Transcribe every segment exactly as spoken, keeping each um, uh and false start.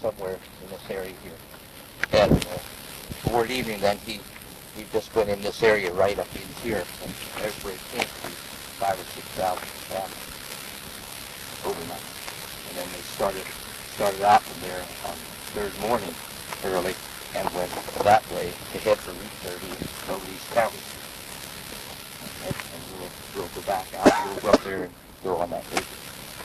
somewhere in this area here. And uh, toward evening, then he he just went in this area right up in here, and everywhere it came to five or six thousand families overnight. And then they started started out from there on the third morning early and went that way to head for Route thirty over these counties. And, and we'll, we'll go back out, we'll go up there and go on that route.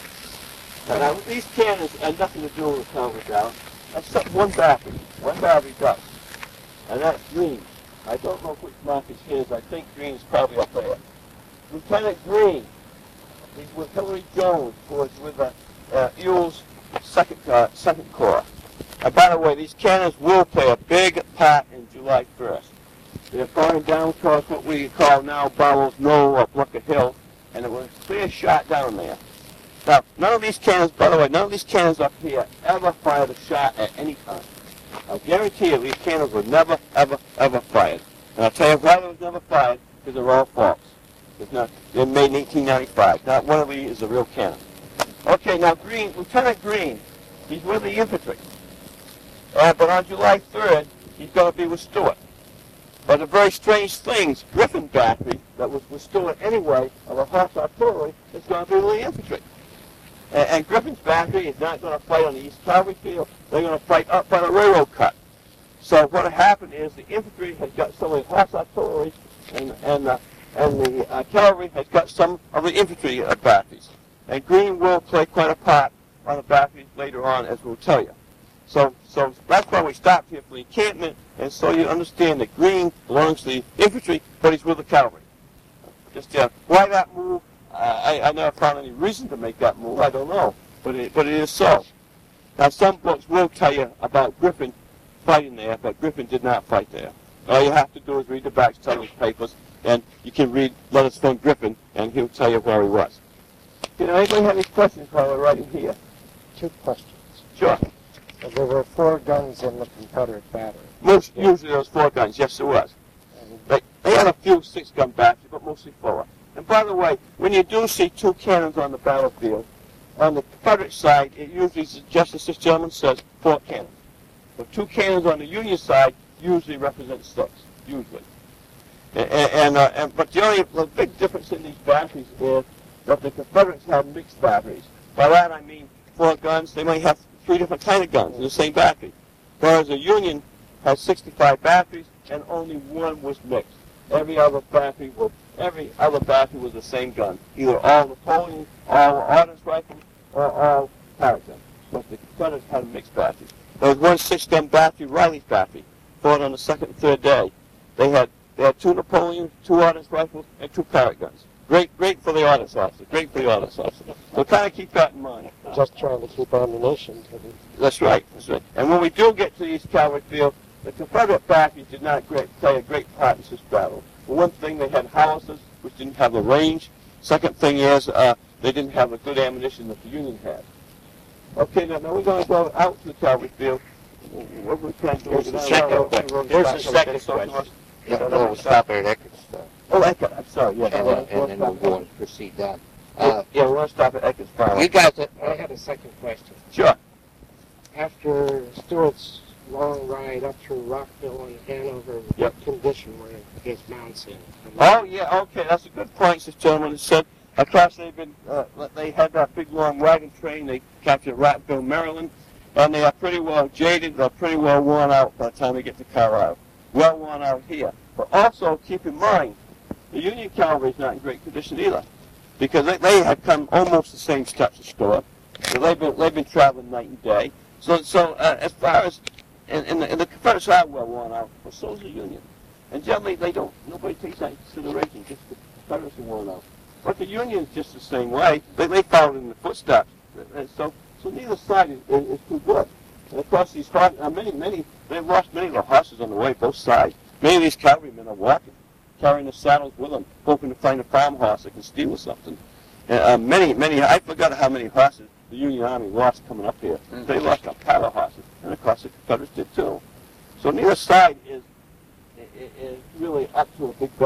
Now, these cannons had nothing to do with the county down. That's one battery. One battery does. And that's Green. I don't know which mark is his. I think Green is probably up there. Lieutenant Green, he's with Hillary Jones, who was with uh, uh, Ewell's second, uh, second Corps. And by the way, these cannons will play a big part in July first. They're firing down across what we call now Barrow's Knoll or Blucker Hill, and it was a clear shot down there. Now, none of these cannons, by the way, none of these cannons up here ever fired a shot at any time. I guarantee you these cannons were never, ever, ever fired. And I'll tell you why they was never fired, because they're all false. It's not, they're made in eighteen ninety-five. Not one of these is a real cannon. Okay, now Green, Lieutenant Green, he's with the infantry. Uh, but on July third, he's going to be with Stewart. But the very strange things, Griffin Battery, that was with Stewart anyway, of a horse artillery, is going to be with the infantry. And, and Griffin's Battery is not going to fight on the East Cavalry Field. They're going to fight up by the railroad cut. So what had happened is the infantry has got some of the horse artillery, and, and, uh, and the uh, cavalry has got some of the infantry uh, batteries. And Green will play quite a part on the batteries later on, as we'll tell you. So, so that's why we stopped here for the encampment, and so you understand that Green belongs to the infantry, but he's with the cavalry. Just uh, why that move, uh, I, I never found any reason to make that move. I don't know, but it, but it is so. Now, some books will tell you about Griffin fighting there, but Griffin did not fight there. All you have to do is read the back titles papers, and you can read letters from Griffin, and he'll tell you where he was. Did anybody have any questions while we're writing here? Two questions. Sure. There were four guns in the Confederate battery. Most usually there was four guns. Yes, there was. They, they had a few six-gun batteries, but mostly four. And by the way, when you do see two cannons on the battlefield, on the Confederate side, it usually, just as this gentleman says, four cannons. But two cannons on the Union side usually represent six, usually. And, and, uh, and but the only the big difference in these batteries is that the Confederates have mixed batteries. By that I mean four guns. They might have three different kind of guns in the same battery. Whereas the Union has sixty-five batteries, and only one was mixed. Every other battery was every other battery was the same gun, either all Napoleon, all ordnance rifles, or all Parrott guns. But the Confederates had a mixed battery. There was one six-gun battery, Riley's battery, fought on the second and third day. They had they had two Napoleon, two ordnance rifles, and two Parrott guns. Great, great for the ordnance officer. Great for the ordnance officer. So kind of keep that in mind. Just trying to keep ammunition. To the... That's right. That's right. And when we do get to the East Cavalry Field, the Confederate batteries did not great, play a great part in this battle. For one thing, they had howitzers, which didn't have the range. Second thing is, uh, they didn't have the good ammunition that the Union had. Okay, now, now we're going to go out to the Cavalry Field. What we're trying to do Here's is the second question. Here's the second question. Yeah, we'll stop there at Eckert. Oh, Eckert. I'm sorry. Yeah. And, then, and then we'll go and proceed down. Uh, yeah, we're going to stop at Eckert's Farm. You guys, uh, I had a second question. Sure. After Stewart's long ride up through Rockville and Hanover, Yep. what condition were his mounts in? Oh, yeah, okay, that's a good point, this gentleman has said. Of course, they've been, uh, they had that big long wagon train. They captured Rockville, Maryland, and they are pretty well jaded. They're pretty well worn out by the time they get to Colorado. Well worn out here. But also, keep in mind, the Union cavalry is not in great condition either, because they, they have come almost the same steps as Stuart. So they've been they've been traveling night and day. So so uh, as far as and, and, the, and the Confederates are well worn out, but so is the Union. And generally, they don't. Nobody takes that into consideration. Just the Confederates are worn out. But the Union is just the same way. They they followed in the footsteps. And so so neither side is, is, is too good. And of course, these horses, uh, many many they've lost many of the horses on the way, both sides. Many of these cavalrymen are walking, carrying the saddles with them, hoping to find a farmhorse that can steal or something. And, uh, many, many, I forgot how many horses the Union Army lost coming up here. Mm-hmm. They lost a pile of horses, and of course the Confederates did too. So neither side is, is, is really up to a big battle.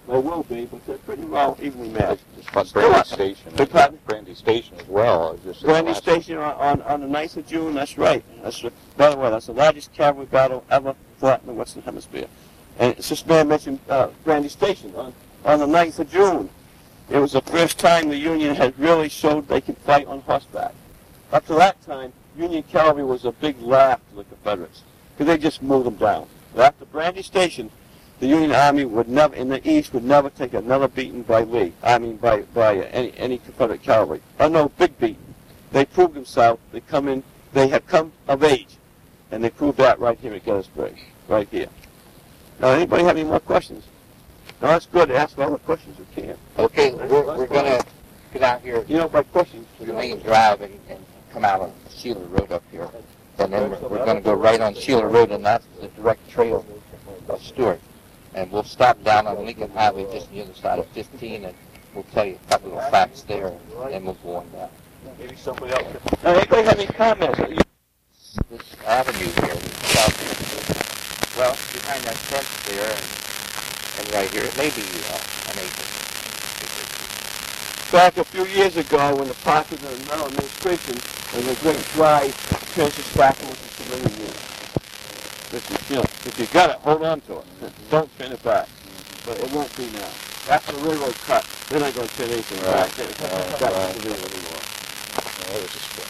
There will be, but they're pretty well evenly matched. But Still Brandy up. Station, Beg pardon? Brandy Station as well. is Just in the Brandy last- Station on, on, on the ninth of June, that's right. That's right. By the way, that's the largest cavalry battle ever fought in the Western Hemisphere. And it's this man mentioned uh, Brandy Station on, on the ninth of June. It was the first time the Union had really showed they could fight on horseback. Up to that time, Union cavalry was a big laugh to the Confederates, because they just mowed them down. But after Brandy Station, the Union Army would never, in the East, would never take another beating by Lee. I mean, by by any any Confederate cavalry. Oh no, big beating. They proved themselves. They come in. They have come of age, and they proved that right here at Gettysburg, right here. Now, anybody have any more questions? No, that's good. Ask all the questions you can. Okay, we're, we're gonna get out here You know, by questions. to the main drive and, and come out on Sheila Road up here. And then we're, we're gonna go right on Sheila Road, and that's the direct trail of Stuart. And we'll stop down on Lincoln Highway just on the other side of fifteen, and we'll tell you a couple of facts there, and then we'll go on down. Maybe somebody else. Now, anybody have any comments? You- This avenue here, south here, well, behind that fence there, and, and right here, it may be uh, an acre. Back a few years ago, when the Parker and Merrill administration was a great drive, Francis Bracken was a civilian unit. If you, you know, if you got it, hold on to it. Don't turn it back. But it won't be now. After the railroad cut, they're not going to turn anything back. Right. It's Right. not Right. civilian anymore. Yeah, that was just good.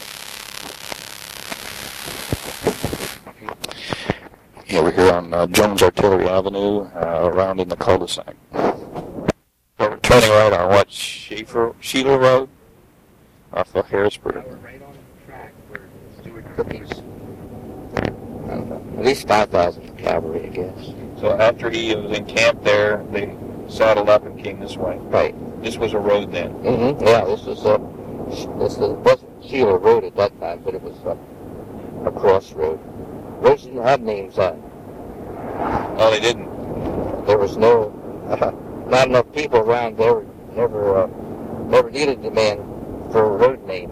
Yeah, we're here on uh, Jones Artillery Avenue, uh, around in the cul-de-sac. So we're turning right on what, Schaefer, Sheila Road? Off of Harrisburg. We're right on the track where Stuart Cookies, I don't know, at least five thousand cavalry, I guess. So after he was in camp there, they saddled up and came this way. Right. This was a road then. Mm-hmm. Yeah, this was a, this was, wasn't Sheila Road at that time, but it was a, a crossroad. Roads didn't have names on it. Oh, they didn't. There was no, uh, not enough people around there. Never, uh, never needed a man for a road name.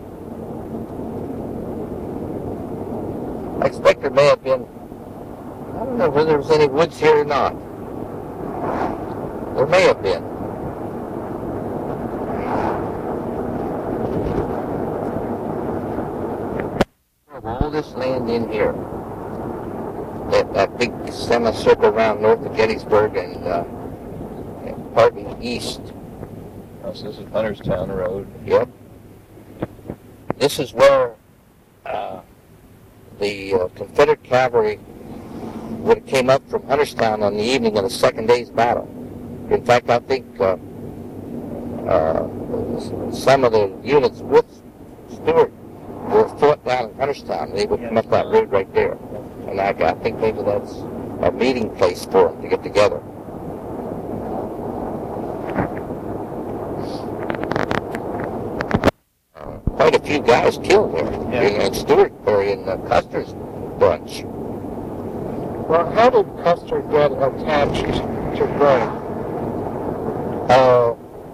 I expect there may have been, I don't know whether there was any woods here or not. There may have been. All this land in here, that, that big semicircle around north of Gettysburg and, uh, and partly east. Oh, so this is Hunterstown Road. Yep. This is where uh, the uh, Confederate cavalry would have came up from Hunterstown on the evening of the second day's battle. In fact, I think uh, uh, some of the units with Stuart were fought down in Hunterstown. They would come up that road right there. And I, I think maybe that's a meeting place for them to get together. Uh, quite a few guys killed there. Yeah. In Stuart, or in uh, Custer's bunch. Well, how did Custer get attached to Gregg? Uh,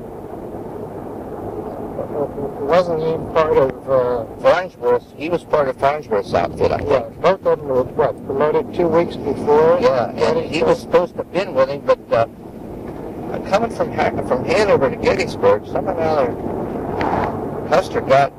Wasn't he part of, uh, Farnsworth, he was part of Farnsworth's outfit, I think. yeah, both of them were, what, promoted two weeks before? Yeah, and he was supposed to have been with him, but uh, coming from Ha- from Hanover to Gettysburg, somehow or other, Custer got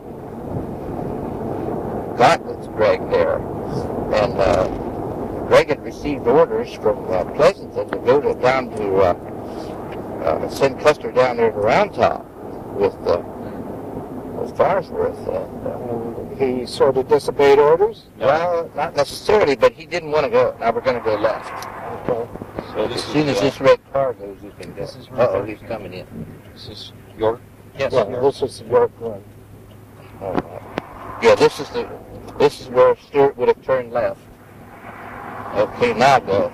got with Gregg there, and uh, Gregg had received orders from uh, Pleasanton to go to, down to uh, uh, send Custer down there to Round Top with uh, with Farnsworth. And, uh, And he sort of disobeyed orders? well, not necessarily, but he didn't want to go. Now we're going to go left. Okay. So this As is, soon as uh, this red car goes, you can go. This is Uh-oh, red. he's coming in. this is York? Yes. Yeah, this is the York one. All right. Yeah, this is the this is where Stuart would have turned left. Okay, now go.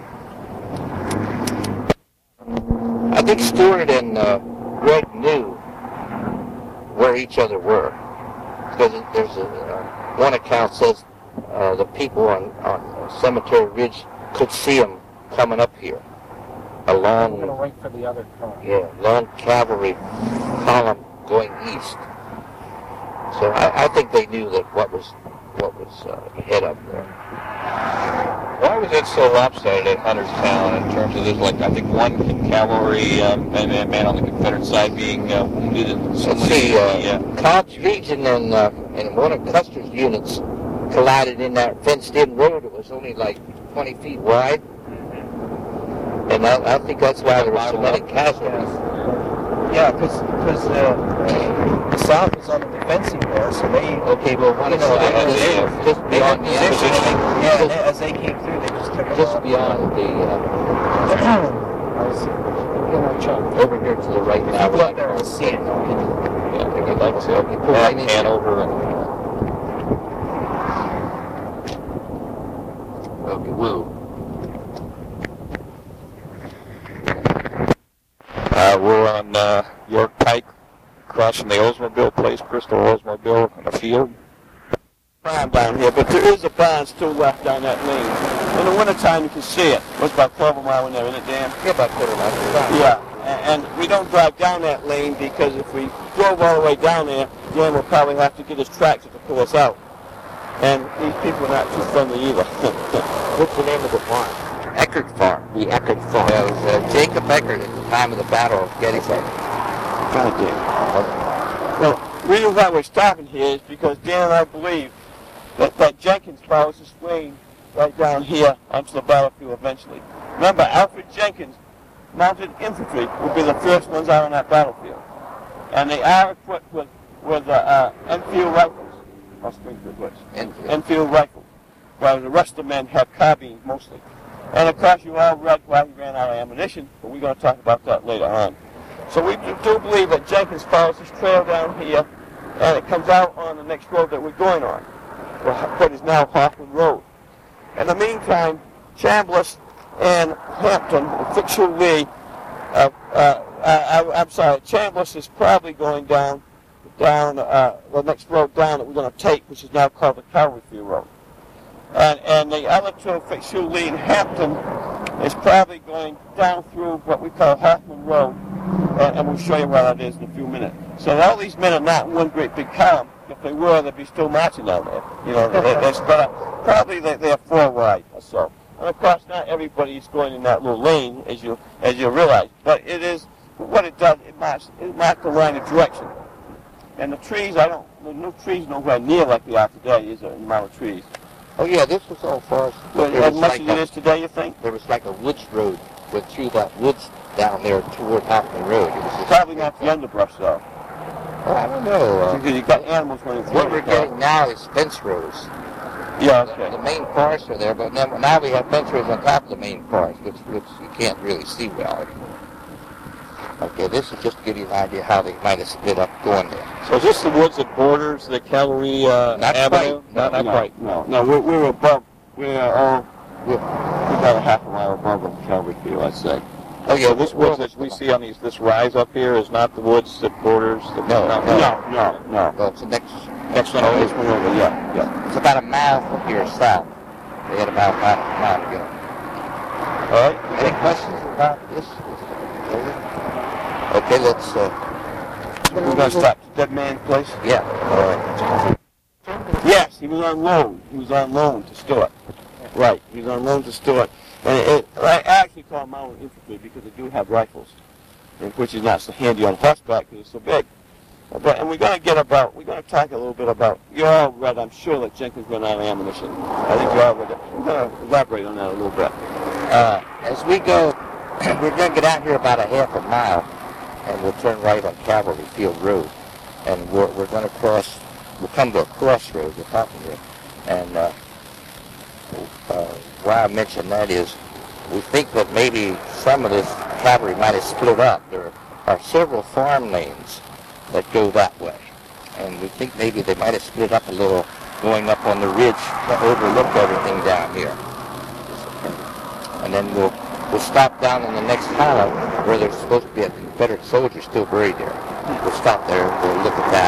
I think Stuart and uh, Gregg knew where each other were, because there's a uh, one account says uh, the people on on Cemetery Ridge could see him coming up here. A I'm long, going to wait for the other car. yeah, long cavalry column going east. So I, I think they knew that what was what was uh, ahead up there. Why was is it so lopsided at Hunterstown in terms of there's like I think one cavalry um, and, and man on the Confederate side being uh, wounded and so Let's many. see, uh, yeah. Cobb's Legion and, uh, and one of Custer's units collided in that fenced-in road. It was only like twenty feet wide. And I, I think that's why there were so many casualties. Yeah, because uh, the South was on the defensive there, so they, Okay, well, one You is know, uh, they- just, they- just they beyond had the position. entrance. Yeah, and Just, as they came through, they just took them just off. beyond the, uh, I was, you know, Chuck. over here to the right If now. you go up there and see it, Yeah, they would like to You pull right have in. Hanover and Okay, woo. uh, we're on uh, York Pike, across from the Oldsmobile place, Crystal Oldsmobile, in the field. Barn down here, but there is a barn still left down that lane. In the wintertime, you can see it. It's about twelve mile in there, isn't it, Dan? Yeah, about quarter mile. Yeah, and, and we don't drive down that lane because if we drove all the way down there, Dan will probably have to get his tractor to pull us out. And these people are not too friendly either. What's the name of the farm? Eckert Farm. The Eckert Farm. Yeah, it was uh, Jacob Eckert at the time of the Battle of Gettysburg. God damn. Well, the reason why we're stopping here is because Dan and I believe that, that Jenkins follows his swing right down here onto the battlefield eventually. Remember, Alfred Jenkins, mounted infantry, will be the first ones out on that battlefield. And they are equipped with, with uh, uh, Enfield rifles. Or Springfield was. Enfield. Enfield rifles. While the rest of the men have carbines mostly. And of course you all read why he ran out of ammunition, but we're going to talk about that later on. So we do, do believe that Jenkins follows this trail down here, and it comes out on the next road that we're going on, what is now Hoffman Road. In the meantime, Chambliss and Hampton, and Fitzhugh Lee, uh, uh, I, I'm sorry, Chambliss is probably going down down uh, the next road down that we're going to take, which is now called the Cavalry Field Road. And, and the other two, Fitzhugh Lee and Hampton, is probably going down through what we call Hoffman Road, and, and we'll show you where that is in a few minutes. So all these men are not in one great big column. If they were, they'd be still marching down there. You know, they, they, but uh, probably they, they're four wide or so. And of course, not everybody is going in that little lane, as you as you realize. But it is what it does. It marks it marks the line of direction. And the trees, I don't, the no trees nowhere near like they are today, is there, in the amount of trees. Oh yeah, this was all forest. Well, There as was much like as it a- is today, you think? There was like a woods road went through that woods down there toward Hoffman Road. It was just Probably not the underbrush, though. Well, I don't know. Uh, Because you've got animals running through what we're it. getting now is fence rows. Yeah, The, okay. the main forests are there, but then, now we have fence rows on top of the main forest, which, which you can't really see well. Okay, this is just to give you an idea how they might have split up going there. So is this the woods that borders the Cavalry uh, Not Avenue? quite. No, not no, quite. No, no, we're, we're above, we're, uh, we're, we're about a half a mile above the Calvary Field, I'd say. Oh yeah, So this we're woods that we see on these, this rise up here is not the woods that borders the... No, no. No, no, no. Well, it's the next, Next one Oh, over. this one over, yeah, yeah. it's about a mile from here south. They had about a mile, a mile to go. All right. Any questions about this? Okay, let's, uh, We're going to stop at Dead Man's Place. yeah, all right. Yes, he was on loan. He was on loan to Stewart. Right, he was on loan to Stewart. And it, I actually call them mounted infantry because they do have rifles, and which is not so handy on horseback because it's so big. But, and we're going to get about, we're going to talk a little bit about, you all read, I'm sure, that Jenkins ran out of ammunition. I think you all read it. We're going to elaborate on that a little bit. Uh, as we go, we're going to get out here about a half a mile, and we'll turn right on Cavalry Field Road. And we're, we're going to cross, we'll come to a crossroads, we're talking here. And uh, uh, why I mention that is, we think that maybe some of this cavalry might have split up. There are several farm lanes that go that way. And we think maybe they might have split up a little going up on the ridge that overlooked everything down here. And then we'll we'll stop down in the next hollow where there's supposed to be a Confederate soldier still buried there. We'll stop there and we'll look at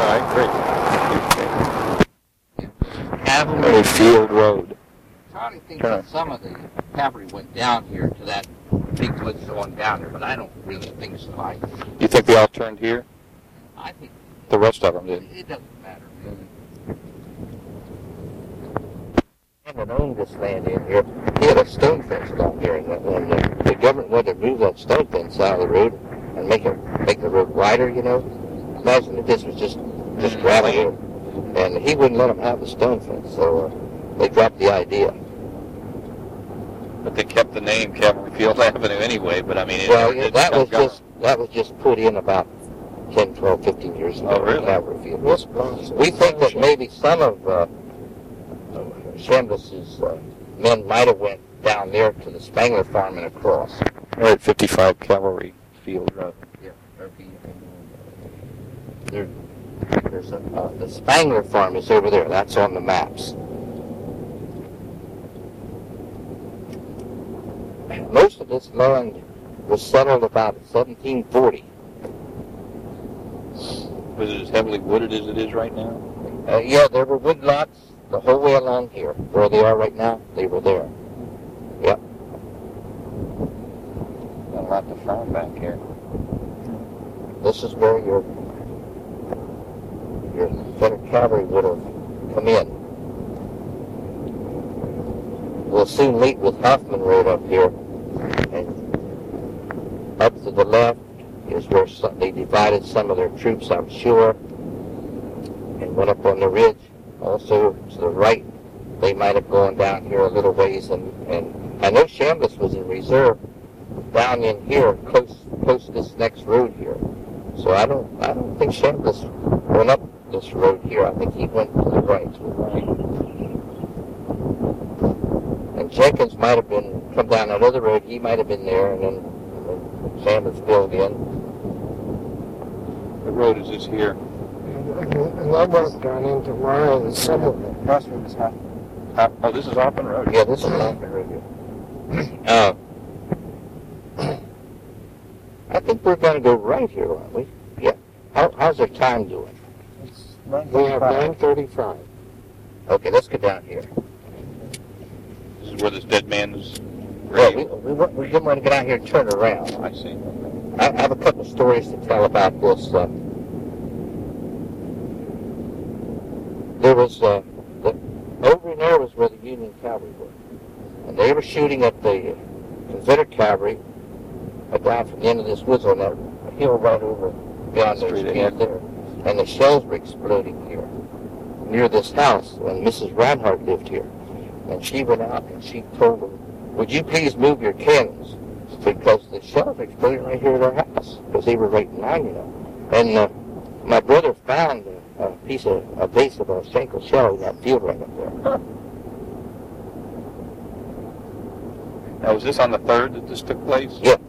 that. All right, great. Cavalry Field Road. Charlie thinks Turn. that some of the cavalry went down here to that big woods going down there, but I don't really think so. I, You think they all turned here? I think The rest of them did. it doesn't matter. that owned this land in here, he had a stone fence down here, and when the, the government wanted to move that stone fence out of the road and make it make the road wider, you know, imagine if this was just just gravel road, and he wouldn't let them have the stone fence, so uh, they dropped the idea. But they kept the name Cavalry Field Avenue anyway. But I mean, it Well, never yeah, did that become was government. just that was just put in about ten, twelve, fifteen years ago. Oh, really? in Calvary Field. This belongs to We the think that township. maybe some of uh, Chambliss's uh, men might have went down there to the Spangler farm and across. We're at fifty-five Cavalry Field Road. Yeah, there, there's a, uh, the Spangler farm is over there. That's on the maps. Most of this land was settled about seventeen forty. Was it as heavily wooded as it is right now? Uh, yeah, there were wood lots the whole way along here. Where they are right now, they were there. Yep. Got a lot to farm back here. This is where your your Confederate cavalry would have come in. We'll soon meet with Hoffman Road up here, and up to the left is where some, they divided some of their troops, I'm sure, and went up on the ridge. Also to the right, they might have gone down here a little ways, and, and I know Chambliss was in reserve down in here, close close to this next road here. So I don't I don't think Chambliss went up this road here. I think he went to the right. To the right. And Jenkins might have been come down that other road. He might have been there, and then, and then Chambliss filled in. What road is this here? And, and that was gone into Ryan somewhere. Across from his house. Uh, oh, this is Hoffman Road. Yeah, this is Hoffman Road here. Uh, I think we're going to go right here, aren't we? Yeah. How, how's our time doing? It's We have nine thirty-five. Okay, let's go down here. This is where this dead man is. Well, we, we, wa- we didn't want to get out here and turn around. I see. I, I have a couple of stories to tell about this. Uh, there was, uh, the, over in there was where the Union cavalry were. And they were shooting at the Confederate cavalry uh, down from the end of this woods on that hill right over beyond those Street trees there. And the shells were exploding here near this house when Missus Reinhardt lived here. And she went out and she told them, would you please move your cannons? Because the shells are exploding right here at our house. Because they were right in line, you know. And uh, my brother found a, a piece of, a base of a Schenkel shell in that field right up there. Now, was this on the third that this took place? Yeah.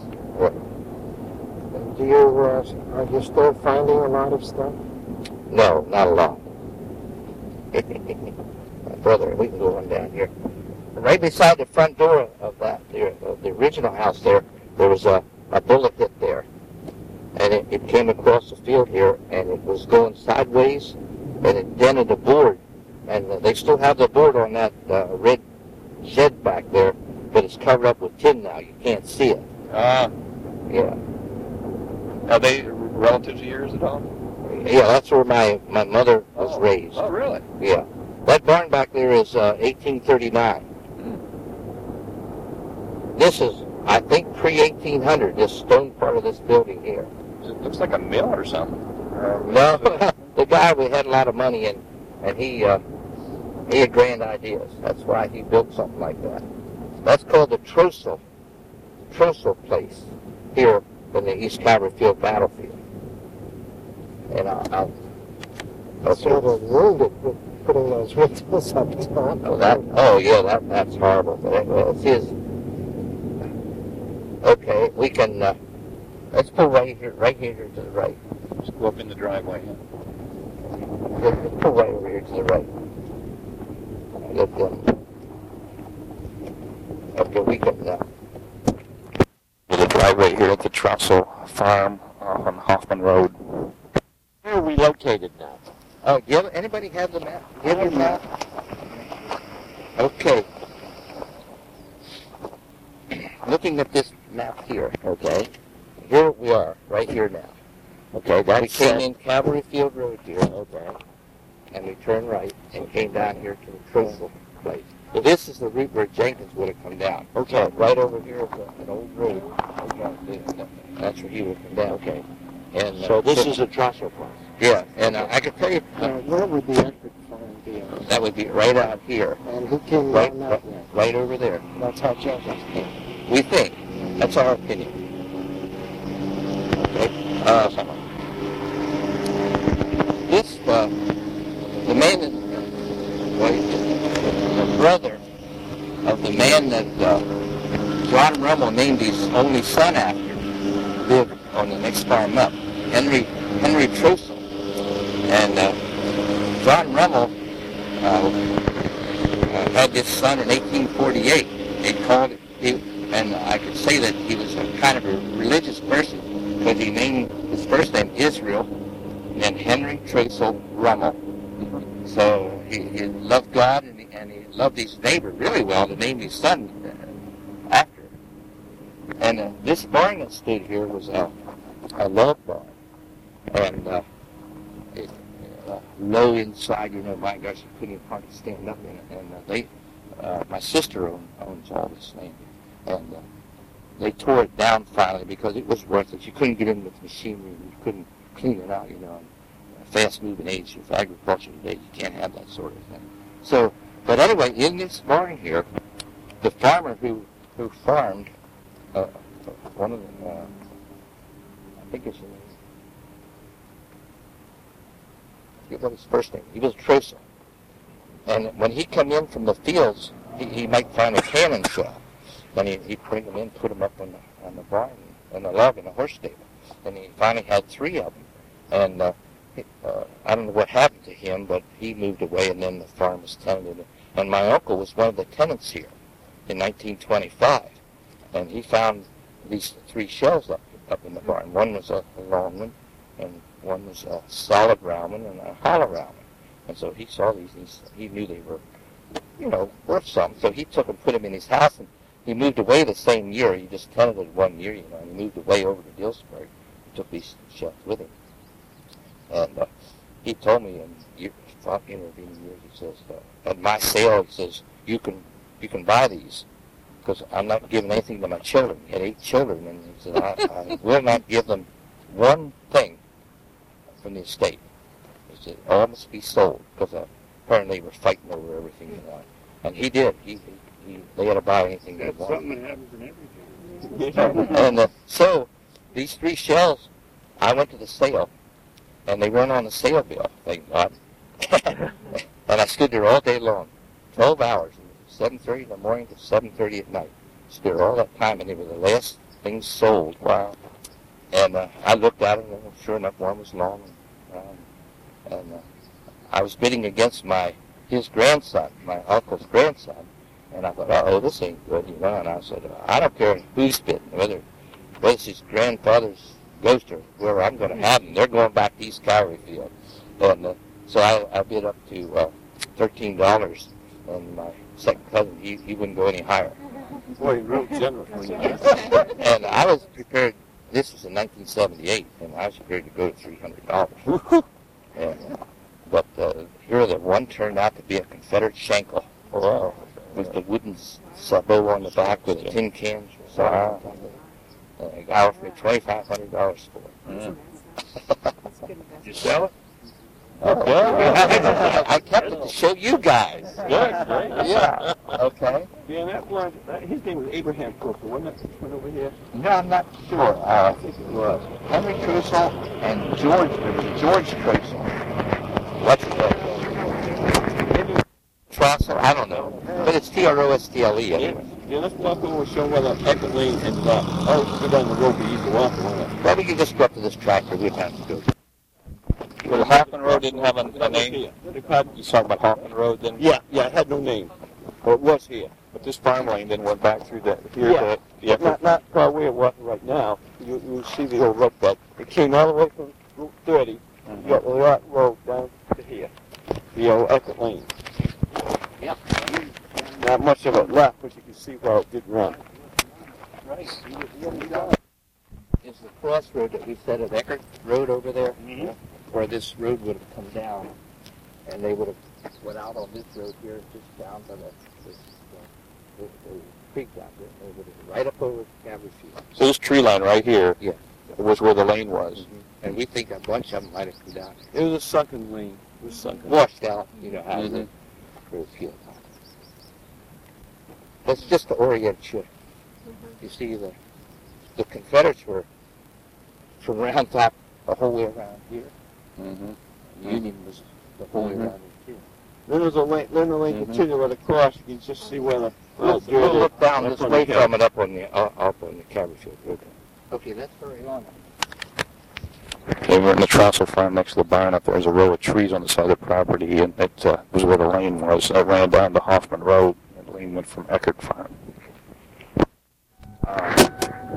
Do you, uh, are you still finding a lot of stuff? No, not a lot. My brother, we can go on down here. Right beside the front door of that, the, of the original house there, there was a, a bullet hit there. And it, it came across the field here, and it was going sideways, and it dented the board. And uh, they still have the board on that uh, red shed back there, but it's covered up with tin now. You can't see it. Ah. Yeah. Are they relatives of yours at all? Yeah, that's where my, my mother was Oh. raised. Oh, really? Yeah. That barn back there is uh, eighteen thirty-nine. This is, I think, pre eighteen hundred, this stone part of this building here. It looks like a mill or something. No, the guy we had a lot of money in, and he uh, he had grand ideas. That's why he built something like that. That's called the Trossel, Trossel Place here in the East Calvary Field battlefield. And I'll, I'll okay. Sort of wounded with putting those windows up top. Oh, that, oh yeah, that, that's horrible. But anyway, it's his. Okay, we can, uh, let's pull right here, right here to the right. Just go up in the driveway. Yeah. Let's let's pull right over here to the right. Let them. Okay, we can, uh, The driveway here at the Trussell Farm off on Hoffman Road. where are we located now? Oh, do you have, anybody have the map? Do you have your map? Okay. Looking at this map here, okay, here we are, right here now. Okay, that we came in Cavalry Field Road here, okay, and we turned right and came down here to the Trossel place. But this is the route where Jenkins would have come down. Okay. So right over here is a, an old road. That's where he would come down. Okay. And uh, So this is a Trosser place. yeah, and uh, I could tell you Uh, uh, where would the Eckert farm be? on? that would be right out here, And who came right, down right, that way? right over there. That's how Jenkins came. We think. That's our opinion. Okay. Uh, this, uh, the man that, well, the brother of the man that uh, John Rummel named his only son after, lived on the next farm up, Henry Henry Trossel. And uh, John Rummel uh, uh, had this son in eighteen forty-eight. They called it, he, and I could say that he was a kind of a religious person because he named his first name Israel and then Henry Trossel Rummel. So he, he loved God and he, and he loved his neighbor really well to name his son uh, after him. And uh, this barn that stood here was a, a log barn. And uh, it, uh, low inside, you know, my gosh, you couldn't even hardly stand up in it. And uh, they, uh, my sister own, owns all this land. And uh, they tore it down finally because it was worthless. You couldn't get in with machinery. You couldn't clean it out, you know. In a fast-moving age of agriculture today, you can't have that sort of thing. So, but anyway, in this barn here, the farmer who, who farmed, uh, one of them, uh, I think it's, I forget what his first name, he was Trossel. And when he come in from the fields, he, he might find a cannon shell. Then he, he'd bring them in, put them up on the, on the barn, on the log in the horse stable. And he finally had three of them. And uh, he, uh, I don't know what happened to him, but he moved away and then the farm was tenanted. And my uncle was one of the tenants here in nineteen twenty-five. And he found these three shells up, up in the barn. One was a, a long one, and one was a solid round one, and a hollow round one. And so he saw these, and he, he knew they were, you know, worth something. So he took and put them in his house, and he moved away the same year. He just tenanted one year, you know, and he moved away over to Dillsburg. He took these shells with him. And uh, he told me in years, intervening years, he says, uh, at my sale, he says, you can you can buy these because I'm not giving anything to my children. He had eight children, and he said, I, I will not give them one thing from the estate. He said, all must be sold because uh, apparently they were fighting over everything, you know. And he did. He, he, he they had to buy anything they wanted. Something that happens in everything. And uh, so these three shells, I went to the sale, and they weren't on the sale bill, thank God. And I stood there all day long, twelve hours, seven thirty in the morning to seven thirty at night. Stood there all that time, and they were the last things sold. Wow. And uh, I looked at it, and sure enough, one was long. And, um, and uh, I was bidding against my his grandson, my uncle's grandson. And I thought, oh, this ain't good, you know. And I said, I don't care who's bidding, whether, whether it's his grandfather's ghost or where I'm going to have them. They're going back to East Calvary Field. And uh, so I, I bid up to uh, thirteen dollars. And my second cousin, he, he wouldn't go any higher. Boy, real generous when you And I was prepared, this was in nineteen seventy-eight, and I was prepared to go to three hundred dollars. And, uh, but uh, here the one turned out to be a Confederate Schenkel. Wow. With the wooden sabot on the back with a tin can. Wow. And a guy offered me twenty-five hundred dollars for it. Did you sell it? Oh, well, I kept it to show you guys. Good, great. Yeah. Okay. Yeah, and that one, that, his name was Abraham Trossel, wasn't it? One over here. No, I'm not sure. Uh, I think it was Henry Trossel and George. There was a George Trossel. What's that? Trossel? I don't know. But it's T R O S T L E anyway. Yeah, let's walk over and show where the Eckert Lane and uh, oh, go down the road we used to walk on it. Well, we can just go up to this tractor. We don't have to go. Well, Hoffman Road didn't have a, a That was name. here. The card- You talking about Hoffman Road then? Yeah, yeah, it had no name. But it was here. But this farm lane then went back through the here Yeah. to the But Eckert. not, not far away we're walking right now. You, you see the old road bed. It came all the way from Route thirty, Mhm. you got the lot road down to here. The old Eckert Lane. Yep. Not much of it left, but you can see where it did run. Is the crossroad that we said at Eckert Road over there, Mhm. where this road would have come down, and they would have went out on this road here, just down by the, this, uh, the, the creek down there, over there, right up over Calvary Field. So this tree line right here Yeah. was where the lane was. And we think a bunch of them might have come down, It was a sunken lane. It was sunken. washed out, you know, how Mhm. the road field. That's just to orient you. You see, the the Confederates were from Round Top the whole way around here. Mm-hmm. Union was the whole way Mhm. around here. Then there's a lane. Then the lane Mhm. continued with a cross. You can just see where the. We'll, where we'll the- look down up this on way the hill. from it up on the uh, up on the Calvary Field Road. Okay, that's very long. They were in the Trosser farm next to the barn up there. There's a row of trees on the side of the property, and it uh, was where the lane was. I ran down to Hoffman Road, and the lane went from Eckert Farm. Uh,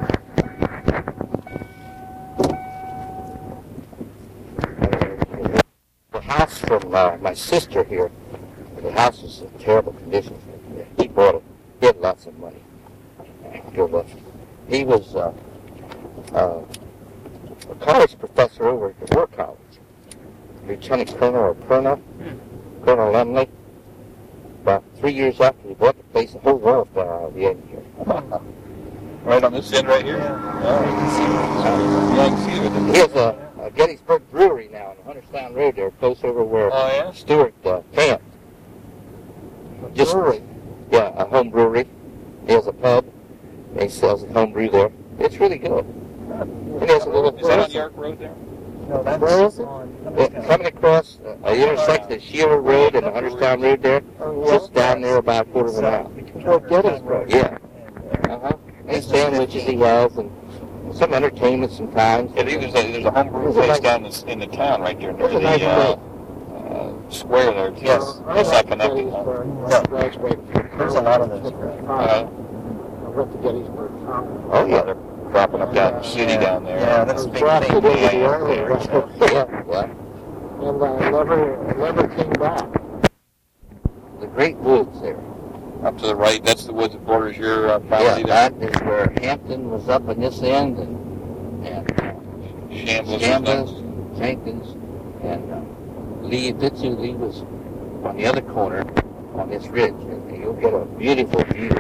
the house from uh, my sister here, the house is in terrible condition. He bought it. He had lots of money. Good luck. He was uh, uh, a college professor over at the War College. Lieutenant Colonel or Colonel, Colonel Lemley. About three years after he bought the place, the whole world fell out of the end here. Right on this end right here? Yeah, you can see it. Yeah, I can see it. He has a, a Gettysburg Brewery now on Hunterstown Road there, close over where Oh, yeah? Stewart uh, camped. Just, yeah, a home brewery. He has a pub. And he sells a home brew there. It's really good. And he has a little Is that on York Road there? No, that's Where is it? on. Uh, coming across uh, a intersection of Sheila Road and the Hunterstown Road there, just down there about a quarter of an hour. Oh, Gettysburg. Yeah. Uh-huh. And sandwiches he has, and some entertainment sometimes. Yeah, there's a, there's a homebrew place down in the, in the town right there near It's a the nice uh, place. uh, square there. too. Yes. It's not connected. Huh? There's a lot of those. Uh, I went to Gettysburg Common. Oh, yeah, yeah. they're propping up that city down there. Yeah, that's a big Drafted thing. into the Army, Yeah, yeah. and I never, never came back. The great woods there. Up to the right, that's the woods that borders your uh, Yeah, property there. that is where Hampton was up on this end, and, and uh, Shambles. Shambles, Jenkins, and uh, Lee, Bitsu Lee was on the other corner on this ridge, and you'll get a beautiful view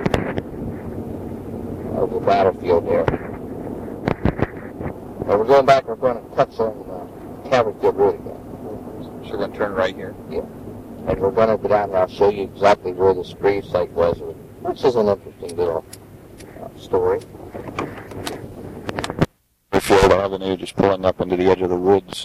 of the battlefield there. Now we're going back, we're going to touch on uh, Calvary Field Road again. So we're going to turn right here. And we're going to go down and I'll show you exactly where this grave site was, which is an interesting little uh, story. Field Avenue, just pulling up into the edge of the woods.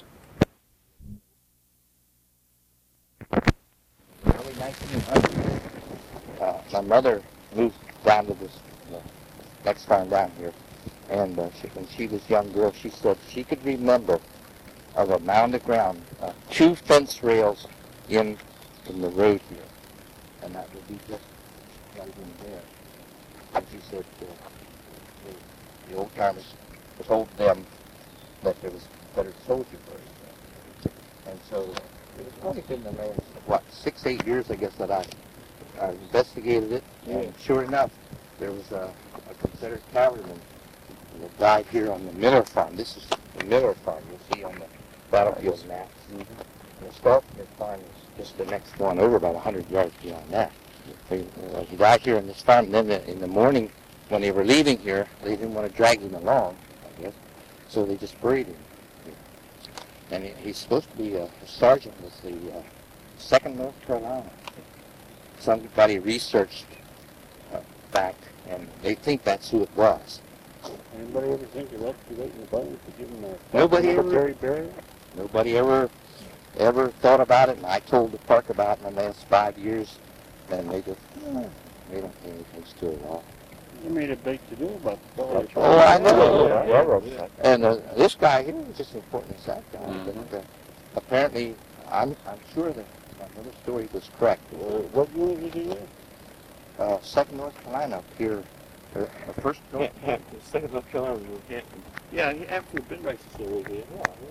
Early nineteen hundreds, uh, my mother moved down to this uh, next farm down here, and uh, she, when she was a young girl, she said she could remember of a mound of ground, uh, two fence rails in in the road here, and that would be just right in there. And she said uh, the, the old timers told them that there was a Confederate soldier buried there, and so uh, it's only been the last what six, eight years, I guess, that I, I investigated it, and sure enough, there was a, a Confederate cavalryman that died here on the Miller Farm. This is the Miller Farm you'll see on the battlefield maps. Mm-hmm. The Starkville Farm is just the next one over, about one hundred yards beyond that. They, uh, he died here on this farm, and then the, in the morning, when they were leaving here, they didn't want to drag him along, I guess, so they just buried him here. And he, he's supposed to be a, a sergeant with the uh, second North Carolina. Somebody researched uh, back, and they think that's who it was. Anybody ever think of excavating the bones to give them a Nobody ever- military burial? Nobody ever ever thought about it, and I told the park about it in the last five years, and they just, eh, they don't pay anything to it at all. You made a big to do about the story. Oh, I know. Yeah, yeah. And uh, this guy here is just as important as that guy. Mhm. But, uh, apparently, I'm I'm sure that my mother's story was correct. Uh, what unit was he in? Uh, Second North Carolina up here, uh, the first North. Hampton. Second North Carolina was Hampton. Yeah, he after been right to over here.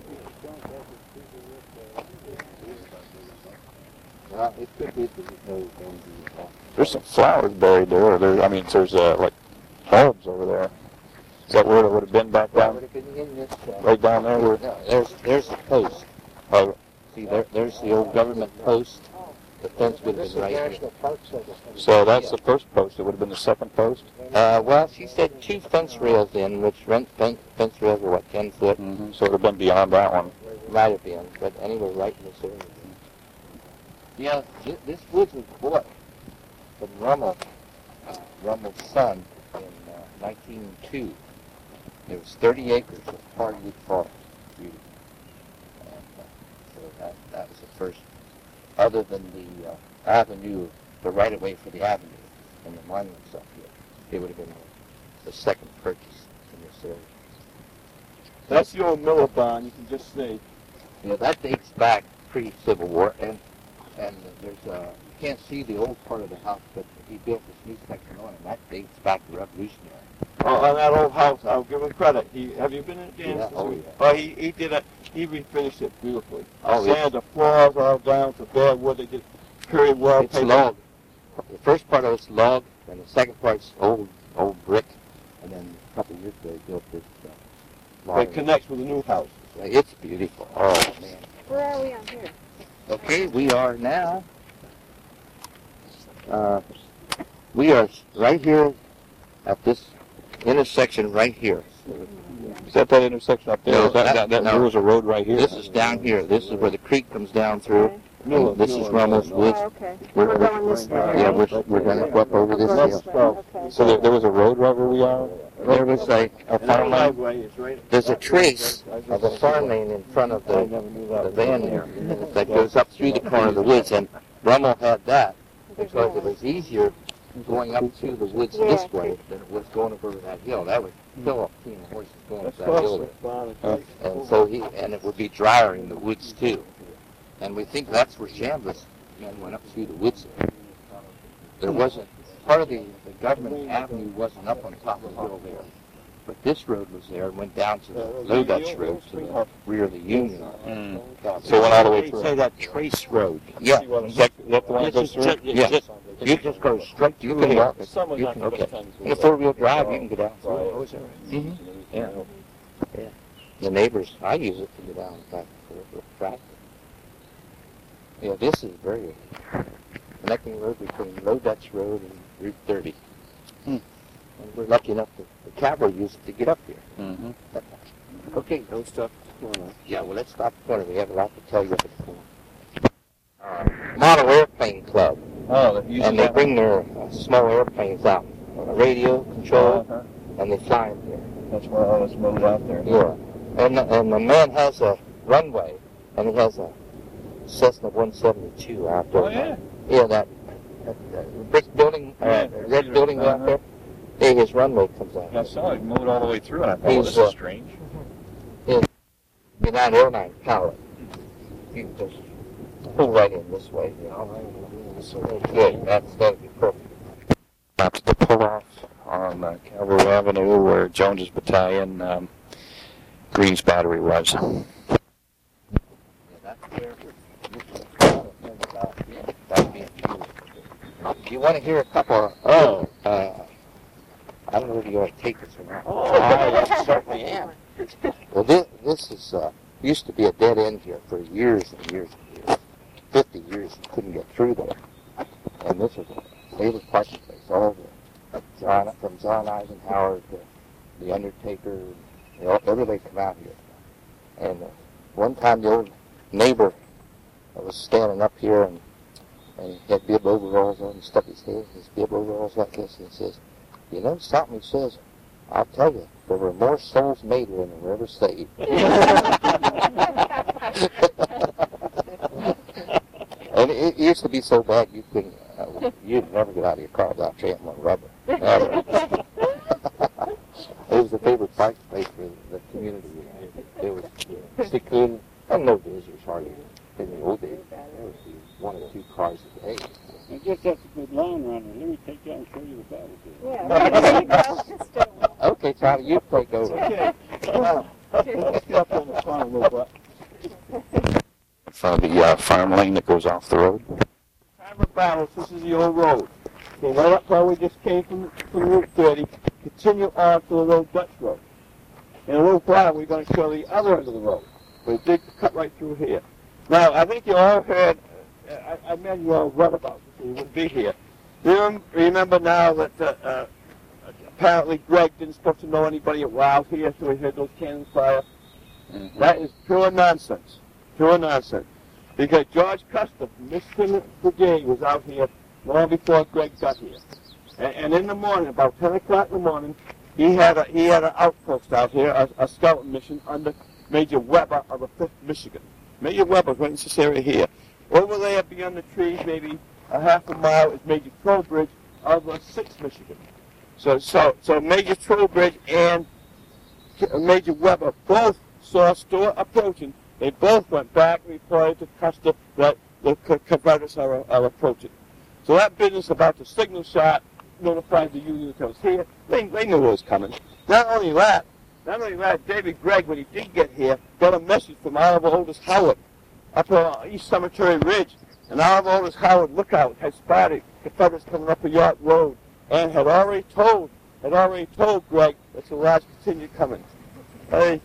Well, it could be that there's no going to be. There's some flowers buried there. there I mean, there's uh, like bulbs over there. Is that where it would have been back That down? would have been in this. Uh, Right down there where... No, there's there's the post. Oh, See, there, there's the old government post, the fence would This have is been right here. National Park Service. So that's the first post. It would have been the second post. Uh, well, she said two fence rails in, which rent fence, fence rails are what, ten foot? Mm-hmm. So it would have been beyond that one. Might have been, but anyway, right in this area. Yeah, thi- this woods was bought from Rummel, uh, Rummel's son in uh, nineteen oh two. There was thirty acres of hardwood forest. Beautiful. And, uh, so that, that was the first, other than the uh, avenue, the right-of-way for the avenue and the monument stuff here. It would have been the second purchase in this area. That's the old Miller barn, you can just see. Yeah, that dates back pre-Civil War, and and there's a, you can't see the old part of the house, but he built this new section on, and that dates back to Revolutionary. Oh, on that old house, I'll give him credit. He, have you been in it, James? Yeah, oh, yeah. Oh, he, he did it, he refinished it beautifully. Oh, yeah. Sand the floors all down to bare wood, they did period wall It's paper. log. The first part of it's log, and the second part's old old brick, and then a couple of years ago they built this. Uh, It modern- connects with the new house. It's beautiful. Oh man. Where are we on here? Okay, we are now. Uh, we are right here at this intersection right here. Is that that intersection up there? No, Is that, that- that, that no. there was a road right here? This is down here. This is where the creek comes down through. Okay. Miller, This is Miller, Rummel's Miller. Woods. Oh, okay. We're- We're going this way. Yeah, right? we're, we're gonna go up over this We'll go hill. this way. Okay. So there, there was a road right where we are? There was a, a And that farm lane. driveway is right. There's a trace of a farm lane in front of I the, never knew the that. van there that goes up through the corner of the woods, and Rummel had that because it was easier going up through the woods this Yeah. way than it was going up over that hill. That would kill a team of horses going up That's that hill close. there. And so he, and it would be drier in the woods too. And we think that's where Chambliss men went up through the woods there. There wasn't, part of the, the government avenue wasn't up on top of the hill there. But this road was there and went down to the Low Dutch Road to the rear of the Union. Mm. So it went all the way They through. say that Trace Road. Yeah, Is that, is that the one that goes through? Yeah. You just go straight, you can walk it. You can, okay. In a four-wheel drive, you can go down through it. Mm-hmm. Yeah. Yeah. The neighbors, I use it to get down back and forth with traffic. Yeah, this is very connecting road between Low Dutch Road and Route thirty. Hmm. And we're lucky enough that the cavalry used it to get up here. Mm-hmm. Okay, don't stop at the corner. Yeah, well, let's stop at the corner. We have a lot to tell you at the corner. Uh, Model Airplane Club. Oh, that And they bring their uh, small airplanes out, uh, radio control, Uh-huh. and they fly them here. That's where all this moves out there. Yeah. And, and the man has a runway, and he has a Cessna one seventy-two out there. Oh, yeah? Yeah, that, that, that brick building, uh, Yeah, red building out uh-huh. there. Yeah, his runway comes out. I saw it move all the way through, and I thought, He's, well, this uh, is strange. United Airlines pilot. You can just pull right in this way, you know. So good. That's that'd be perfect. About to pull off on uh, Calvary Avenue where Jones's battalion, um, Green's battery was. Yeah, that's where that'd be beautiful. Do you want to hear a couple? Oh, uh, I don't know if you want to take this or not. Oh, I certainly am. Well, this this is uh, used to be a dead end here for years and years and years. Fifty years, you couldn't get through there. And this is a favorite parking place. All the John from John Eisenhower to the Undertaker, they all, everybody come out here. And uh, one time the old neighbor was standing up here and and he had bib overalls on. He stuck his head, his bib overalls like this, and he says, "You know something?" He says, "I'll tell you, there were more souls made here than were ever saved." And it, it used to be so bad you couldn't, uh, you'd never get out of your car without trampling on rubber. Never. It was a favorite parking place for the community. It was secluded, and no visitors hardly. In the old days, there would be one or two cars a day. I guess that's a good line runner. Let me take that and show you the battlefield. Yeah, there you go. Just a- Okay, Tommy, you take over. Okay. Now, let's get up on the front a little bit. From the uh, farm lane that goes off the road. Time of battles, this is the old road. Okay, right up where we just came from, from Route thirty, continue on to the Low Dutch Road. In a little while, we're going to show the other end of the road. We dig cut right through here. Now, I think you all heard I, I meant you all what about it? You wouldn't be here. You rem- remember now that uh, uh, apparently Greg didn't supposed to know anybody at Wild here, so he heard those cannons fire. Mhm. That is pure nonsense. Pure nonsense. Because George Custer, Michigan Brigade, was out here long before Greg got here. And, and in the morning, about ten o'clock in the morning, he had a he had an outpost out here, a, a scouting mission under Major Weber of the fifth Michigan. Major Weber right in this area here. Over there beyond the trees, maybe a half a mile, is Major Trowbridge of the sixth Michigan. So so so Major Trowbridge and Major Weber both saw Stuart approaching. They both went back and reported to Custer that the Confederates are, are approaching. So that business about the signal shot notified the Union that it was here. They, they knew it was coming. Not only that, not only that, David Gregg, when he did get here, got a message from Oliver Otis Howard up on East Cemetery Ridge. And Oliver Otis Howard Lookout had spotted Confederates coming up a York Road and had already told, had already told Gregg that the large continued coming. Hey.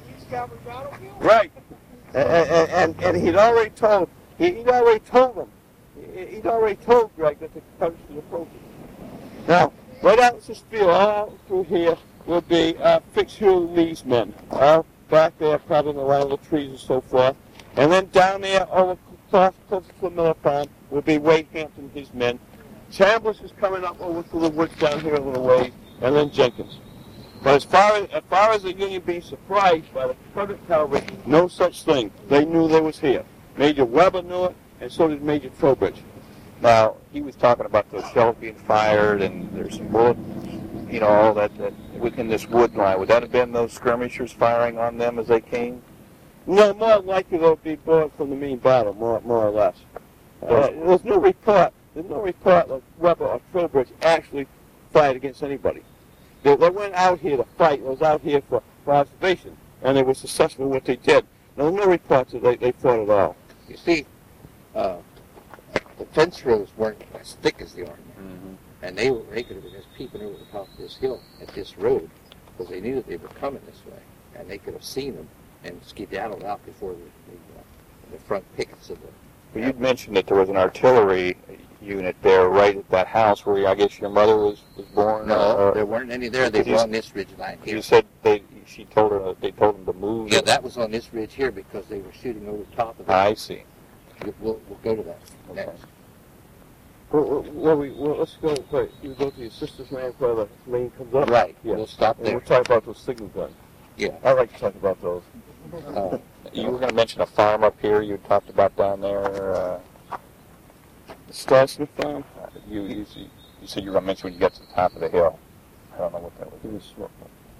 Right. And, and, and, and he'd already told, he, he'd already told them, he'd already told Gregg that the Confederates was approaching. Now, right out in this field, all through here, will be uh, Fitzhugh Lee's men. Uh, back there, probably in the line of the trees and so forth. And then down there, over close, close to the Miller Farm, will be Wade Hampton and his men. Chambliss is coming up over to the woods down here a little ways, and then Jenkins. But as far as, as far as the Union being surprised by the Confederate cavalry, no such thing. They knew they was here. Major Weber knew it, and so did Major Trowbridge. Now, he was talking about those shells being fired and there's some bullet, you know, all that, that within this wood line. Would that have been those skirmishers firing on them as they came? No, more likely there would be bullets from the main battle, more, more or less. Uh, there's no report. There's no report that Weber or Trowbridge actually fired against anybody. They, they went out here to fight. They was out here for, for observation, and they were successful in what they did. There's no reports that they, they fought at all. You see, uh, the fence rows weren't as thick as the Army, Mm-hmm. and they were they could have been just peeping over the top of this hill at this road because they knew that they were coming this way, and they could have seen them and skedaddled out before the the, uh, the front pickets of the. Well, you'd mentioned that there was an artillery unit there right at that house where I guess your mother was, was born. No, or, there weren't any there. They You were s- on this ridge line here. You said they. She told her they told them to move. Yeah, that was on this ridge here because they were shooting over the top of it. I see. We'll, we'll go to that Okay. next. Well, well, well, we, well, let's go, wait, you go to your sister's land where the lane comes up? Right. Yeah. We'll stop And there. we'll talk about those signal guns. Yeah. I like to talk about those. Uh, You were going to mention a farm up here you talked about down there. Uh, The Starsmith Farm? you, you, you said you were going to mention when you got to the top of the hill. I don't know what that was. It was smoke.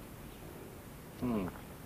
Hmm.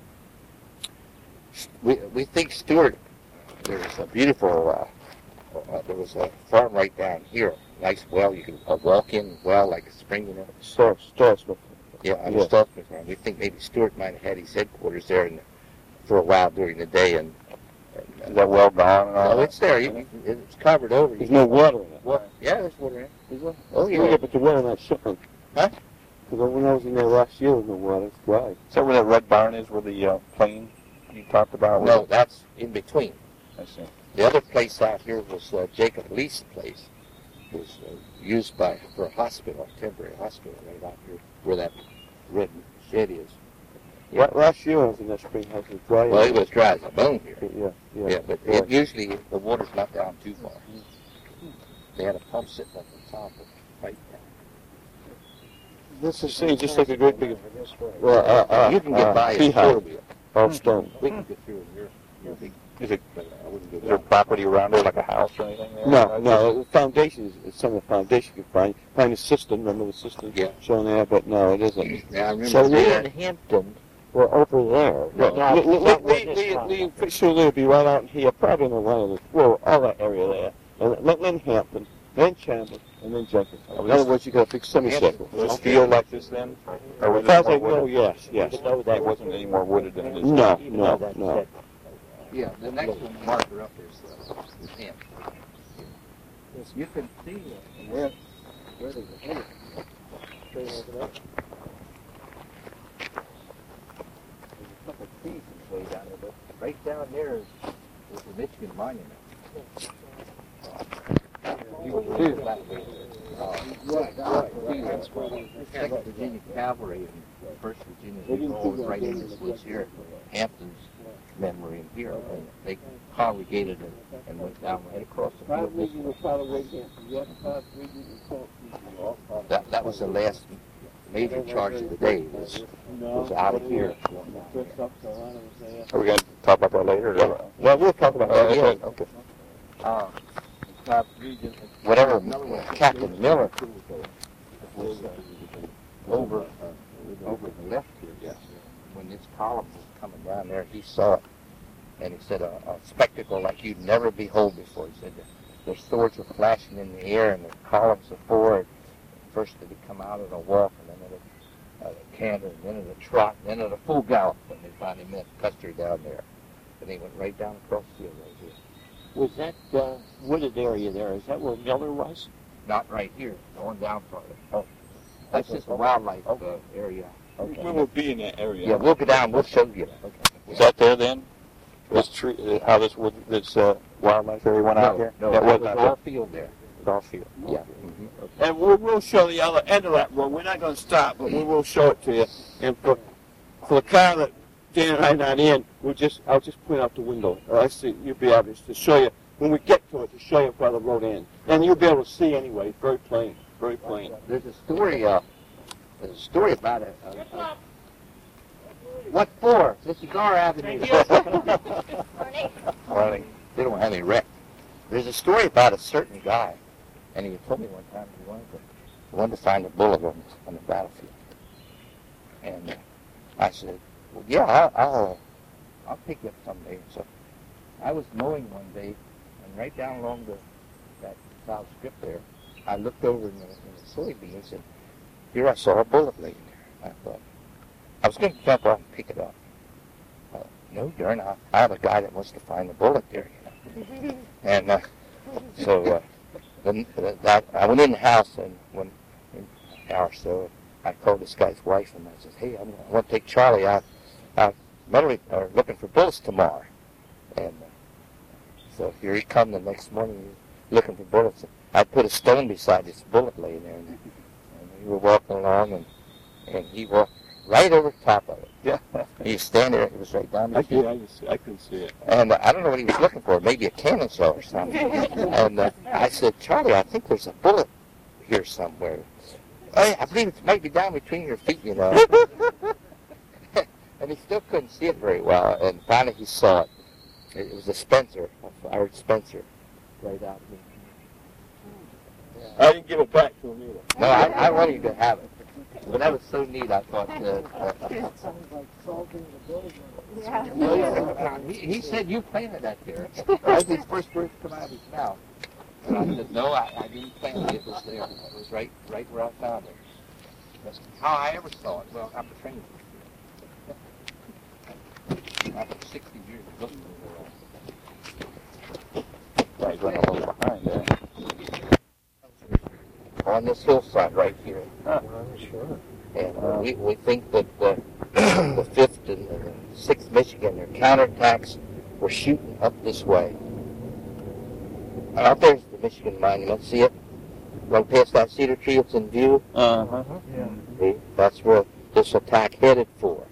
We we think Stewart. There was a beautiful. Uh, uh, there was a farm right down here. Nice well. You can a walk-in well like a spring, you know. Star, Starsmith. Yeah, on Yeah. the Stolzman farm. We think maybe Stewart might have had his headquarters there in, for a while during the day, and. and Is that well gone and all no, that? it's there. You, you, it's covered over. There's no water in it. What? Yeah, there's water in it. Is there? Oh, yeah. Yeah, but the water not shipping. Huh? Because when I was in there last year, there was no water. It's dry. Is that where that red barn is, where the uh, plane you talked about? was No, it? that's in between. I see. The other place out here was uh, Jacob Lee's place. It was uh, used by for a hospital, a temporary hospital, right out here where that red shed is. Yeah. Last year I was in that spring house. It was dry. Well, it was dry as a bone here. Yeah, yeah. Yeah, but yeah. it usually the water's not down too far. They had a pump sitting up on top of the pipe. This is see, just like a great big, This way. well, uh, uh, You can get uh, by a beehive, four wheel. all stone. We can get through in your your big. Is it? But I wouldn't go Is there down. property around there, like a house or anything there? No, no, the foundation is, it's some of the foundation you can find. Find a cistern, remember the cistern? Yeah. Shown there, but no, it isn't. Yeah, I remember So Lee there. and Hampton were over there. No, Now, Lee, Lee, what was Lee, this Lee, farm? Lee, Fitzhugh Lee would be right out here, probably in the line of the, well, all that area there. And then, then Hampton, then Chandler, and then Jenkins. In other words, you got a big semicircle. Was it field like this then? Or was As far it as I more know, wooded? yes, yes. Even though It that wasn't any more wooded than it is. No, even no, though that no. said- Yeah, the next one marker up is uh, the camp. You can see uh, where where they were headed. Straight over there. There's a couple of trees way down there, but right down there is, is the Michigan Monument. Uh, Here's that way. Uh, That's where the Second Virginia Cavalry and First Virginia, they go right in this woods here. Hampton's memory in here. And they congregated and, and went down right across the field this way. That, that was the last major charge of the day, was, was out of here. Are we going to talk about that later? Or? Well, we'll talk about that. Okay. Yeah. Okay. Uh, whatever Captain Miller was uh, over uh, over the left here, yes. When this column was coming down there, he saw it, and he said a, a spectacle like you'd never behold before. He said their swords were flashing in the air, and the columns of four. First did it come out at a walk, and then at a, at a canter, and then at a trot, and then at a full gallop when they finally met Custer down there. And they went right down across the field right here. Was that uh, wooded area there? Is that where Miller was? Not right here, going down farther. Oh, that's just a wildlife uh, area. We will be in that area. Yeah, we'll go down. We'll show you. Okay. Was that there then? This tree, uh, how this wood, this uh, wildlife area went out No, here? no, that it was was not all there. field there. It was all field. Yeah. Mm-hmm. And we'll, we'll show the other end of that road. We're not going to stop, but we will show it to you. And for, for the car that Dan and I not in, we'll just, I'll just point out the window. Uh, I see, you'll be able to show you, when we get to it, to show you where the road ends. And you'll be able to see anyway, very plain, very plain. There's a story, uh, there's a story about it. Uh, uh, what for? This is our avenue. Morning. They don't have any wreck. There's a story about a certain guy, and he told me one time he wanted to, he wanted to find a bullet on, on the battlefield. And uh, I said, well, yeah, I'll, I'll, I'll pick you up someday. So I was mowing one day, and right down along the that south strip there, I looked over in the, in the soybeans, and here I saw a bullet laying there. I thought, I was going to jump out and pick it up. Uh, no, darn, I, I have a guy that wants to find the bullet there, you know. And uh, so uh, the, the, that, I went in the house, and when in an hour or so, I called this guy's wife, and I said, hey, I'm, I want to take Charlie out, out metal, or looking for bullets tomorrow. And uh, so here he come the next morning, looking for bullets. I put a stone beside this bullet laying there, and, and we were walking along, and, and he walked right over the top of it. Yeah. He was standing there, it was right down I there. can, I can see, I can see it. And uh, I don't know what he was looking for, maybe a cannon shell or something. And uh, I said, Charlie, I think there's a bullet here somewhere. I, I believe it might be down between your feet, you know. And he still couldn't see it very well, and finally he saw it. It was a Spencer, a fired Spencer, right out here. I didn't give it back to him either. No, I, I wanted you to have it. But that was so neat, I thought. Uh, uh, Yeah. he, he said you planted that there. That's his first words come out of his mouth. And I said, no, I, I didn't plant it. It was there. It was right, right where I found it. That's how I ever saw it. Well, I'm trained. After sixty years of looking for it. Guy's running a little behind there. On this hillside right here. Huh. Sure. And uh, we, we think that uh, the fifth and the sixth Michigan, their counterattacks were shooting up this way. And out there's the Michigan monument. See it? Right past that cedar tree, it's in view. Uh-huh. Yeah. See? That's where this attack headed for.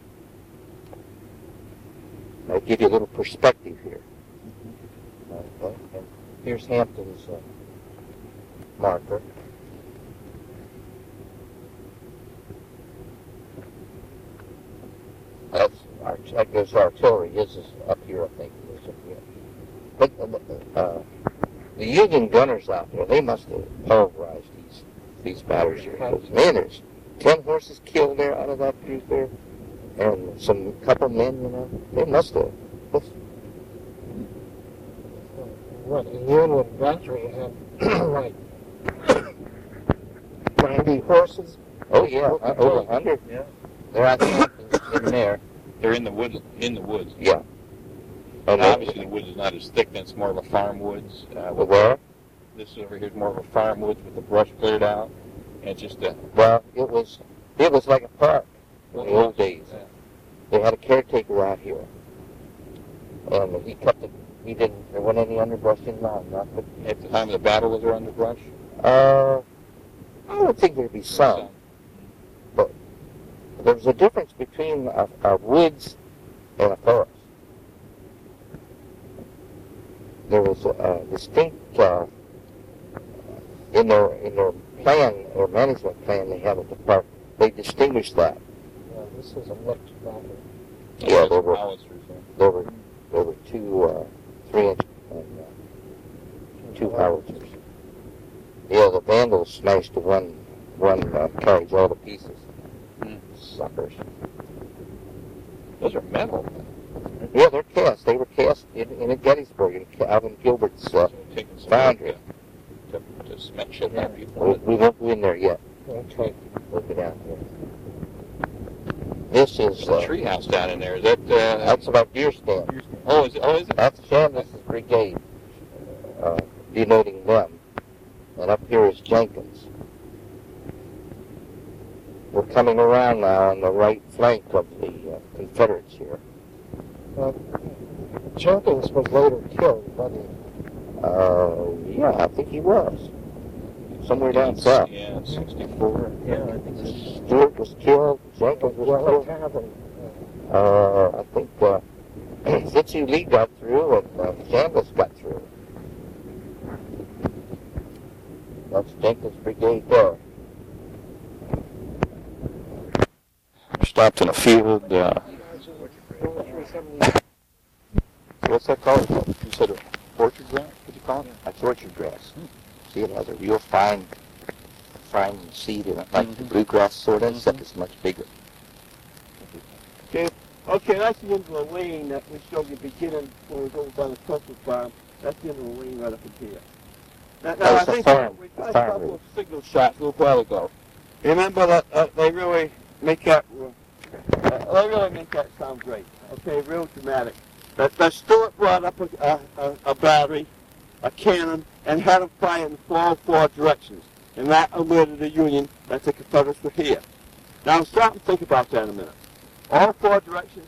I'll give you a little perspective here. Okay. And here's Hampton's uh, marker. That's our, that goes artillery. His is up here, I think. It is up here. But uh, the Union gunners out there, they must have pulverized these these batteries here. Man, there's ten horses killed there out of that group there, and some couple men, you know. They must have. What, the Union Battery had like ninety horses? Oh yeah, uh, over a hundred. Yeah. They're out there, in there. They're in the woods. In the woods. Yeah. And Okay. obviously the woods is not as thick. It's more of a farm woods. Uh, with Where? This over here is more of a farm woods with the brush cleared out, and it's just a. Well, it was it was like a park in the old days. Yeah. They had a caretaker out here, and he cut the he didn't, there wasn't any underbrush in line, not but, At the time of the battle, was there underbrush? uh, I would think there'd be some. But there's a difference between a, a woods and a forest. There was a, a distinct, uh, in their, in their plan, or management plan they have at the park, they distinguished that. Yeah, this is a mixed matter. Yeah, there were, Howitzers, yeah. there were, there were two, uh, three inch and, uh, two howitzers. Yeah, the Vandals smashed the one, one uh, carriage all to pieces. Hmm. Suckers. Those are metal. Yeah, they're cast. They were cast in, in Gettysburg, in Alvin Gilbert's uh, So taking some foundry. To, to smash it out We, people. we won't go in there yet. Okay. Look it out here. This is, There's a uh, tree house down in there. Is that, uh... that's about deer stand. Oh, is it? Oh, is it? That's Chambliss' brigade, uh, denoting them. And up here is Jenkins. We're coming around now on the right flank of the uh, Confederates here. Jenkins was later killed, wasn't Uh, yeah, I think he was. Somewhere down south. Yeah, sixty-four. Yeah, I think so. Stewart was killed. Jenkins he? was Well, killed. it happened. Uh, I think uh, Fitzhugh Lee got through and uh, Chambliss got through. That's Jenkins' brigade there. Stopped in a field. Uh, what's that called? You said a orchard grass? What do you call it? That's orchard grass. See, it has a real fine, fine seed in it, like the Mhm. bluegrass sort of, Mhm. except it's much bigger. Okay, that's the end of the lane that we showed you beginning when we was over by the Coastal Farm. That's the end of the lane right up in here. Now, now That was I the think farm, we the tried a farm couple route. of signal shots a little while ago. Remember that uh, they really make that uh, they really make that sound great. Okay, real dramatic. That, that Stuart brought up a, a, a, a battery, a cannon, and had them fire in all four directions. And that alerted the Union that the Confederates were here. Now stop and think about that in a minute. All four directions.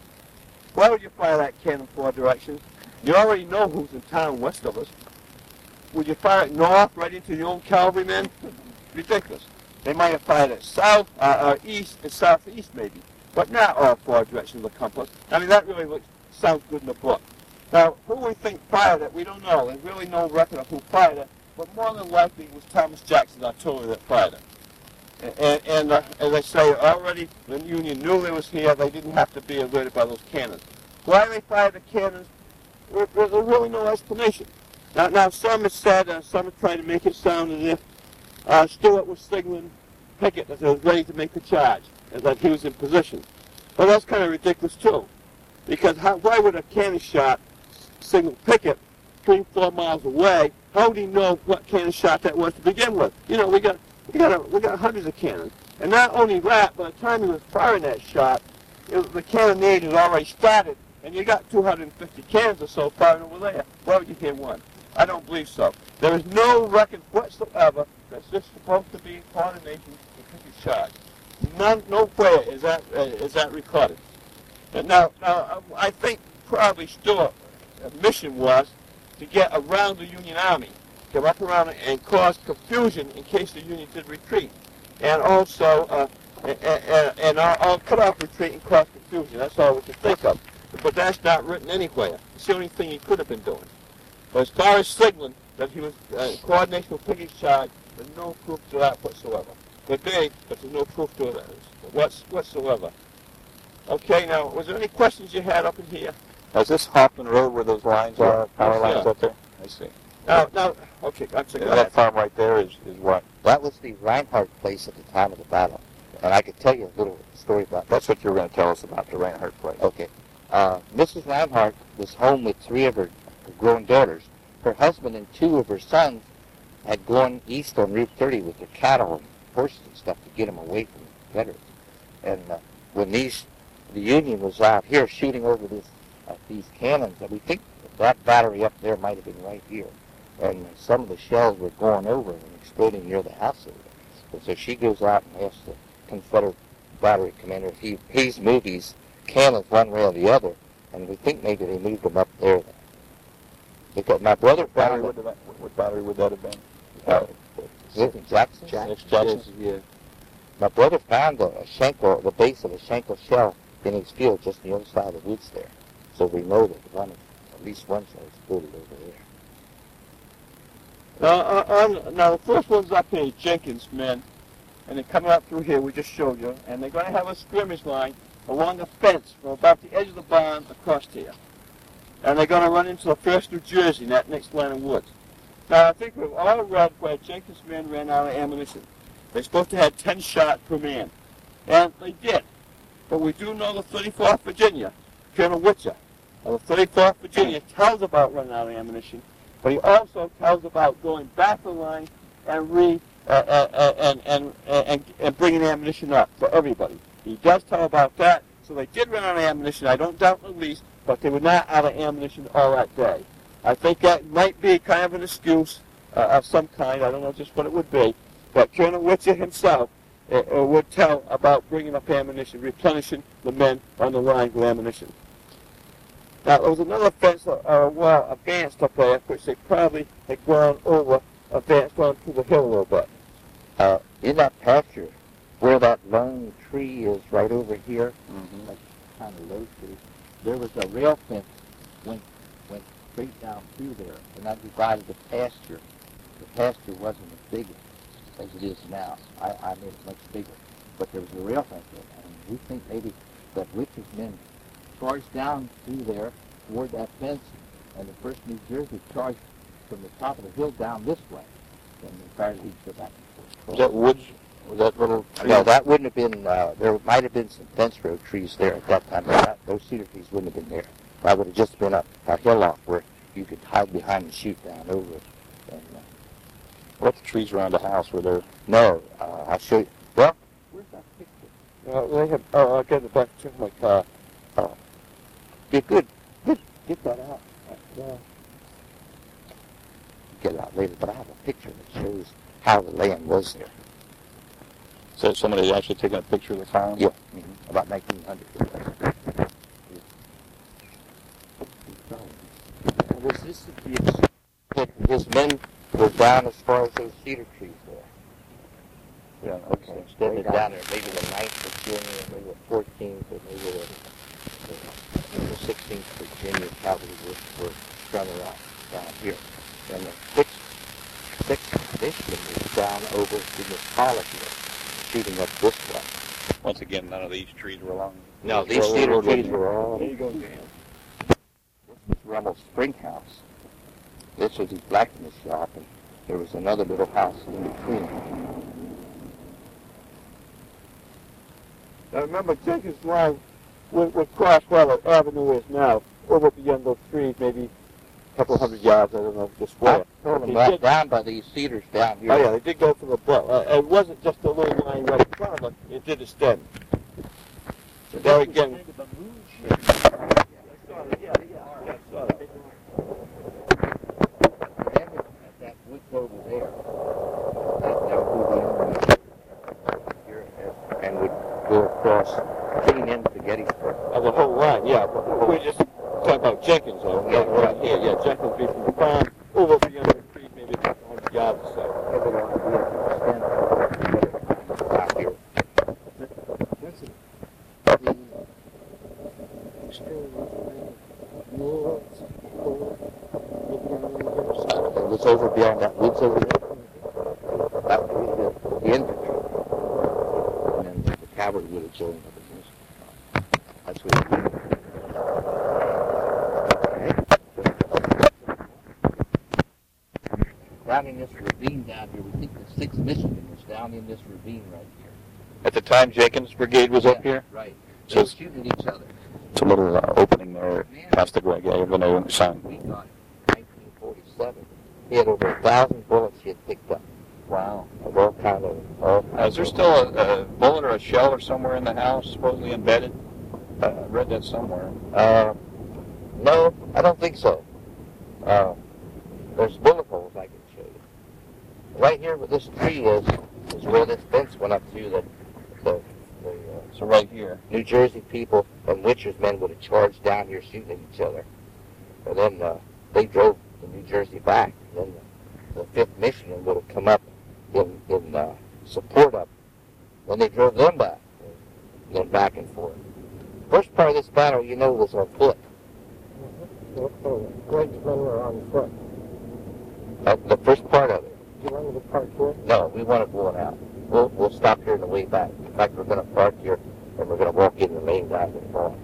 Why would you fire that cannon four directions? You already know who's in town west of us. Would you fire it north right into the old cavalrymen? Ridiculous. They might have fired it south, uh, uh, east, and southeast maybe, but not all four directions of the compass. I mean, that really looks, sounds good in the book. Now, who we think fired it, we don't know. There's really no record of who fired it, but more than likely it was Thomas Jackson's artillery that fired it. And, and uh, as I say, already the Union knew they was here. They didn't have to be alerted by those cannons. Why they fired the cannons, there- there's really no explanation. Now, now some have said, uh, some have tried to make it sound as if uh, Stuart was signaling Pickett that he was ready to make the charge, and that he was in position. Well, that's kind of ridiculous too, because how, why would a cannon shot signal Pickett three, four miles away? How would he know what cannon shot that was to begin with? You know, we got we got a, we got hundreds of cannons, and not only that, by the time he was firing that shot, it was, the cannonade had already started, and you got two hundred fifty cannons or so firing over there. Why would you hear one? I don't believe so. There is no record whatsoever that's just supposed to be coordination with Pickett's charge. None, nowhere is that uh, is that recorded. And now, now I think probably Stuart's mission was to get around the Union Army, get up around it and cause confusion in case the Union did retreat, and also uh, and, and, and uh, uh, cut off retreat and cause confusion. That's all we can think of. But that's not written anywhere. It's the only thing he could have been doing. But as far as signaling that he was uh, in coordination with Pickett's charge, there's no proof to that whatsoever. Could be, but there's no proof to that what's, whatsoever. Okay, now, was there any questions you had up in here? Is this Hoffman Road where those lines are, power Yes, lines yeah. up there? I see. Now, now, okay, I'm sorry, go That ahead. farm right there is, is what? That was the Reinhardt place at the time of the battle. And I could tell you a little story about that. That's what you were going to tell us about, the Reinhardt place. Okay. Uh, Missus Reinhardt was home with three of her, her grown daughters. Her husband and two of her sons had gone east on Route thirty with their cattle and horses and stuff to get them away from the Confederates. And uh, when these, the Union was out here shooting over this, uh, these cannons, and we think that battery up there might have been right here. And some of the shells were going over and exploding near the house over there. And so she goes out and asks the Confederate battery commander if he, he's moved these cannons one way or the other, and we think maybe they moved them up there. Because my brother What battery found would it. that, what battery would that have been? Uh, Jackson. Jackson. Jackson. Jackson. Yeah. My brother found a, a Schenkel, the base of a Schenkel shell in his field just on the other side of the woods there. So we know that one, at least one shell is exploded over there. Now, uh, on, now the first one's up here, Jenkins men, and they're coming up through here, we just showed you, and they're going to have a scrimmage line along the fence from about the edge of the barn across here. And they're going to run into the first New Jersey in that next line of woods. Now, I think we've all read where Jenkins men ran out of ammunition. They're supposed to have ten shot per man. And they did. But we do know the thirty-fourth Virginia, Colonel Witcher of the thirty-fourth Virginia tells about running out of ammunition, but he also tells about going back the line and re uh, uh, and, and, and, and bringing ammunition up for everybody. He does tell about that. So they did run out of ammunition, I don't doubt in the least, but they were not out of ammunition all that day. I think that might be kind of an excuse uh, of some kind. I don't know just what it would be. But Colonel Witcher himself uh, uh, would tell about bringing up ammunition, replenishing the men on the line with ammunition. Now, there was another fence uh, uh, wall advanced up there, which they probably had gone over, advanced on to the hill a little bit. Uh, in that pasture, where that lone tree is right over here, Mm-hmm. like kind of low tree, there was a rail fence went went straight down through there, and that divided the pasture. The pasture wasn't as big as it is now. I, I made it much bigger, but there was a rail fence there, and we think maybe that Witcher's men charged down through there toward that fence, and the first New Jersey charged from the top of the hill down this way, and the fire leads go back and forth. Was that woods? Was that little tree? No, that wouldn't have been, uh, there might have been some fence row trees there at that time, but that, those cedar trees wouldn't have been there. That would have just been a, a hillock where you could hide behind and shoot down over it. And, uh, What the trees around the house were there? no, uh, I'll show you. Well, where's that picture? Uh, they have, oh, I'll get it back to my car. Be good, good, get that out. Uh, get it out later, but I have a picture that shows how the land was there. So somebody actually taking a picture of the farm? Yeah, mm-hmm. About nineteen hundred. Was this the, his men were down as far as those cedar trees there? Yeah, Okay, okay. instead of down there, maybe the ninth Virginia, maybe the fourteenth, or maybe the, the, the sixteenth Virginia probably were, were strung around down here. And the sixth, sixth Michigan was down over in the collar here, shooting up this way. Once again, none of these trees were along. No, these Well, cedar well, trees well, were all. There you go, Dan. This was Rummel's spring house. This was his blacksmith shop, and there was another little house in between. Now remember, Jenkins line would, would cross where the avenue is now, over beyond those trees, maybe a couple hundred yards, I don't know, just I where. told him They that did- down by these cedars down here. Oh yeah, they did go for the blow. Uh, it wasn't just a little line right in front of us, it did extend. So there again. Yeah, I saw that, yeah, yeah, yeah, I saw that. Remember at that woods over there, that, that would be here and would go across clean into Gettysburg. Of the whole line, yeah. But we're just talking about Jenkins, though. Yeah, right right. here, yeah. Jenkins would be from the farm over beyond the trees, maybe a couple hundred yards or so. Have an idea to extend out here. That's it. The exterior walls, or maybe on the other side. It was over beyond that woods over there. That was the, the infantry. And then the cavalry would have joined up against. That's what it did. Down in this ravine down here, we think the sixth Michigan was down in this ravine right here. At the time Jenkins' brigade was up Yeah, here, Right. They So were it's- shooting at each other. it's a little uh, opening there past the Greg Avenue sign. We got it in nineteen forty-seven. He had over a thousand bullets he had picked up. Wow. Of all kind of. All Uh, is there still a, a bullet or a shell or somewhere in the house supposedly embedded? Uh, I read that somewhere. Uh, no, I don't think so. Uh, there's bullet holes I can show you. Right here where this tree is, is where this fence went up to the, the, the uh, So right here. New Jersey people and Witcher's men would have charged down here shooting at each other. And then uh, they drove the New Jersey back. Then the, the fifth Michigan would have come up in, in uh, support of it. Then they drove them back, and then back and forth. First part of this battle, you know, was on foot. Mm-hmm. Greg's men were on foot. Uh, the first part of it. You wanted to park here? No, we want to go out. We'll, we'll stop here on the way back. In fact, we're going to park here, and we're going to walk in the main drive and farm.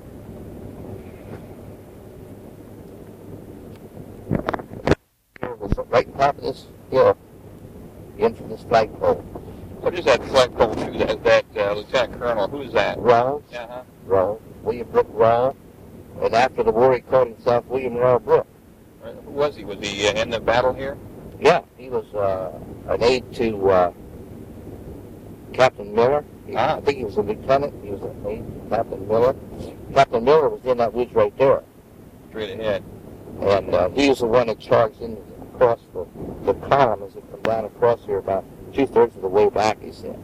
Here was right on top of this hill, in from this flagpole. What is that flagpole to that, that uh, Lieutenant Colonel? Who is that? Rawls, Uh-huh. Rawls, William Brook Rawls, and after the war he called himself William Rawls Brook. Who was he? Was he uh, in the battle here? Yeah, he was uh, an aide to uh, Captain Miller. He, Ah. I think he was a lieutenant. He was an aide to Captain Miller. Captain Miller was in that woods right there. Straight ahead. And uh, he was the one that charged in across the, the column as it come down across here about two-thirds of the way back, he said.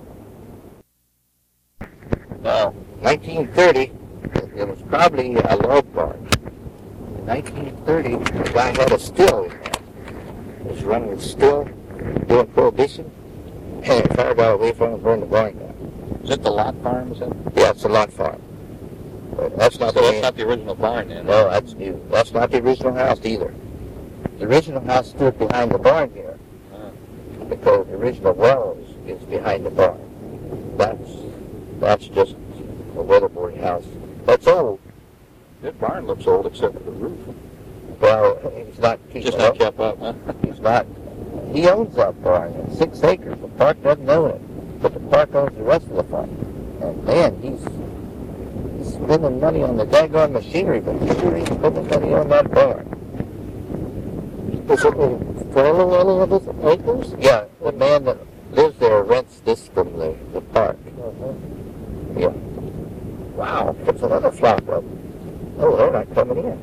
Now, nineteen thirty, it was probably a log barn. In nineteen thirty, the guy had a still in there. He was running a still, doing prohibition, and the fire got away from him and burned the barn down. Is that the lot farm? Is that? Yeah, it's a lot farm. But that's not So the that's main- not the original barn then? No, that's new. That's not the original house either. The original house stood behind the barn here, Uh, because the original well is, is behind the barn. That's that's just a weatherboard house. That's old. that barn looks old except for the roof. Well, he's not keeping Just not up. kept up, huh? He's not. He owns that barn. It's six acres. The park doesn't own it, but the park owns the rest of the farm. And man, he's he's spending money on the daggone machinery, but he sure ain't spending money on that barn. Is it in farming any of his acres? Yeah, the man that lives there rents this from the, the park. Uh-huh. Yeah. Wow, it's another flock of them. Oh, they're not coming in.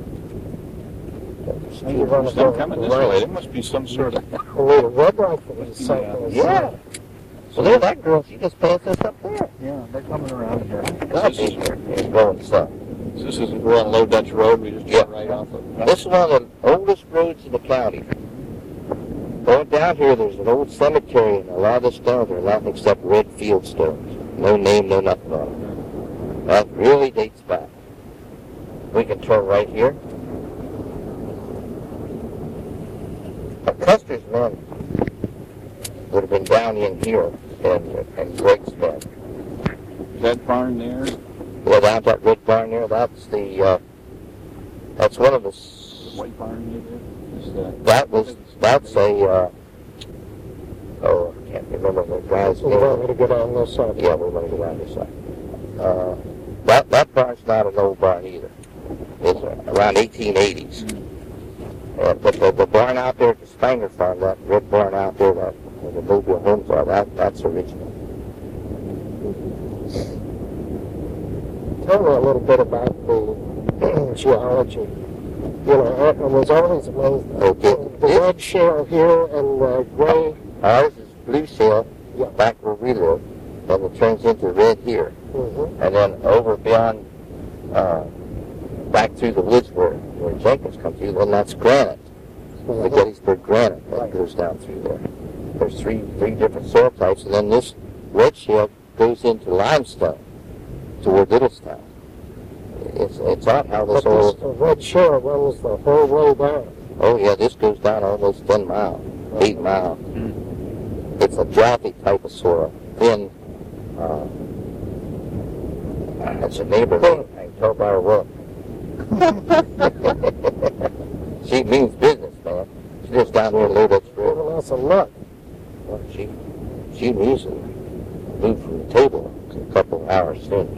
You want to Still go coming this right? way. There must be some sort of... We need a red light for these something. Yeah. So there's that girl. She just passed us up there. Yeah, they're coming around here. God, she's she's going south. This is, we're on Low Dutch Road. We just Yeah. got right off of... This is one of the oldest roads in the county. Going down here, there's an old cemetery, and a lot of the stones are nothing except red field stones. No name, no nothing on them. That really dates back. We can turn right here. Now, Custer's men would have been down in here, and, and Greg's men. Is that barn there? Yeah, down that red barn there, that's the, uh, that's one of the, s- White barn there? Is that... that was, that's a, uh, oh, I can't remember the guy's We want name. me to go down this side. Yeah, we're going to go around this side. Uh, that, that barn's not an old barn either. It's uh, around eighteen eighties. Uh, but the, the barn out there at the Spanger farm, that red barn out there, that, where the mobile homes are, that, that's original. Tell me a little bit about the geology. You know, I, I was always amazed. Okay. The red shale here and the gray. Ours is blue shale, Yeah. back where we live, and it turns into red here. Mm-hmm. And then over beyond, uh, back through the woods where, where Jenkins comes through, then that's granite. The Gettysburg granite that Right. goes down through there. There's three three different soil types, and then this red shale goes into limestone toward Littlestown. It's it's odd how this But this, all. the red shale runs the whole way down. Oh yeah, this goes down almost ten miles, eight miles. It's a jolly type of soil, thin. Uh, that's a neighbor name. I can tell by her work. She means business, man. She lives down there in Low Dutch Road. Giving us a look. Well, she she needs to move from the table in a couple of hours soon.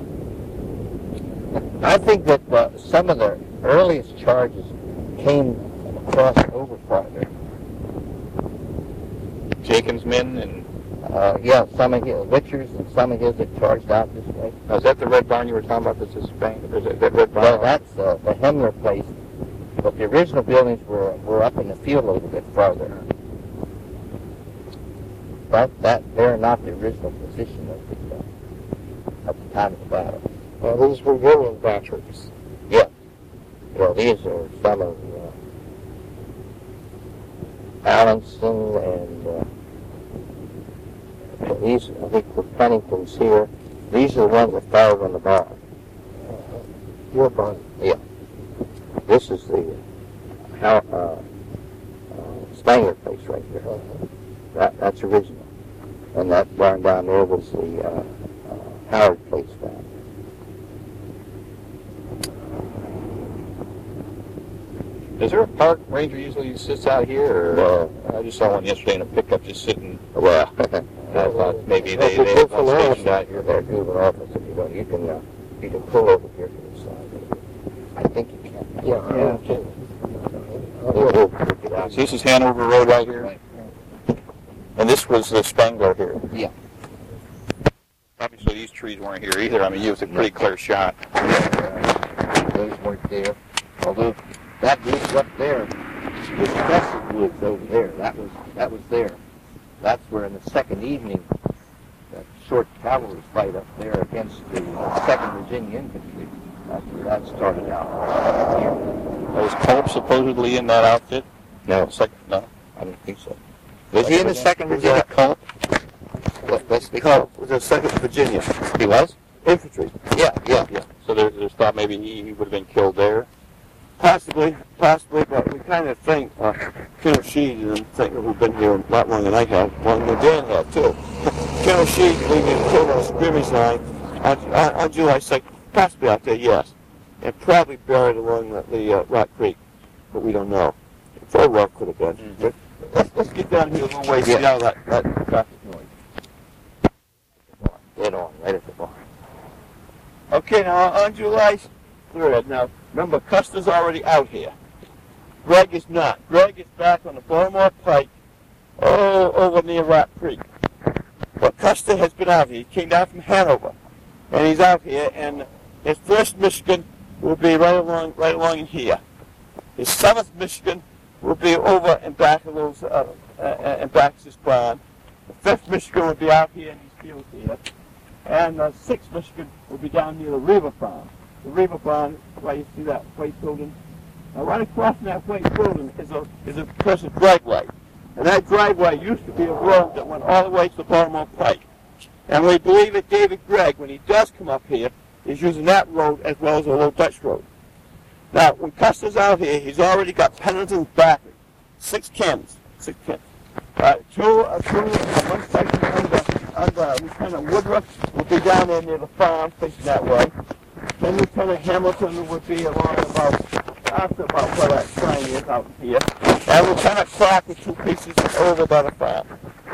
I think that uh, some of the earliest charges came across over farther. Jenkins men and... Uh, yeah, some of his, Richards and some of his that charged out this way. Now, is that the red barn you were talking about? This is Spain? Or is that, that red barn? Well, that's uh, the Hemler place, but the original buildings were, were up in the field a little bit farther. But that, they're not the original position of the, uh, at the time of the battle. Well, these were Union batteries. Well, these are some of uh, Allenson and uh, these, I think the Penningtons here. These are the ones that fired on the barn. Your barn. Yeah. This is the uh, how, uh, uh, Spangler place right here. That, that's original. And that barn down there was the uh, uh, Howard place down there. Is there a park ranger usually sits out here, or Well, I just saw one yesterday in a pickup just sitting. Well, I thought maybe they Well, they it's have an stationed office. out here. they're juvenile office. If you don't, you can uh, you can pull over here to the side. I think you can. Yeah. Okay. I'll We'll, go. we'll pick it out. So this is Hanover Road right here, Right. and this was the Spangler here. Yeah. Obviously, these trees weren't here either. I mean, it was a pretty clear shot. Those weren't there. Although that woods up there, the Crescent Woods over there, that was that was there. That's where in the second evening, that short cavalry fight up there against the Second Virginia Infantry. That's where that started out. Here. Was Culp supposedly in that outfit? No, Second, no. I don't think so. Was he in the Second Was Virginia? that Culp? What, what's the Culp was in Second Virginia He was? infantry. Yeah, yeah. Yeah. So there's, there's thought maybe he, he would have been killed there. Possibly, possibly, but we kind of think, uh, Colonel Sheed and think who've been here a lot longer than I have, longer than Dan had too. Colonel Sheed leaving killed on a scrimmage line on, on, on July second, possibly out there, yes, and probably buried along the, the uh, Rock Creek, but we don't know. It very well could have been. Mm-hmm. But let's, let's get down here a little way, see Yeah. how that, that traffic noise. Dead on, right at the barn. Okay, now on July third, now remember Custer's already out here. Greg is not. Greg is back on the Baltimore Pike, oh, over near Rock Creek. But Custer has been out here. He came down from Hanover, and he's out here. And his first Michigan will be right along, right along in here. His seventh Michigan will be over and back of those, uh, uh, and back of this barn. The fifth Michigan will be out here in these fields here. And the sixth Michigan will be down near the River Farm. The River Farm, where you see that white building. Now, right across from that white building is a is a person's driveway, and that driveway used to be a road that went all the way to the Baltimore Pike. And we believe that David Gregg, when he does come up here, is using that road as well as the Old Dutch Road. Now, when Custer's out here, he's already got Pennington's battery, six cannons, six cannons. Uh, two, uh, two, uh, one section under under Lieutenant Woodruff will be down there near the farm, facing that way. Then Lieutenant Hamilton would be along about, after about where that sign is out here. And Lieutenant Clark with two pieces over by the farm.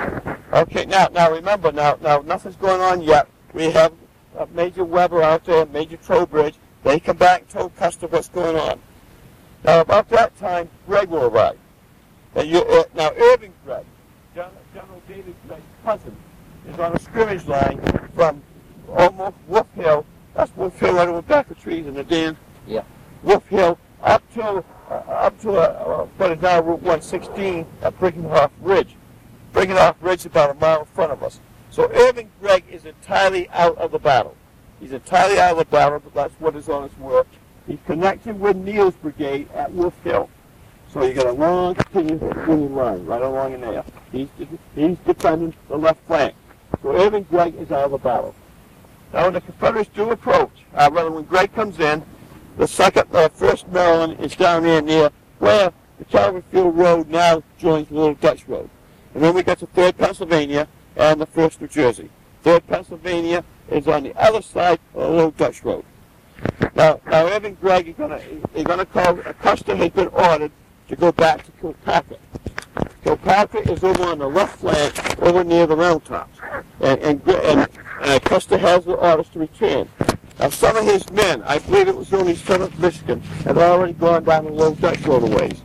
Okay, now, now remember, now, now nothing's going on yet. We have uh, Major Weber out there, Major Trowbridge. They come back and tell Custer what's going on. Now, about that time, Gregg will arrive. And you, uh, now, Irving Gregg, General, General David Gregg's cousin, is on a scrimmage line from almost Wolf Hill. That's Wolf Hill right over back of trees in the dam. Yeah. Wolf Hill up to uh, up to uh, uh, what is now Route one sixteen at Briggenhoff Ridge. Briggenhoff Ridge is about a mile in front of us. So Irving Gregg is entirely out of the battle. He's entirely out of the battle, but that's what is on his work. He's connected with Neal's brigade at Wolf Hill. So you got a long continuous Union line right along in there. He's he's defending the left flank. So Irving Gregg is out of the battle. Now when the Confederates do approach, uh, rather when Gregg comes in, the second, uh, first Maryland is down there near where the Calvary Field Road now joins the Little Dutch Road. And then we get to third Pennsylvania and the first New Jersey. third Pennsylvania is on the other side of the Little Dutch Road. Now, now Irving Gregg is gonna, is gonna call, uh, Custer has been ordered to go back to Kilpatrick. Kilpatrick is over on the left flank, over near the Round Tops. And, and, and uh, Custer has the orders to return. Now, some of his men, I believe it was only seventh Michigan, had already gone down the Little Dutch Road a ways.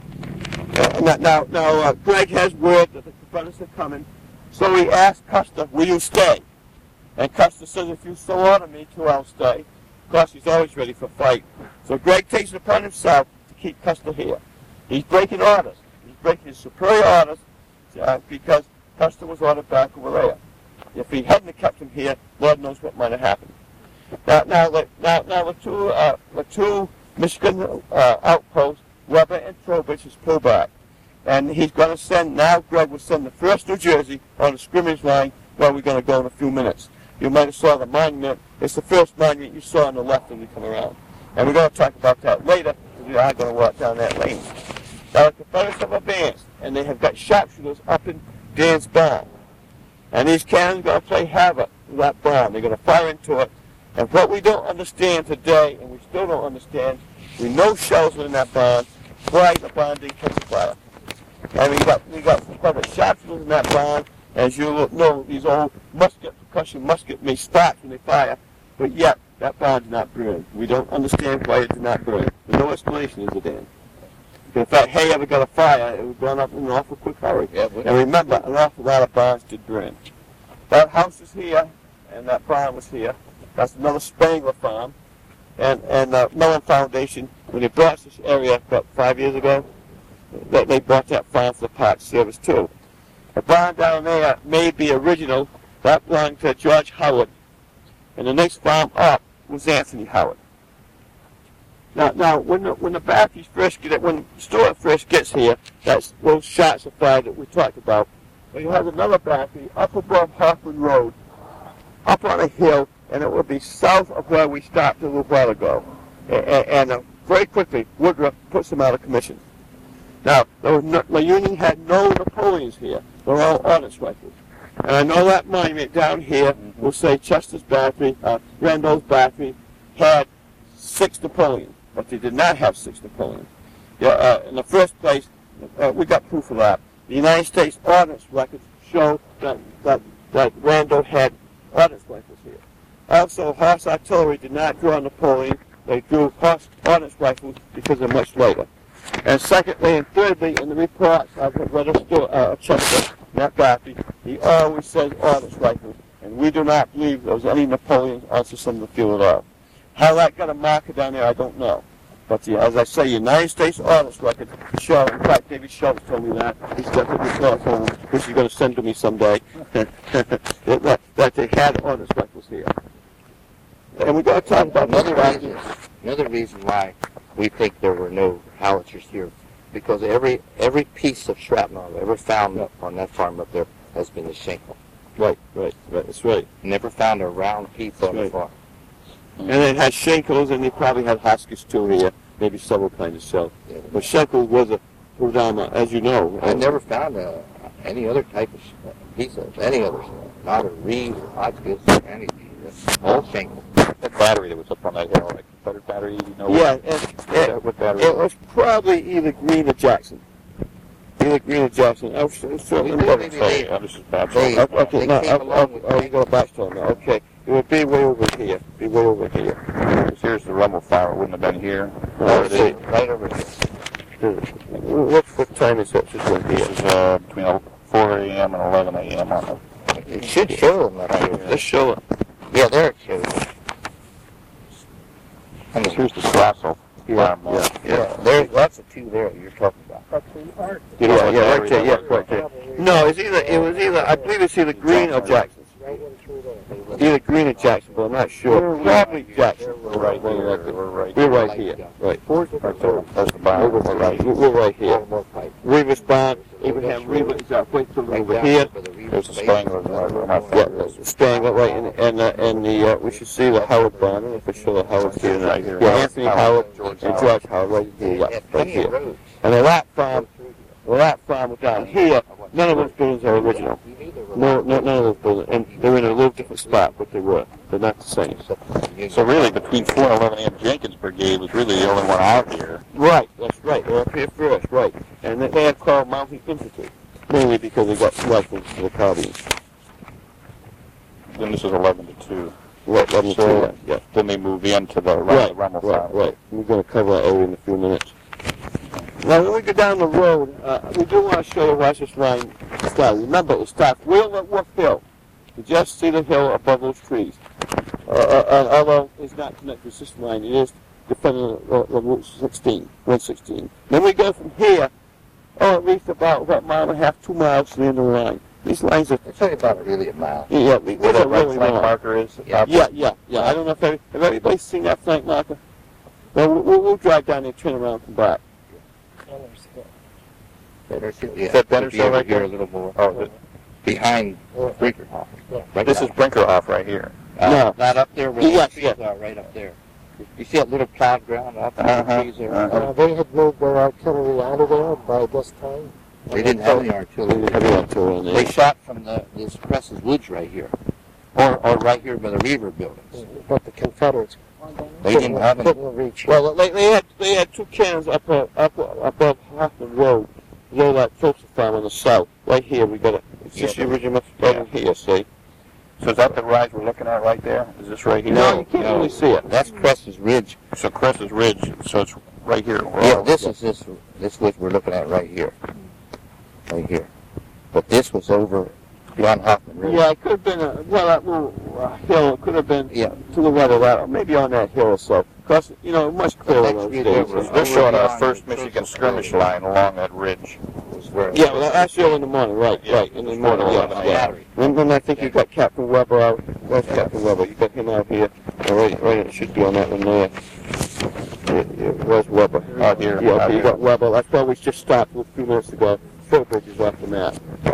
Uh, now, now, now uh, Gregg has word that the Confederates are coming, so he asked Custer, will you stay? And Custer says, if you so order me to, I'll stay. Of course, he's always ready for a fight. So Gregg takes it upon himself to keep Custer here. He's breaking orders. He's breaking his superior orders uh, because Custer was ordered back over there. If he hadn't kept him here, Lord knows what might have happened. Now, now, the, now, now the two, uh, the two Michigan uh, outposts, Weber and Trowbridge, is pulled back. and he's going to send, now Greg will send the first New Jersey on the scrimmage line where we're going to go in a few minutes. You might have saw the monument. It's the first monument you saw on the left when we come around. And we're going to talk about that later, because we are going to walk down that lane. Now, the Confederates have advanced, and they have got sharpshooters up in Dan's barn. And these cannons are going to play havoc with that barn. They're going to fire into it. And what we don't understand today, and we still don't understand, we know shells were in that barn. Why the barn didn't catch fire? And we got we got Confederate sharpshooters in that barn. As you know, these old musket, percussion musket may spark when they fire, but yet that barn did not burn. We don't understand why it did not burn. There's no explanation, is there, Dan? If that hay ever got a fire, it would burn up in an awful quick hurry. Yeah, and remember, an awful lot of barns did burn. That house is here, and that barn was here. That's another Spangler farm. And and uh, Mellon Foundation, when they bought this area about five years ago, they, they bought that farm for the Park Service too. The barn down there may be original. That belonged to George Howard. And the next farm up was Anthony Howard. Now, now when the, when the Baptists first get it, when Stuart first gets here, that's those shots of fire that we talked about. But you have another Baptist up above Hoffman Road, up on a hill, and it will be south of where we stopped a little while ago. And, and uh, very quickly, Woodruff puts them out of commission. Now, there was no, the Union had no Napoleons here. They're all ordnance rifles. And I know that monument down here will say Chester's Battery, uh, Randall's Battery, had six Napoleons, but they did not have six Napoleons. Yeah, uh, in the first place, uh, we got proof of that. The United States ordnance records show that, that, that Randall had ordnance rifles here. Also, horse artillery did not draw Napoleon. They drew horse ordnance rifles because they're much later. And secondly and thirdly, in the reports I've read a story, uh, Chester, not Battery, he always says ordnance rifles, and we do not believe there was any Napoleons on some of the field at all. How that got a marker down there, I don't know. But the, as I say, United States ordnance records show, in fact, David Schultz told me that, he's got the report home, which he's going to send to me someday, that, that they had ordnance rifles here. And we're going to talk about another reason, another reason why we think there were no howitzers here, because every every piece of shrapnel I've ever found Yep. on that farm up there has been the Schenkel. Right, right, right, that's right. Never found a round piece on Right. the farm. And it had Schenkels, and they probably had Huskies too here, maybe several kinds of shells. Yeah. But Schenkels was a, was down, uh, as you know. I never found a, any other type of sh- piece of any other stuff. Not a reed or hotchkiss or anything. Just all Schenkel. That battery that was up on that hill, that Confederate battery, you know? Yeah, what, and, and what battery? it was probably either Green or Jackson. Either Green or Jackson. I was certainly Maybe never they- say. I'm just bad. They- Okay, okay, they no, came I'll, along I'll, with I'll Schenkel. go back to it now. Okay, it would be way over here. Be way over here. Because here's the rumble fire. It wouldn't have been here. Oh, Or see. Right over here. What, what time is it? Just one This here. is uh, between four a.m. and eleven a.m. on the... It should show them that I Let's show it. Yeah, there it shows. I mean, Here's the Strassel Yeah, farm. yeah, yeah, yeah. there's lots of two there you're talking about. But the art You know Yeah, what yeah, battery right there, that yeah, was? right there. No, it's either, it was either, I believe it's either Green or Jackson. right in through there. Either Green or Jackson, but I'm not sure. Probably Jackson. We're right here. We're right We're here. right here, right. Right there. That's the We're barn. we're right, we're right here. One more pipe. Reeves Barn, Abraham Reeves is out right Right over down here. for the Reeves There's the base. Spangler right on my Yeah, front. that's Spangler, right, and, and, uh, and the, uh, we should see the Howard Barn, I don't know if I show the Howard here. Right here. Yeah, Anthony Howard George and Howard. George Howard, right here, They yeah, had right plenty of here. roads. And the Lat Farm, the Lat Farm was down here, none of those buildings are original. We knew there were No, lots no, none of those buildings, and they're in a little different spot, but they were, they're not the same. except for the Union. So really, between four and eleven a.m., Jenkins Brigade was really the only one out here. Right, that's right, they're up here first, right. And they- they had called mounted infantry, mainly because they got rifles to the carbines. Then this is eleven to two. Right, let me So- tell you, yeah. Then they move into the Right, Rummel right, farm. right. We're going to cover that area in a few minutes. Now, when we go down the road, uh, we do want to show you where this line starts. Remember, it starts way over at Wolf Hill. You just see the hill above those trees. Uh, uh, although it's not connected to this line, it is depending on uh, Route sixteen, one sixteen. Then we go from here, oh, at least about, about a mile and a half, two miles to the end of the line. These lines are, It's only about really a mile. yeah, these Where are that red really flank long. marker is? Yeah. Yeah, yeah, yeah. I don't know if, every, if everybody's seen that flank marker. Well, we'll, we'll drive down there, turn around, come back. Benderson, yeah. Is that Could be Benderson over right here there? a little more. Oh, the, Behind Brinkerhoff. Right this now. is Brinkerhoff right here. Uh, No. Not up there where Yes, the trees yes. are, right up there. You see that little plowed ground up there, Uh-huh, the trees there? uh-huh. Uh, they had moved their artillery out of there by this time. They didn't have any artillery. Heavy artillery in They there. shot from the this Cress's Woods right here, or or right here by the Reaver buildings. But the Confederates They didn't have any. couldn't reach it. Well, they, they had they had two cannons up uh, up above Hoffman Road, below that Filter farm on the south. Right here, we got it. It's just Yeah, the original building here. See? So is that the rise we're looking at right there? Is this right here? No, you can't really see it. That's Cress's Ridge. So Cress's Ridge, so it's right here. Yeah, this is this this what we're looking at right here, right here. But this was over beyond Hoffman Road. Yeah, it could have been a well that little uh, hill. It could have been Yeah. to the right of that, or maybe on that hill or so. Because you know, much clearer Next those year days. there was- They're showing Over our beyond first the Michigan Churchill skirmish Road. line along that ridge. Was where Yeah, well, that's early in the morning, right, Yeah. right, in the morning, Before yeah, eleven yeah. battery. And then I think you got Captain Weber out. Where's Captain Weber? You got him out here. Oh, right, right, it should be on that one there. It, it was Weber. Out here. Yeah, out okay, you here. got Weber. That's where we just stopped a few minutes ago. Philbridge is off the map.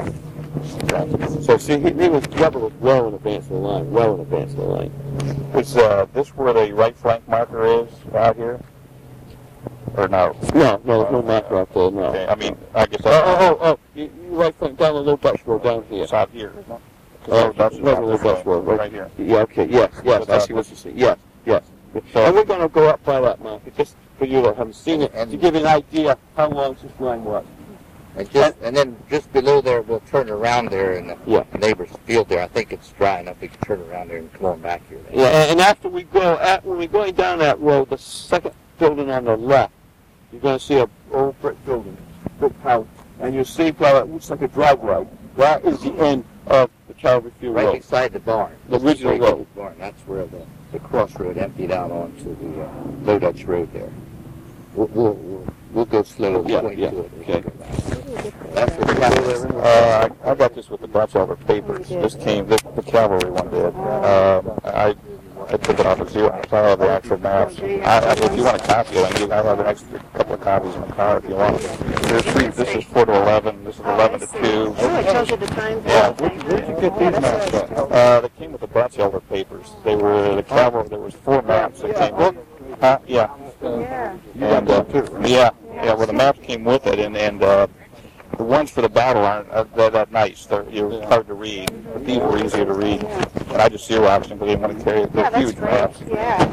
So see, he, he was, Weber was well in advance of the line, well in advance of the line. Was uh, this where the right flank marker is out here? Or no? No, no, there's no marker out there, no. Okay, I mean, I guess Oh, that's oh, oh, oh, you, you right front down the Little Dutch Road down here. it's out here, isn't it? Oh, That's that's a Little Dutch Road, right? right here. Yeah, okay, yes, yes, I see what you're saying, yes, yes. And we're gonna go up by that marker, just for you that haven't seen it, And- to give you an idea how long this line was. And just and then just below there, we'll turn around there in the Yeah. neighbor's field there. I think it's dry enough. We can turn around there and come on back here. Yeah, and and after we go, at, when we're going down that road, the second building on the left, you're gonna see a old brick building, brick house, and you'll see, well, it looks like a driveway. That is the end of the Calvary Field Right Road. beside the barn. The original Right road. beside the barn. That's where the, the crossroad emptied out onto the uh, Low Dutch Road there. We'll, we'll, we'll, we'll go slowly Yeah, point yeah, to it. okay. That's what the cavalry. Uh, I, I got this with the Batchelder papers. This came, this, the cavalry one did. Um, I, I took it off of zero. I have the actual maps. I, I, if you want a copy, I can, I have an extra couple of copies in the car if you want. There's three. This is four to eleven. This is eleven to two. Oh, it tells you the times. Yeah. and everything. Where'd you get these maps from? Uh, they came with the Batchelder papers. They were the cavalry. There was four maps that came with. Huh? Yeah. Yeah. And uh, yeah, yeah. Well, the maps came with it, and and uh, the ones for the battle aren't uh, that, that nice. They're you're hard to read. But these were easier to read. And I just xeroxed them because I didn't want to carry. Yeah, They're that's huge great. maps. Yeah.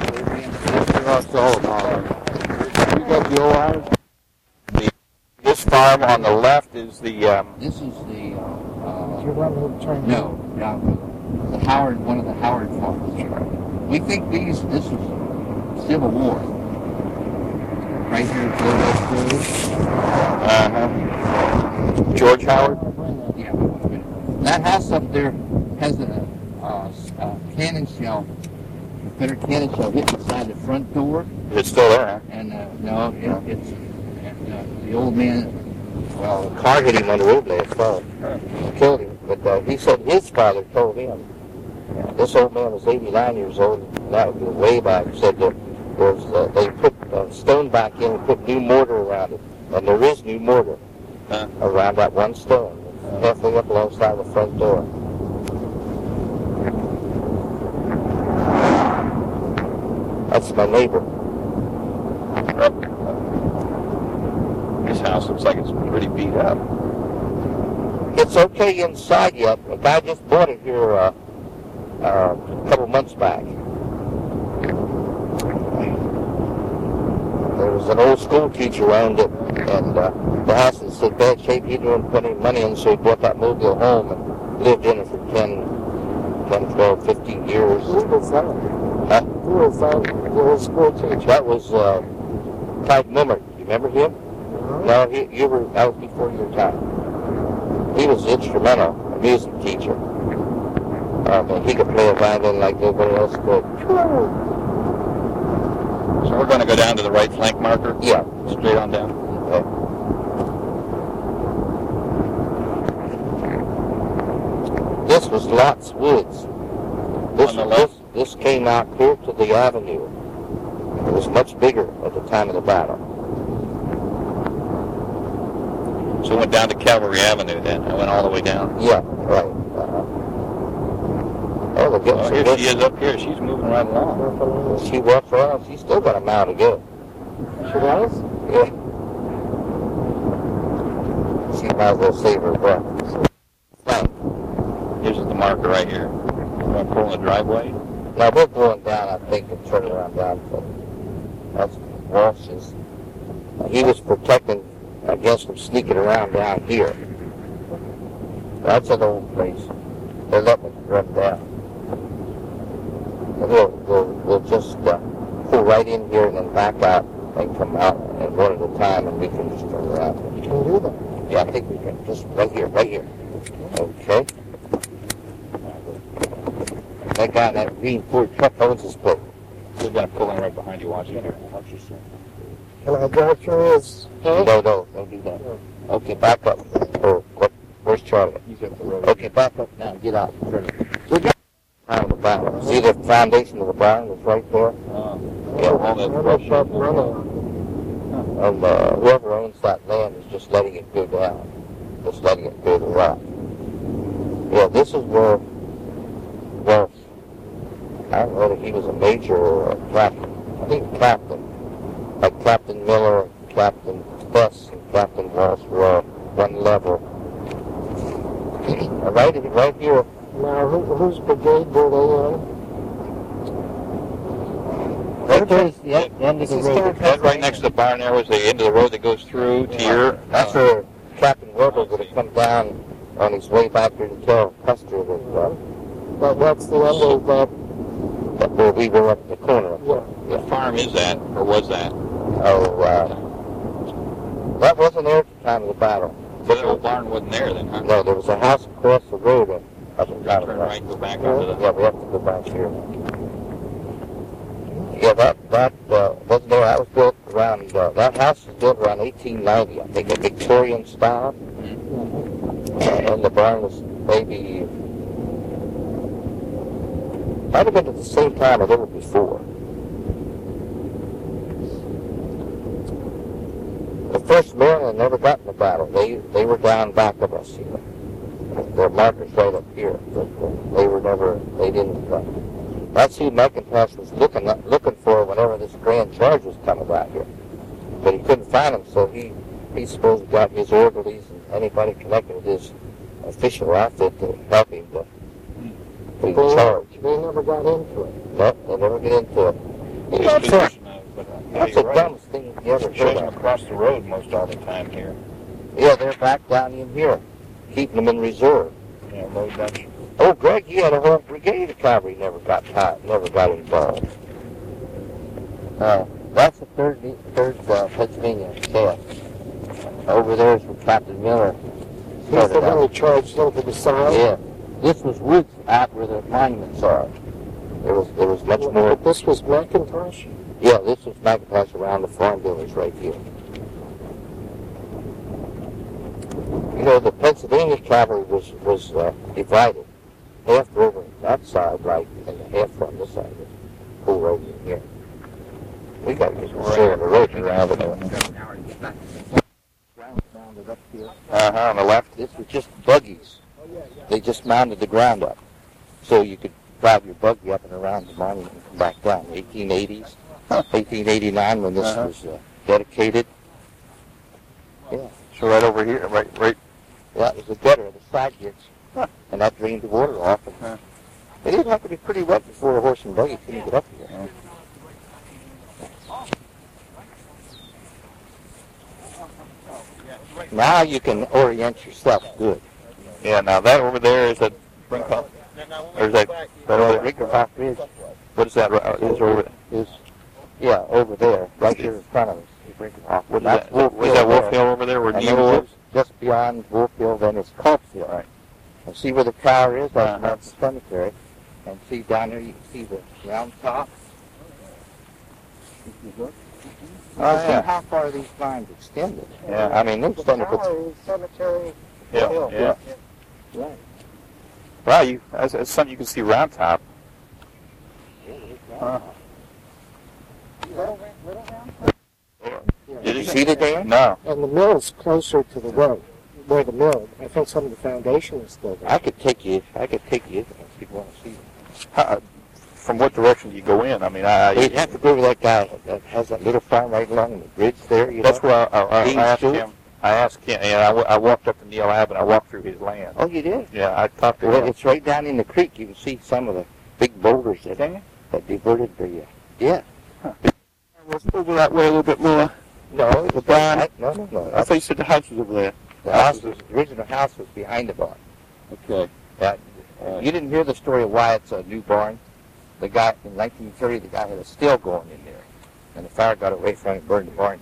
You got the O Rs? This farm on the left is the. Um, This is the, uh, You want me to turn? no, no, the Howard, one of the Howard farms. We think these, this is Civil War. Right here at Low Dutch Road. uh-huh. George Howard. Yeah. That house up there has a, uh, s- a cannon shell, Confederate cannon shell hit inside the front door. It's still there, huh? And, uh, no, it, it's, and, uh, the old man, well, the car hit him on the road last fall. Killed him. But, uh, he said his father told him. This old man was eighty-nine years old, and that was way back. Said that was, uh, they put uh, stone back in and put new mortar around it. And there is new mortar Huh. around that one stone, halfway up alongside the front door. That's my neighbor. This house looks like it's pretty beat up. It's okay inside yet. A guy just bought it here uh, uh, a couple months back. There was an old school teacher owned it, and uh, the house is in bad shape. He didn't put any money in, so he bought that mobile home and lived in it for ten, ten, twelve, fifteen years. Who was that? Huh? Who was that? The old school teacher. That was uh, Clyde Mummer. You remember him? No, he, you were, that was before your time. He was instrumental, a music teacher. Um, and he could play a violin like nobody else could. So we're going to go down to the right flank marker. Yeah. Straight on down. Okay. This was Lots Woods. This, On the this, left? this came out clear to the avenue. It was much bigger at the time of the battle. So it went down to Calvary Avenue then. I went all the way down. Yeah, right. Uh-huh. Oh, they're getting Oh, some here good- she is up here. She's moving right along. She walks around. She's still got a mile to go. She does? Yeah. She might as well save her breath. Fine. Here's the marker right here. I'm going to pull in the driveway. Now we're going down, I think, and turn around down. So that's Walsh's. He was protecting against them sneaking around down here. That's an old place. They're letting it run down. And we'll, we'll, we'll just uh, pull right in here and then back out and come out and one at a time, and we can just turn around. You can do that. Yeah, I think we can. Just right here, right here. Okay. That guy in that green Ford truck owns his plate. We're going to pull in right behind you. Watch it here. Watch yourself. Can I go through his No, no, don't do that. Okay, back up. Oh, what? Where's Charlie? He's up the road. Okay, back up now. Get out. Turn it. We got out of the barn. See the foundation of the barn is right there? Uh, yeah, all that brush up. And uh, whoever owns that land is just letting it go down. Just letting it go to rot. Yeah, this is where, well, I don't know whether he was a major or a captain. I think captain. Like Captain Miller, Captain Bess, and Captain Walsh were one level. right, right here. Now, who, whose brigade were they in? Right there is the end end of the road. That right next to the barn there was the end of the road that goes through to your... That's where Captain Weber would have come down on his way back here to tell Custer that, uh, But what's the end of that? that where we were up in the corner. Yeah. What farm is that, or was that? Oh, uh, that wasn't there at the time of the battle. So that old barn wasn't there then, huh? No, there was a house across the road and up So and we down gotta the turn road. right and go back onto the... Yeah, we have to go back here. Yeah, that, that, uh, wasn't there, that was built around, uh, that house was built around eighteen ninety, I think, a Victorian style. Uh, and the barn was maybe, might have been at the same time, a little before. The first Maryland never got in the battle. They, they were down back of us here. Their markers right up here. But uh, they were never, they didn't, uh, that's who McIntosh was looking looking for whenever this grand charge was coming back here. But he couldn't find them, so he, he supposed got his orderlies and anybody connected with his official outfit to help him to be They, charged. they never got into it. No, they never get into it. There's That's, two a, versions of it, but, uh, yeah, that's the you're right. dumbest thing you ever It shows heard them of. across the road most all the time here. Yeah, they're back down in here, keeping them in reserve. Yeah, low Dutch. Oh, Greg, you had a whole brigade of cavalry never got caught, never got involved. Uh, that's the third, third uh, Pennsylvania staff. Over there is where Captain Miller He's started the one who out. charged over the side. Yeah, this was woods out where the monuments are. There was there was much more. But this was McIntosh? Yeah, this was McIntosh around the farm village right here. You know, the Pennsylvania cavalry was was uh, divided. Half over that side, right, and the half from this side. Pull right in here. We got to get share the road around it. Uh-huh, on the left. This was just buggies. They just mounted the ground up. So you could drive your buggy up and around the monument and come back down. eighteen eighties, eighteen eighty-nine when this Uh-huh. was uh, dedicated. Yeah. So right over here, right, right. Yeah, it was a gutter of the side ditch. And that drained the water off. And Huh. It didn't have to be pretty wet before a horse and buggy couldn't get up here. Now you can orient yourself good. Yeah, now that over there is a Brinkhoff. Or is that, that over there? Rinkerhoff Ridge What is that? right- Is over there? is, yeah, over there, right here in front of us. Rinkerhoff. What is That's that? Wolf Was that Hill Wolf there. Hill over there where And Neil then lives? just, just beyond Wolf Hill, then it's Culp's Hill. Right. And see where the tower is? That's Uh-huh. Mountain Cemetery. And see down there, you can see the round top. Oh, See yeah. how far these lines extended. Yeah. I mean, they The extended for tower is cemetery. Yeah, Hill. yeah. Right. Wow, you, that's, that's something you can see round top. Huh. Did you see the dam? No. And the mill's closer to the road. where the mill. I think some of the foundation is still there. I could take you, I could take you if you want to see it. How, from what direction do you go in? I mean, I, Well, you'd have to go to that guy that has that little farm right along the bridge there, you that's know? where I, I, I Dean asked Stewart? him. I asked him, and I, w- I walked up to Neil Ave and I walked through his land. Oh, you did? Yeah, I talked to Well, him. it's right down in the creek. You can see some of the big boulders that, Can you? that diverted the, uh, yeah. Let's over that way a little bit more. No, it was barn. right- No, no, no. I thought you said the house was over there. The house was, the original house was behind the barn. Okay. Uh, you didn't hear the story of why it's a new barn? The guy, in nineteen thirty, the guy had a still going in there. And the fire got away from it and burned the barn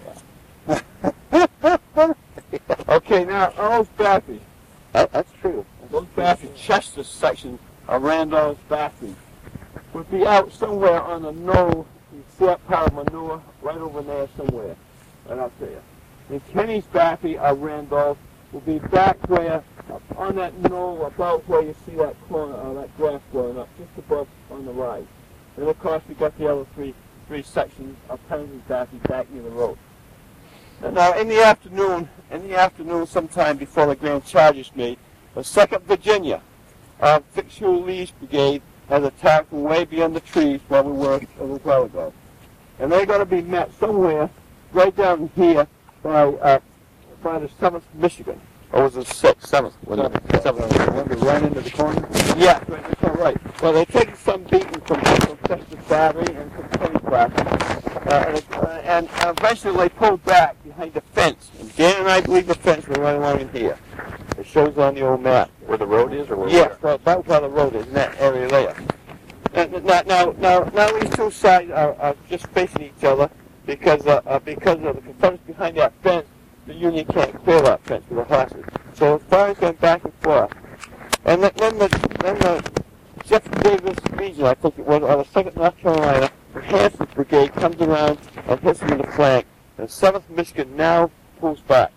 down. Okay, now, those batteries, That, that's true. those batteries, Chester section of Randolph's battery would be out somewhere on the knoll, the flat part of manure, right over there somewhere, right out there. And Kenny's battery of Randolph will be back where, up on that knoll, about where you see that corner, uh, that grass growing up, just above on the right. And of course, we got the other three three sections of Kenny's battery back near the road. And now, in the afternoon, in the afternoon, sometime before the grand charge is made, the Second Virginia, uh, Fitzhugh Lee's brigade, has attacked from way beyond the trees where we were a little while ago. And they're going to be met somewhere right down here by uh, by the Seventh Michigan. Or was it Sixth? Seventh. Seventh. Seventh. Want to run into the corner? Yeah, right, that's all right. Well, they're taking some beating from from Chester's battery and from Kenny's battery. Uh, and, uh, and uh, eventually they pulled back behind the fence. And Dan and I believe the fence was right along in here. It shows on the old map. Where the road is, or where? Yes, well, about where the road is, in that area there. And now, now, now, now these two sides are, are just facing each other because uh, uh, because of the Confederates behind that fence. The Union can't clear that fence with the horses. So the fire's going back and forth. And then, then the then the Jefferson Davis Legion, I think it was, or the Second North Carolina, the Hampton's brigade comes around and hits them in the flank. And the Seventh Michigan now pulls back.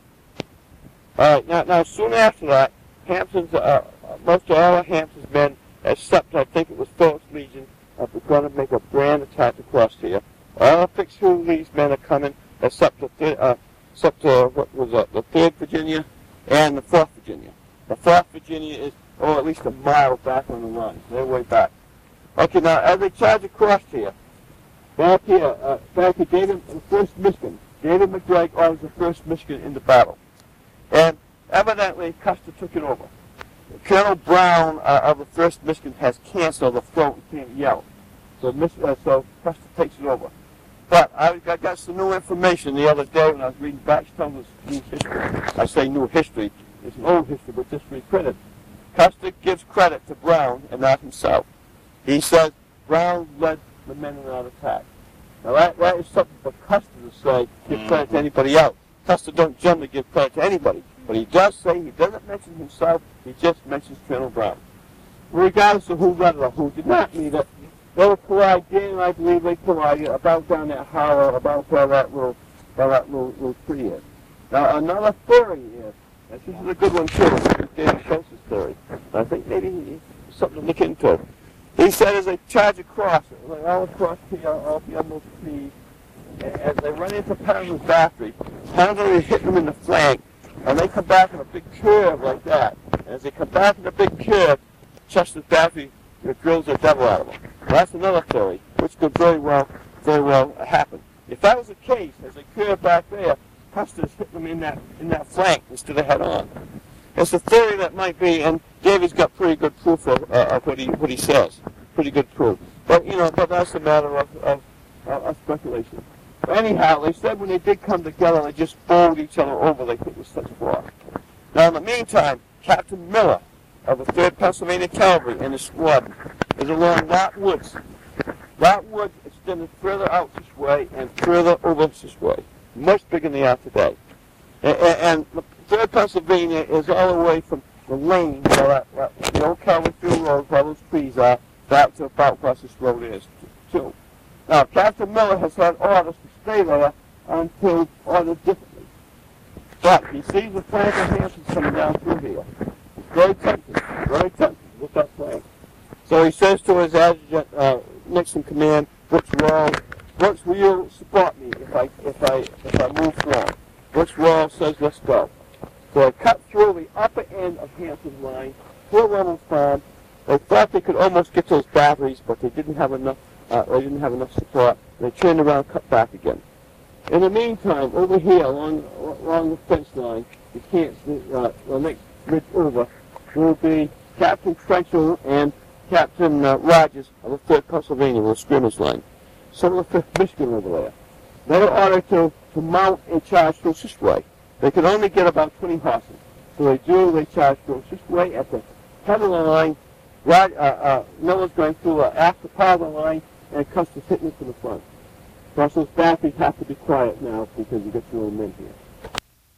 All right, now, now soon after that, Hampton's, uh, most of all of Hampton's men, except I think it was Phillips Legion, are going to make a grand attack across here. All of Fitzhugh Lee's men are coming, except the th- uh, except uh, what was that, the Third Virginia and the Fourth Virginia. The Fourth Virginia is, oh, at least a mile back on the run. They're way back. Okay, now as they charge across here, back here, uh, back to David, the First Michigan. David McGregor was the First Michigan in the battle, and evidently Custer took it over. Colonel Brown uh, of the First Michigan has cancer of the throat and can't yell, so Mich- uh, so Custer takes it over. But I, I got some new information the other day when I was reading Baxter's new history. I say new history. It's an old history, but just reprinted. Custer gives credit to Brown and not himself. He says Brown led the men in that attack. Now that, that is something for Custer to say, give credit to anybody else. Custer don't generally give credit to anybody. But he does say, he doesn't mention himself, he just mentions Colonel Brown. Regardless of who led it or who did not lead it, they were collide, Dan and I believe they collided about down that hollow, about where that little, where that little, little tree is. Now another theory is, and this is a good one too, this is David Schultz's theory. I think maybe he, something to look into. He said as they charge across, like all across here, all beyond those trees, as they run into Pound's battery, Pound's is hitting them in the flank, and they come back in a big curve like that. And as they come back in a big curve, Chester's battery it drills the devil out of them. Well, that's another theory, which could very well, very well happen. If that was the case, as they curve back there, Custer's hitting them in that in that flank instead of head on. It's a theory that might be, and David's got pretty good proof of, uh, of what he what he says. Pretty good proof. But you know, but that's a matter of of, of, of speculation. But anyhow, they said when they did come together, they just bowled each other over. They hit with such force. Now, in the meantime, Captain Miller of the Third Pennsylvania Cavalry and his squad is along Lot Woods. Lot Woods extended further out this way and further over this way, much bigger than they are today. And, and, and the Third Pennsylvania is all the way from the lane, where that, that, the old Calvary Field Road, where those trees are, back to about where this road is, too. Now, Captain Miller has had orders to stay there until ordered differently. But he sees the flank of Hampton coming down through here. It's very tempting, very tempting with that flank. So he says to his adjutant, uh, next in command, Brooks Rawls, Brooks, will you support me if I if I if I move forward? Brooks Rawls says, let's go. So they cut through the upper end of Hampton's line, Poor Reynolds Farm. They thought they could almost get those batteries, but they didn't have enough. Uh, they didn't have enough support. They turned around, and cut back again. In the meantime, over here along along the fence line, you can't see, uh, the next ridge over will be Captain Trenchell and Captain uh, Rogers of the third Pennsylvania with a scrimmage line. Some of the fifth Michigan over there. They were ordered to, to mount and charge troops this way. They could only get about twenty horses. So they do, they charge troops this way at the head of the line. Rod, uh, uh, Miller's going through uh, after part of the line, and Custer's hitting it to the front. Of course, those batteries have to be quiet now because you got your own men here.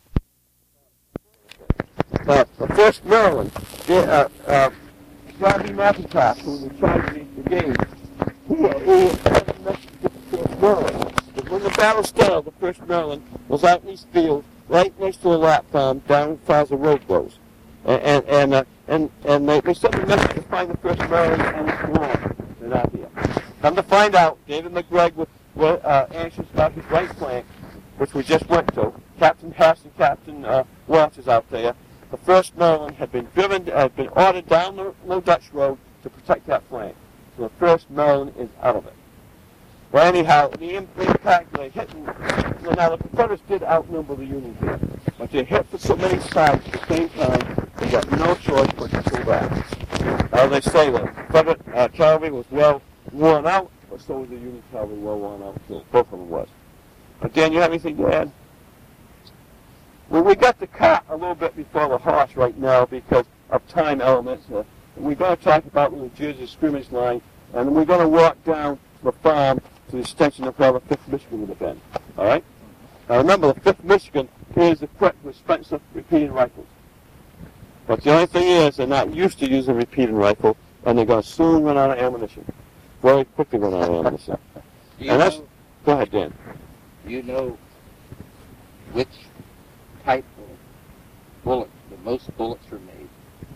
Uh, the first Maryland, they, uh, uh, John B. McIntosh, who was in charge of these brigades, he, he had a message to the first Maryland. But when the battle started, the first Maryland was out in East Field, right next to a lap farm, down as far as the road goes. And and and, uh, and, and they, they sent a message to find the first Maryland, and it's wrong. They're not here. Come to find out, David McGregor was well, uh, anxious about his right flank, which we just went to. Captain Hess and Captain uh, Welch is out there. The first Maryland had been driven, had been ordered down the Low Dutch Road to protect that flank. So the first Maryland is out of it. Well, anyhow, the impact they hit, well, now the Confederates did outnumber the Union here, but they hit from so many sides at the same time, they got no choice but to pull back. Now they say the Confederate uh, cavalry was well worn out, but so was the Union cavalry well worn out too. Both of them was. Uh, Dan, you have anything to add? Well, we got the cart a little bit before the horse right now because of time elements. Uh, we're going to talk about the New Jersey scrimmage line, and we're going to walk down the farm to the extension of where the fifth Michigan would have been. All right? Now remember, the fifth Michigan is equipped with Spencer repeating rifles. But the only thing is, they're not used to using a repeating rifle, and they're going to soon run out of ammunition. Very quickly run out of ammunition. Do you And that's, know, go ahead, Dan. do you know which type of bullet, the most bullets are made?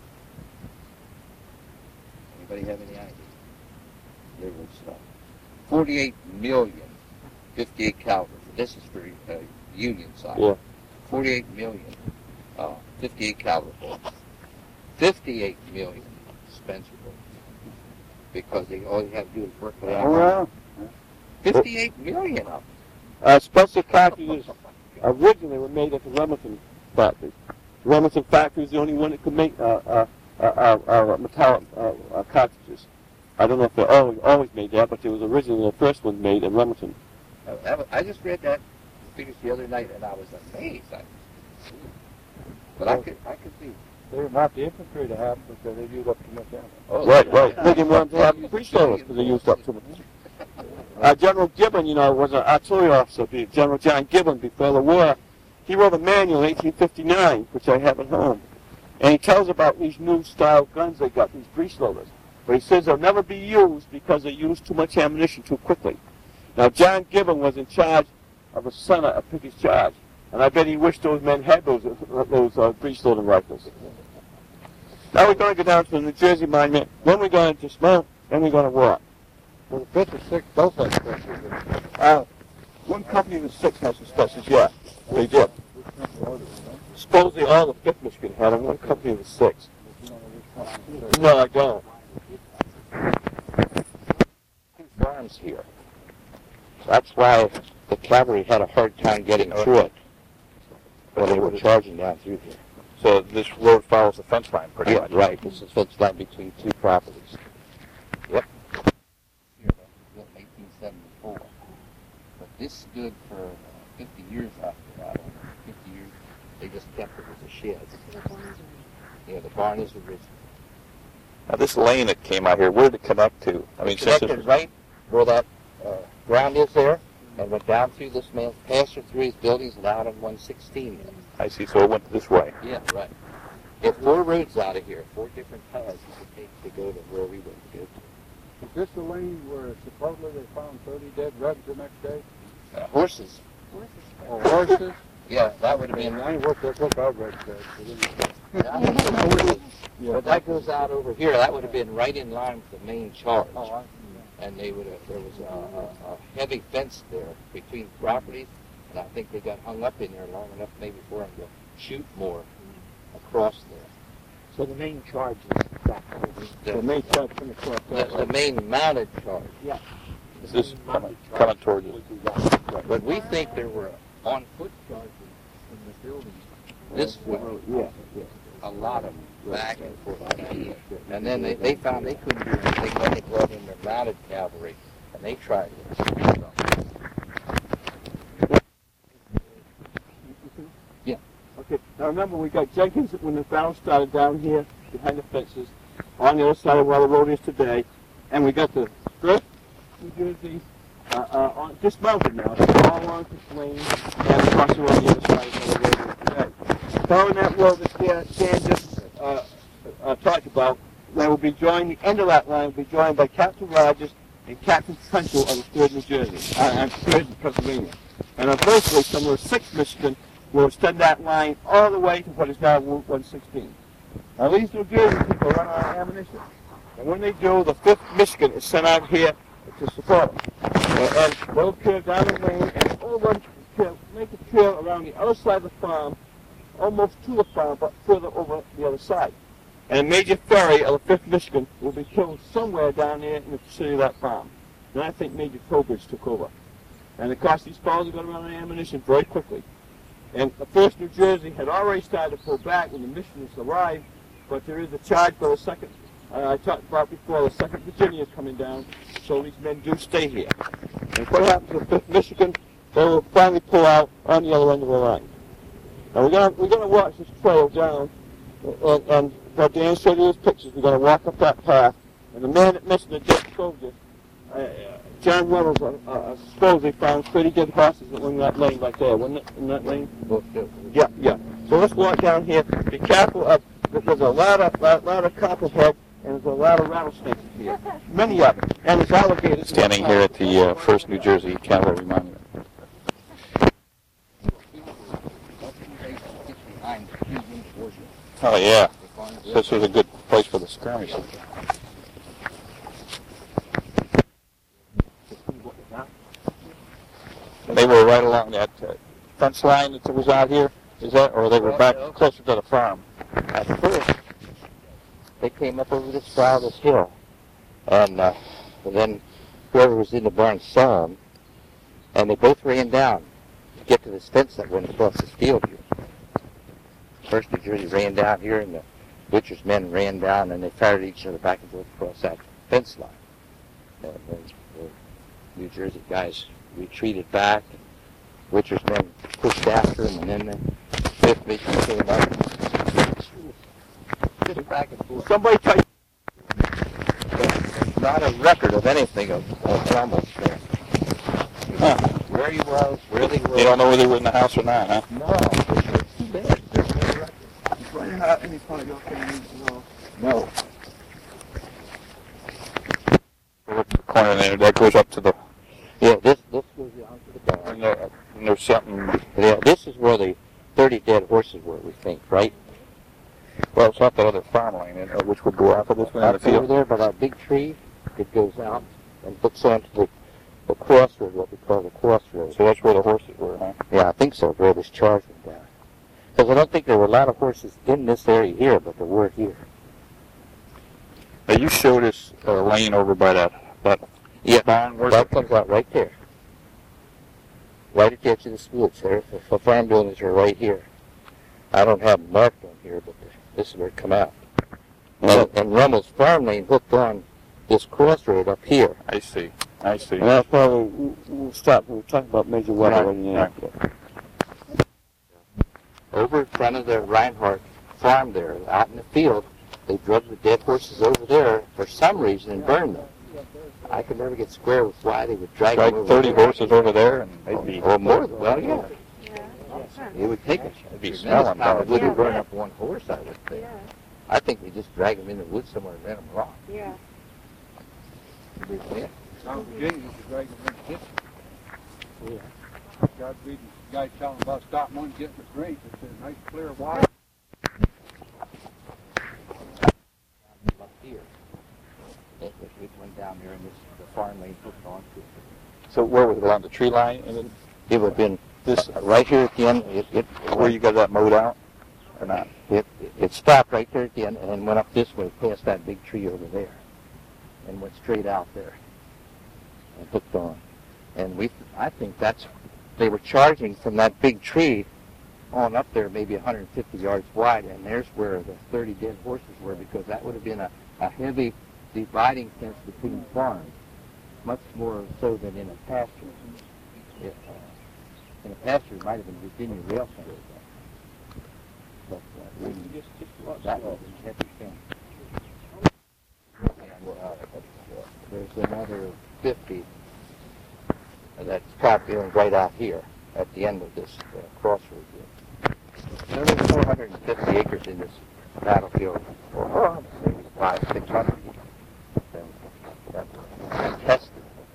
Anybody have any idea? There was uh, forty-eight million fifty-eight caliber. This is for uh, Union side. Yeah. forty-eight million uh, fifty-eight caliber bullets. fifty-eight million Spencer bullets. Because they all you have to do is work with Oh, well. fifty-eight million of them. Uh, Spencer cartridges originally were made at the Remington factory. The Remington factory is the only one that could make uh, uh, uh, uh, uh, metallic uh, uh, cartridges. I don't know if they always, always made that, but it was originally the first one made in Remington. Uh, that was, I just read that figures the other night, and I was amazed. I, but I could, I could see. They were not the infantry to have because they used up too much ammo. Oh, Right, yeah. right. They didn't want to have breech-loaders because they used up too much. Uh, General Gibbon, you know, was an artillery officer, be- General John Gibbon, before the war. He wrote a manual in eighteen fifty-nine, which I have at home. And he tells about these new style guns they got, these breech-loaders. But he says they'll never be used because they use too much ammunition too quickly. Now, John Gibbon was in charge of the center of Pickett's Charge. And I bet he wished those men had those, uh, those uh, breech-loading rifles. Now we're going to go down to the New Jersey Monument. Then we're going to dismount. Then we're going to walk. Well, the fifth or sixth both had specials. Uh, one company of the six has the specials, yeah. They did. Supposedly all the fifth Michigan had them. One company of the six. No, I don't. Two farms here. That's why the cavalry had a hard time getting through it when they were charging down through here. So this road follows the fence line pretty Yeah, much. right. This is fence line between two properties. Yep. Here, that was built in eighteen seventy-four. But this stood for uh, fifty years after that. fifty years. They just kept it as a shed. Yeah, the barn is original. Now this lane that came out here, where did it connect to? I mean, since Connected this, right where that uh, ground is there, and went down through this man's pasture through his buildings and out on one sixteen. I see. So it went this way. Yeah, right. There are four roads out of here, four different paths you could take to go to where we went to go to. Is this the lane where supposedly they found thirty dead Rebs the next day? Uh, horses. Or horses? Yeah, that would have been. I ain't worked that look our Rebs dead. So they- Yeah, I think the horses. But that goes out over here. That would have been right in line with the main charge. Oh, I, And they would have, there was a, a, a heavy fence there between properties, and I think they got hung up in there long enough maybe for them to shoot more across there. So the main charge is back over. The main charge coming across The, that the way. main mounted charge. Is this coming, coming towards us? But we think there were on-foot charges in the building. This would, Yeah, yeah. a lot of them, back and forth. back and forth. And then they, they found they couldn't do anything when they brought in their mounted cavalry, and they tried it. Yeah. Okay, now remember, we got Jenkins when the battle started down here, behind the fences, on the other side of where the road is today, and we got the first New Jersey uh, uh, on, dismounted now, so all along this lane, and across the road on the other side of where the road is today. Following that road that Dan, Dan just uh, uh, talked about, that will be joined, the end of that line will be joined by Captain Rogers and Captain Trenchel of the third New Jersey, uh, and third in Pennsylvania. And eventually, somewhere sixth Michigan will extend that line all the way to what is now Route one sixteen. Now these New Jersey people run out of ammunition. And when they do, the fifth Michigan is sent out here to support them. And, and they'll trail down the lane and over, trail, make a trail around the other side of the farm, almost to the farm, but further over the other side. And a major ferry of the fifth Michigan will be killed somewhere down there in the vicinity of that farm. Then I think Major Trowbridge took over. And of course, these fellows are going to run out of ammunition very quickly. And the first New Jersey had already started to pull back when the Michiganers arrived, but there is a charge for the second, uh, I talked about before, the second Virginia is coming down, so these men do stay here. And what happens to the fifth Michigan, they will finally pull out on the other end of the line. Now we're going we're gonna watch this trail down, and, and what Dan showed you his pictures, we're going to walk up that path, and the man that mentioned the dead soldier, uh, John Reynolds, uh, uh, supposedly found pretty good horses that were in that lane right there, wasn't it, in that lane? Yeah, yeah. So let's walk down here. Be careful of, there's a lot of, lot, lot of copperhead, and there's a lot of rattlesnakes here. Many of them. And there's alligators. Standing here at the uh, first New Jersey Cavalry Monument. Oh yeah, this was a good place for the skirmish. They were right along that uh, fence line that was out here, is that, or they were back closer to the farm? At first, they came up over this brow of this hill, and, uh, and then whoever was in the barn saw them, and they both ran down to get to this fence that went across this field here. First New Jersey ran down here, and the butcher's men ran down, and they fired at each other back and forth across that fence line. And the, the New Jersey guys retreated back, and butcher's men pushed after them, and then the fifth Michigan came up. Just back and forth. Somebody tell you. Not a record of anything of, of Rumbles there. Huh. Where he was, where they were. You don't know whether they were in the house or not, huh? No, it's too bad. There's no record. Find out any part of your family, no. No. What's the corner there? That goes up to the, Yeah, this this goes down to the barn. and there, and there's something, Yeah, this is where the thirty dead horses were, we think, right? well, it's not that other farm lane, uh, which would go out of this one in the Up over field. there by that big tree, it goes out and hooks onto the, the crossroad, what we call the crossroad. So that's where the horses were, huh? Yeah, I think so, where this charge went down. Because I don't think there were a lot of horses in this area here, but there were here. Now, you showed us a lane over by that, that Yeah, barn. Where's that that? comes out right there. Right at the edge of the woods there. The, the farm buildings are right here. I don't have them marked on here, but this is where it come out. And, and Rummel's farm lane hooked on this crossroad up here. I see, I see. And that's why we'll, we'll stop. We'll talk about Major Weather when you Right. Over in front of the Reinhardt farm there, out in the field, they drug the dead horses over there for some reason and burned them. I could never get square with why they would drag them Like over thirty there. horses over there, and they'd be, Or more than, well, yeah. It would take a It'd be tremendous smelling time. It bad. wouldn't Yeah. burn up one horse, I would think. Yeah, I think they just drag them in the woods somewhere and ran them raw. yeah. Yeah. Some Virginia used to drag them in the kitchen. God reading, the guy telling about stopping one getting a drink. It's a nice clear water. Up here. It, it, it went down there and this, the farm lane hooked onto it. so where was it, along the tree line, and then It would have been this, right here at the end. It, it where you got that mowed out? or not? It, it stopped right there at the end and went up this way past that big tree over there and went straight out there and hooked on. And we, I think that's, they were charging from that big tree on up there maybe one hundred fifty yards wide, and there's where the thirty dead horses were, because that would have been a, a heavy dividing fence between farms, much more so than in a pasture. If, uh, in a pasture, it might have been Virginia rail fence. But uh, we just, just that was a heavy fence. And, uh, there's another fifty that's probably right out here at the end of this uh, crossroad here. So there's four hundred fifty acres in this battlefield, or maybe five, six hundred. So that's tested.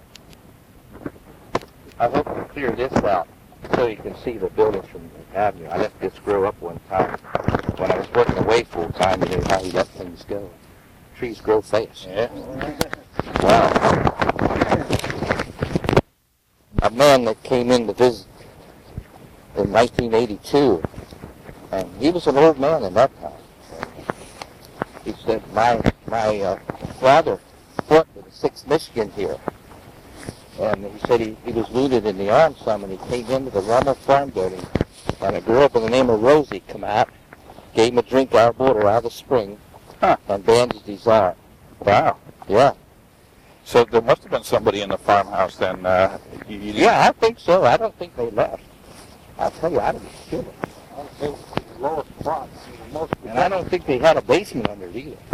I hope to clear this out so you can see the buildings from the avenue. I let this grow up one time when I was working away full time. You know how you let things go. Trees grow fast. Yeah. Wow. A man that came in to visit in nineteen eighty-two, and he was an old man in that time. He said, my my uh, father fought with the sixth Michigan here, and he said he, he was wounded in the arm some, and he came into the Rummel Farm building, and a girl by the name of Rosie come out, gave him a drink out of water out of the spring, huh. and bandaged his arm. Wow. Yeah. So there must have been somebody in the farmhouse then. Uh, you, you Yeah, I think so. I don't think they left. I'll tell you, I'd be sure. They were the lowest spot. The most And I don't think they had a basement under it either.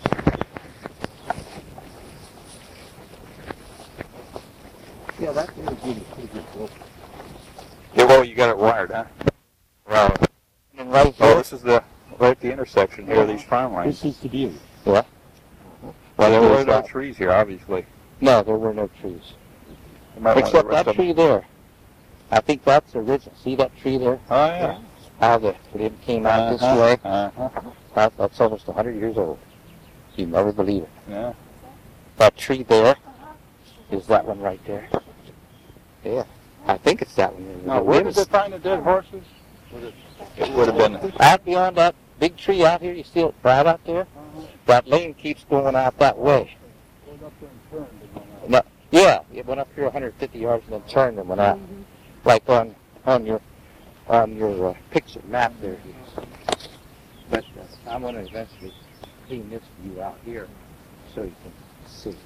Yeah, that's really good. Pretty good book. Yeah, well, you got it wired, huh? Wow. And right Oh, here, this is the right at the intersection here of these farm lines. this is the view. Well, Well, there there were was no that. trees here, obviously. No, there were no trees. You might want to Except rest that up- tree there. I think that's the original. See that tree there? Oh, yeah. How the limb came out this Uh-huh, way? Uh-huh. That, that's almost one hundred years old. You never believe it. Yeah. That tree there is that one right there. Yeah, I think it's that one. Now, The where did limbs- they find the dead horses? Was it It would have been. Out beyond that big tree out here, you see it right out there? That lane keeps going out that way. going up there and turned and went out? Yeah, it went up here one hundred fifty yards and then turned and went out. Like on on your on your uh, picture map there. But uh, I want to eventually clean this view out here so you can see.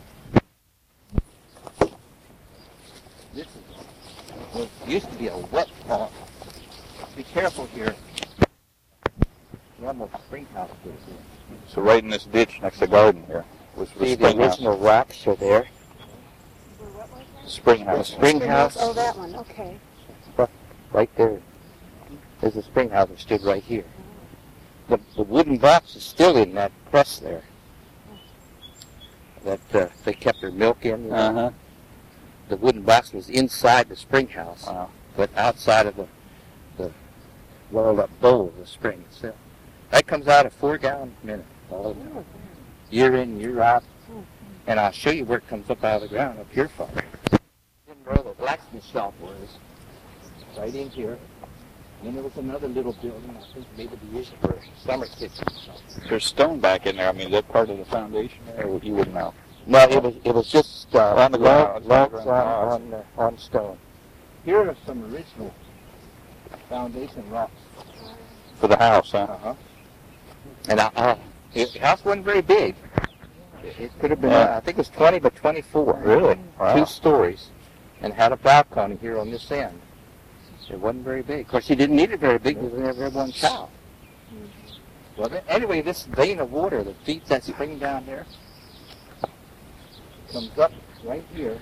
This is well, it used to be a wet pond. Be careful here. Normal spring house goes in. So right in this ditch next to the garden here was the See, the spring house. original rocks are there. Spring The house. spring house, Oh, that one, okay. right there. There's a spring house that stood right here. The, the wooden box is still in that press there. That uh, they kept their milk in. You know? Uh-huh. The wooden box was inside the spring house, Wow. but outside of the, the rolled up bowl of the spring itself. That comes out a four gallon a minute. All of it. Year in, year out. And I'll show you where it comes up out of the ground up here far. Where the blacksmith shop was, right in here. Then there was another little building, I think maybe the years for summer kitchen. There's stone back in there. I mean, is that part of the foundation there? Or you wouldn't know. No, it was it was just uh, On the ground, logs on on the ground. on, uh, on stone. Here are some original foundation rocks. For the house, huh? Uh-huh. And uh, uh, the house wasn't very big. It, it could have been, Yeah. uh, I think it was twenty by twenty-four. Really? Wow. Two stories, and had a balcony here on this end. It wasn't very big. Of course, he didn't need it very big because he never had one cow. Well, then, anyway, this vein of water that feeds that spring down there comes up right here.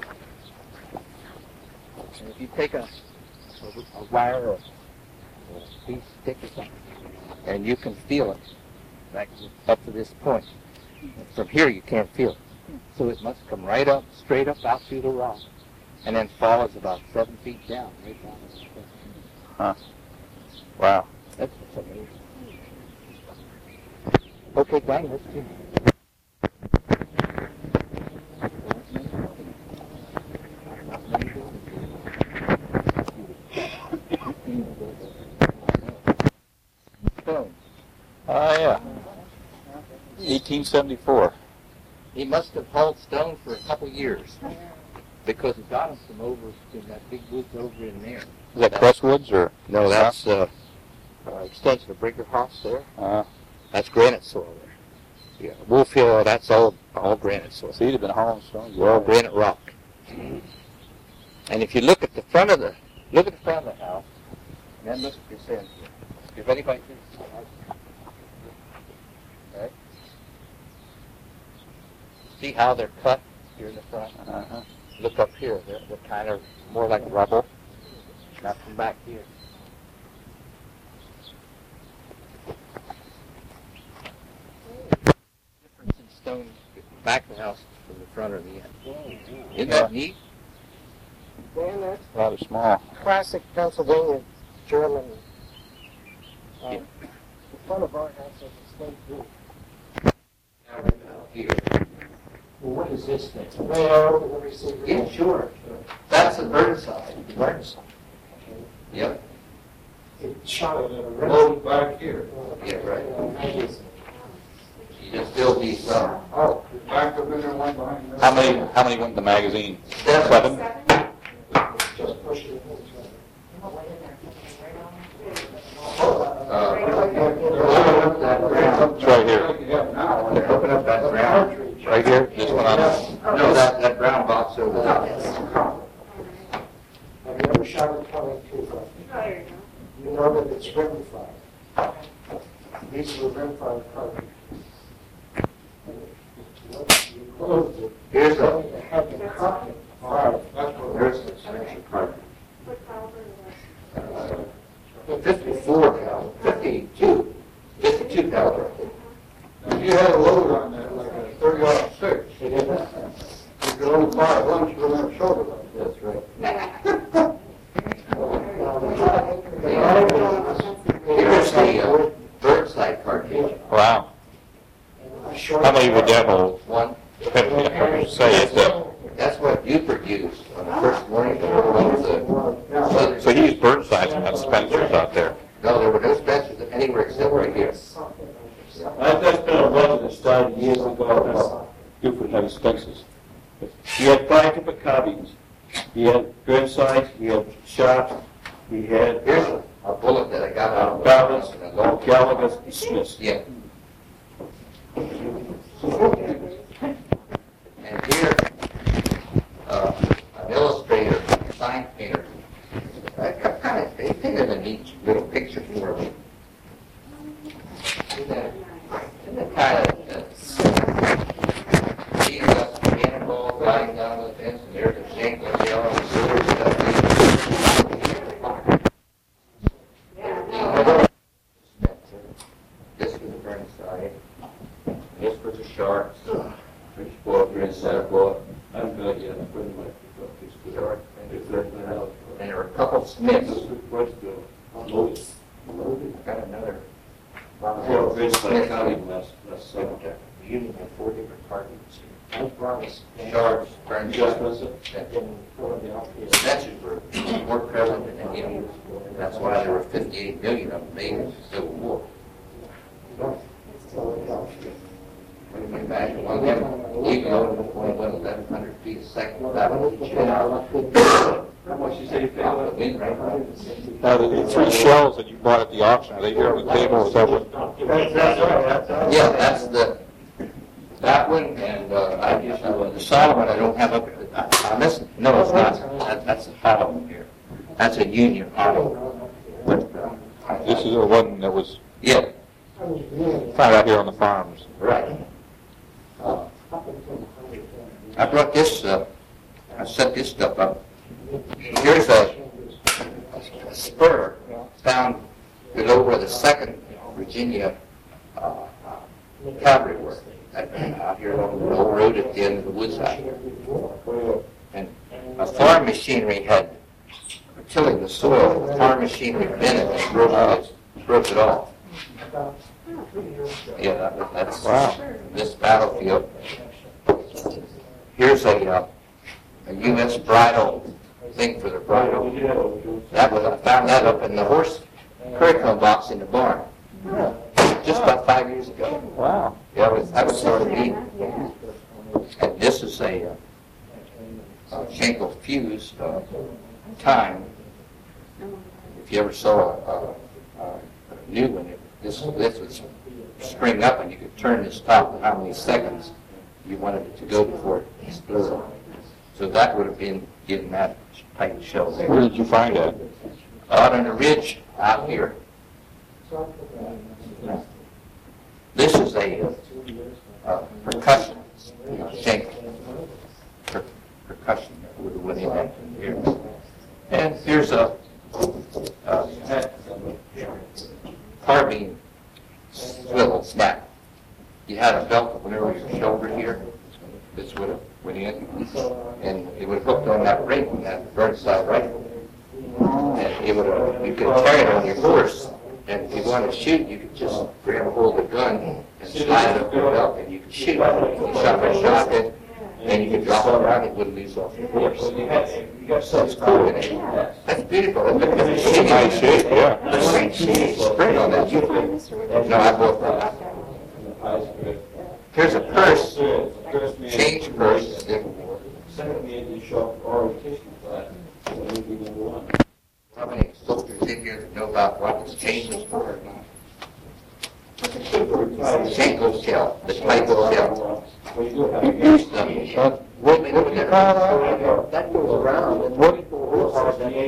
And if you take a, a, a wire or a piece of stick or something, and you can feel it back up to this point. And from here, you can't feel it. So it must come right up, straight up out through the rock, and then follows about seven feet down, right down this way. Huh. Wow. That's what's amazing. Okay, gang, let's do eighteen seventy-four. He must have hauled stone for a couple years because he got him from over in that big woods over in there. Is that Crestwoods or? No, that's uh, uh, extension of Briggerhouse there. Uh, That's granite soil there. Yeah, Wolf Hill, that's all all granite soil. so he'd have been hauling stone. All granite rock. And if you look at the front of the look at the front of the house, and then look at this end here. If anybody can see it, okay. See how they're cut here in the front? Uh-huh. Look up here. They're, they're kind of more like rubble. Now come back here. Difference in stone back of the house from the front or the end. Isn't that neat? Dan, that's Rather small. classic Pennsylvania German. Uh, Yeah. The front of our house has a slate roof. Now right now here. Well, what is this thing? Well, let me see. Yeah, sure. That's the Burnside. Burnside. Yep. It shot it at a Oh, back here. Yeah, right. right. You just build these up. Oh, Back up in there, one behind there. How many? How many went in the magazine? Seven. Seven. just push it. Uh, open up that ground. It's right here. Yeah, now. Open up that ground. Right here. This one on. No, that, that brown box over there. Have you ever shot a twenty-two foot? You know that it's rim fire. These are rim fire cartridges. You close it. Here's You a, have the cartridge fire. That's what. there's a extension cartridge. Uh, fifty-four caliber, fifty-two, fifty-two caliber. If you had a load on that, like a thirty aught six, It is. you could only fire once with that shoulder like that. That's right. Here's the uh, Burnside cartridge. Wow. How many would that hold? One. Say it. Uh, That's what Buford used on the first morning to hold the southern. so he used Burnsides and had Spencers out there. No, there were no Spencers anywhere except right here. That- That's been a legend that started years ago. Buford had Spencers. He had five different carbines. He had Burnsides, he had Sharps, he had Here's a, a bullet that I got out of Balance, and a long Gallagher's, and Smiths. Yeah. And here, uh, an illustrator, a sign painter, I kind of, they painted a neat little picture for me. Isn't that, isn't that kind of, uh, he got some cannonball flying down the fence, and there's a shank of yellow and silver stuff. This was the Burnside. This was the Sharps. Which bought, Burnsides bought. I'm good, yeah, I'm pretty much. Sharp. It's thirteen out. And there were a couple Smiths. Westfield. Loaded. Got another. Yeah, Burnsides County last, last summer. The Union had four different cartons. I promise. Sharps, Just Burnside. Spencer? In Philadelphia. Spencers were more prevalent in India. That's why there were fifty-eight million of them made in the Civil War. Philadelphia. Can you imagine one of them, even though it was only went eleven hundred feet a second, that would be jet. How much you say you paid Out on the it? wind right now. Now the, the three shells that you bought at the auction, are they here on the table? Is that what? Yeah, that's the, that one, and uh, I just, uh, the Solomon I don't have up, I, I missed, no, it's not, that, that's a hollow one here. That's a Union hollow. But, uh, This is the one that was Yeah, found out here on the farms. right. Uh, I brought this, uh, I set this stuff up. Here's a, a spur found below where the second Virginia uh, cavalry were, at- out here along the old road at the end of the woods out here. And a farm machinery had, for tilling the soil, the farm machinery bent it and broke it, broke it off. Yeah, that, that's Wow. this battlefield. Here's a, uh, a U S bridle thing for the bridle. That was, I found that up in the horse curriculum box in the barn. just about five years ago. Wow. Yeah, I was, I was sort of neat. And this is a, uh, uh, Schenkel fuse, uh, time. If you ever saw a, a, a new one, it, this, this would spring up and you could turn this top to how many seconds you wanted it to go before it exploded. So that would have been getting that tight shell there. Where did you find that? Out on the ridge out here. This is a uh, percussion, uh, Schenkel per, percussion that would have went in that here. And here's a uh, carbine swivel snap. You had a belt that went over your shoulder here. This would have went in, and it would have hooked on that ring on that broadside rifle. And it would have, you could carry it on your horse, and if you wanted to shoot, you could just grab a hold of the gun and slide it up your belt, and you could shoot. You shot by shotgun, and you could drop it around, it wouldn't lose off your horse. So it's cool, isn't it? That's beautiful. It's a Nice shape, yeah. There's great shape, spring on that. No, I bought that. Here's a purse, change purse. How many soldiers in here that know about what this change is for or not? Schenkel shell, the type of shell. The women would never. That goes around and what people who are that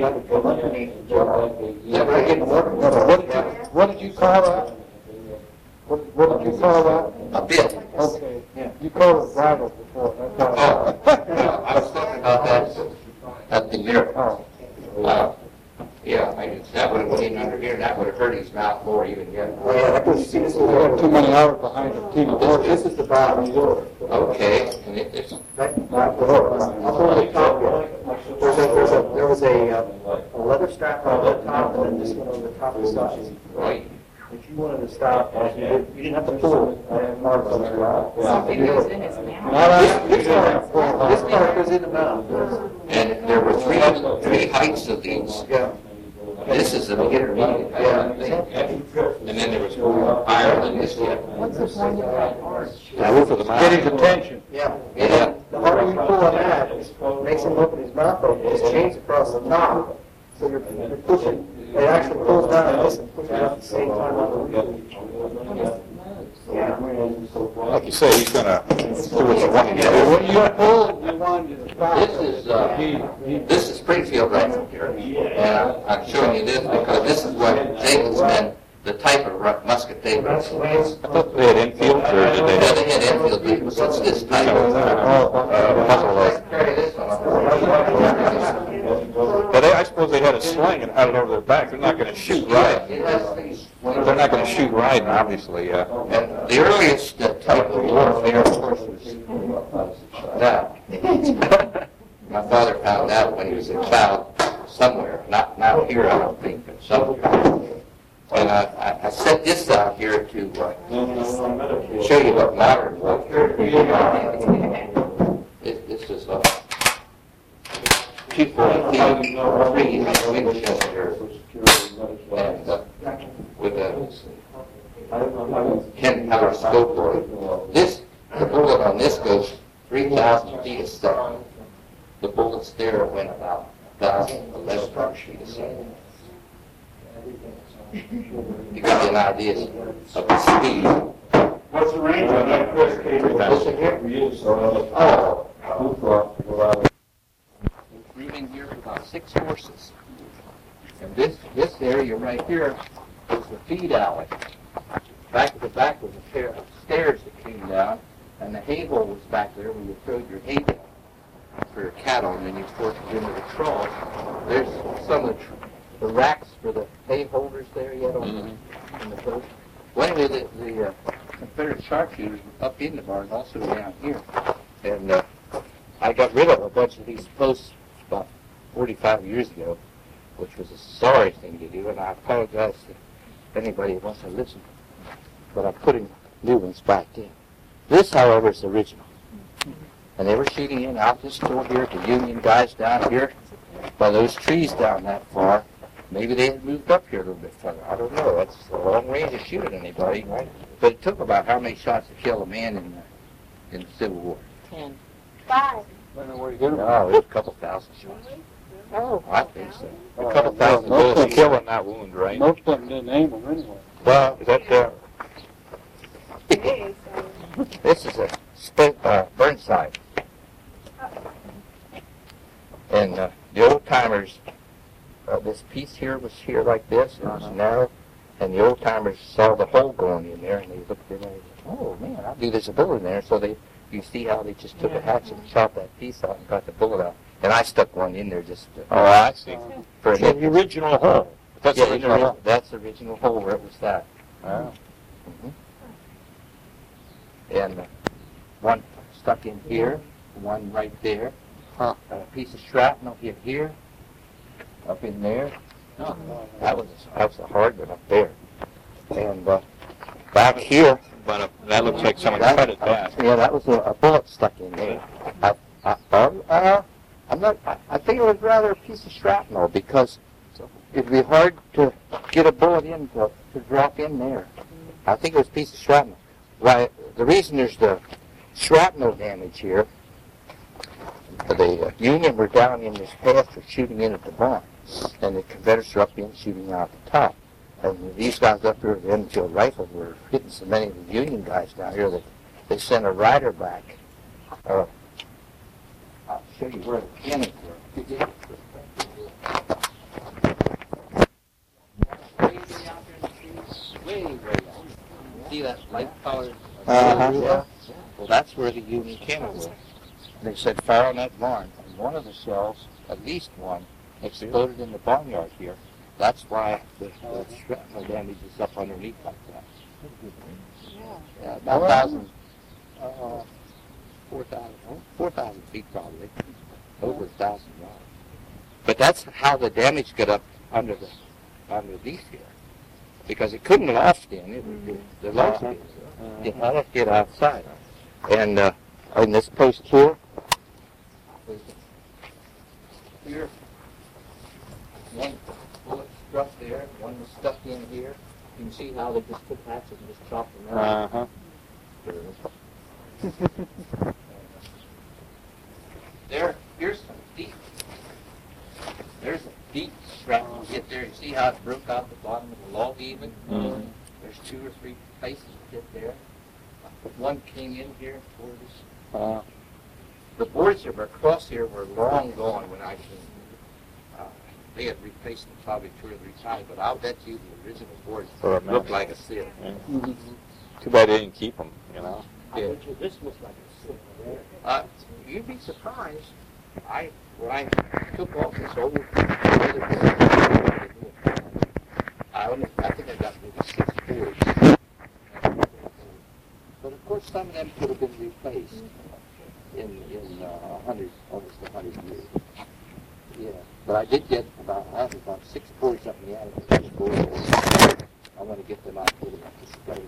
Never get more. What did you, what did you call that? What, what did you call that? A bit. Okay, you called it bridle before, that's all. Oh, no, I was talking about that at the mirror. Oh. Uh, yeah, I guess that would have went in under here, and that would have hurt his mouth more even yet. Yeah, that goes, see, this is We had the, too many hours behind the T V. this is the bottom. Okay, and it, it's, That, that was, I'll hold the top here. There's a, there's a, there was a, uh, a leather strap on the top and then this one on the top of the sides. right. If you wanted to stop, you didn't, you didn't have to pull it. I have marks on the Something goes in his mouth. This, this part, this part goes in the mouth. And there were three, three heights of these. Yeah. This is the intermediate height, I think. And then there was one higher than this yet. What's the point of that arch? Yeah, look for the mouth. Get his attention. Yeah. Yeah. The harder you pull on that, it makes him open his mouth open, just chains across the top. So you're, you're pushing, it actually pulls down and this and pushes up at the same time on the Yeah. Like you say, he's gonna do what you want him to do. When you pulled, you wanted to stop. This is, uh, this is Springfield rifle here. And I- I'm showing you this because this is what Jenkins meant, the type of ru- musket they were. I thought they had infield, or did they Yeah, have? they had Enfield vehicles, so it's this type. Uh, muzzle loader. Carry this one. But they, I suppose they had a sling and had it over their back. They're not gonna shoot right. It has these. They're not gonna shoot right, obviously, uh. And the earliest uh, type of warfare, of course, was that. My father found out when he was a child somewhere, not not here, I don't think, but somewhere. And I, I, I set this out here to uh, show you what modern warfare is. This, this is a two forty-three Winchester and uh, with a ten power scope on it. This, the bullet on this goes three thousand feet a second. The bullets there went about one thousand, eleven hundred feet a second. To give you an idea of the speed. What's the range on that first cable? Listen here. Oh, room in here with about six horses. And this, this area right here is the feed alley. Back at the back was a pair of stairs that came down, and the hay hole was back there where you throwed your hay down for your cattle, and then you forced it into the trough. There's some of the, tr- the racks for the hay holders there yet on the, in the boat. Well, anyway, the, the uh, Confederate sharpshooters were up in the barn, also down here. And uh, I got rid of a bunch of these posts about forty-five years ago, which was a sorry thing to do, and I apologize to anybody who wants to listen. But I'm putting new ones back in. This, however, is original. And they were shooting in out this door here to Union guys down here by those trees down that far. Maybe they had moved up here a little bit further. I don't know. That's a long range to shoot at anybody, right? But it took about how many shots to kill a man in the, in the Civil War? Ten. Five. I don't know where you get them. No, it was a couple thousand shots. Oh. I think so. Oh, A couple well, thousand most bullets of to them- kill in that wound, right? Most of them didn't aim them anyway. Well, Is that, uh, this is a sp- uh, Burnside. And uh, the old timers, uh, this piece here was here like this, and it was narrow, and the old timers saw the hole going in there, and they looked in there and said, oh man, I knew there's a bullet in there. So they, you see how they just took a hatchet and chopped that piece out and got the bullet out. And I stuck one in there just to, oh, I see. for So an the original hole. That's yeah, the in the original hole. ori- that's the original hole where it was that. Oh. Mhm. And uh, one stuck in here, one right there. Huh. A piece of shrapnel hit here, up in there. That was that was a hard one up there. And uh, back here, But uh, that looks like someone that, cut it back. yeah, that was a, a bullet stuck in there. I, I, um, uh, I'm not. I, I think it was rather a piece of shrapnel because it'd be hard to get a bullet in to, to drop in there. I think it was a piece of shrapnel. Why? The reason there's the shrapnel damage here. The uh, Union were down in this path for shooting in at the barn, and the Confederates are up in shooting out the top. And these guys up here with the Enfield rifles were hitting so many of the Union guys down here that they sent a rider back. Uh, I'll show you where the cannons were. Way, way out. See that light colored? Uh-huh. Yeah. Well, that's where the Union cannon was. They said fire on that barn, and one of the shells, at least one, exploded in the barnyard here. That's why the, the shrapnel damage is up underneath like that. Yeah, about a thousand, uh, four thousand, oh, four thousand feet probably, over a thousand yards. But that's how the damage got up under the, underneath here, because it couldn't loft in. It would be, the loft in. It had to get outside, and uh, in this post here. Here, one bullet struck there, one was stuck in here. You can see how they just took hatchets and just chopped them out. Uh-huh. There, here's some deep. There's a deep shrapnel hit there. You see how it broke out the bottom of the log even? Mhm. There's two or three places hit there. One came in here toward us. Uh, The boards that were across here were long gone when I came. Uh, they had replaced them probably two or three times, but I'll bet you the original boards For a looked minute. like a sieve. yeah. Too bad they didn't keep them, you know. Yeah. This looks like a silver there. Uh, you'd be surprised. I when I took off this old, I only I think I got maybe six boards. But of course, some of them could have been replaced in in uh, a hundred, almost a hundred years. Yeah, but I did get about I have about six boards up in the attic. Boards. I want to get them out and put them up display.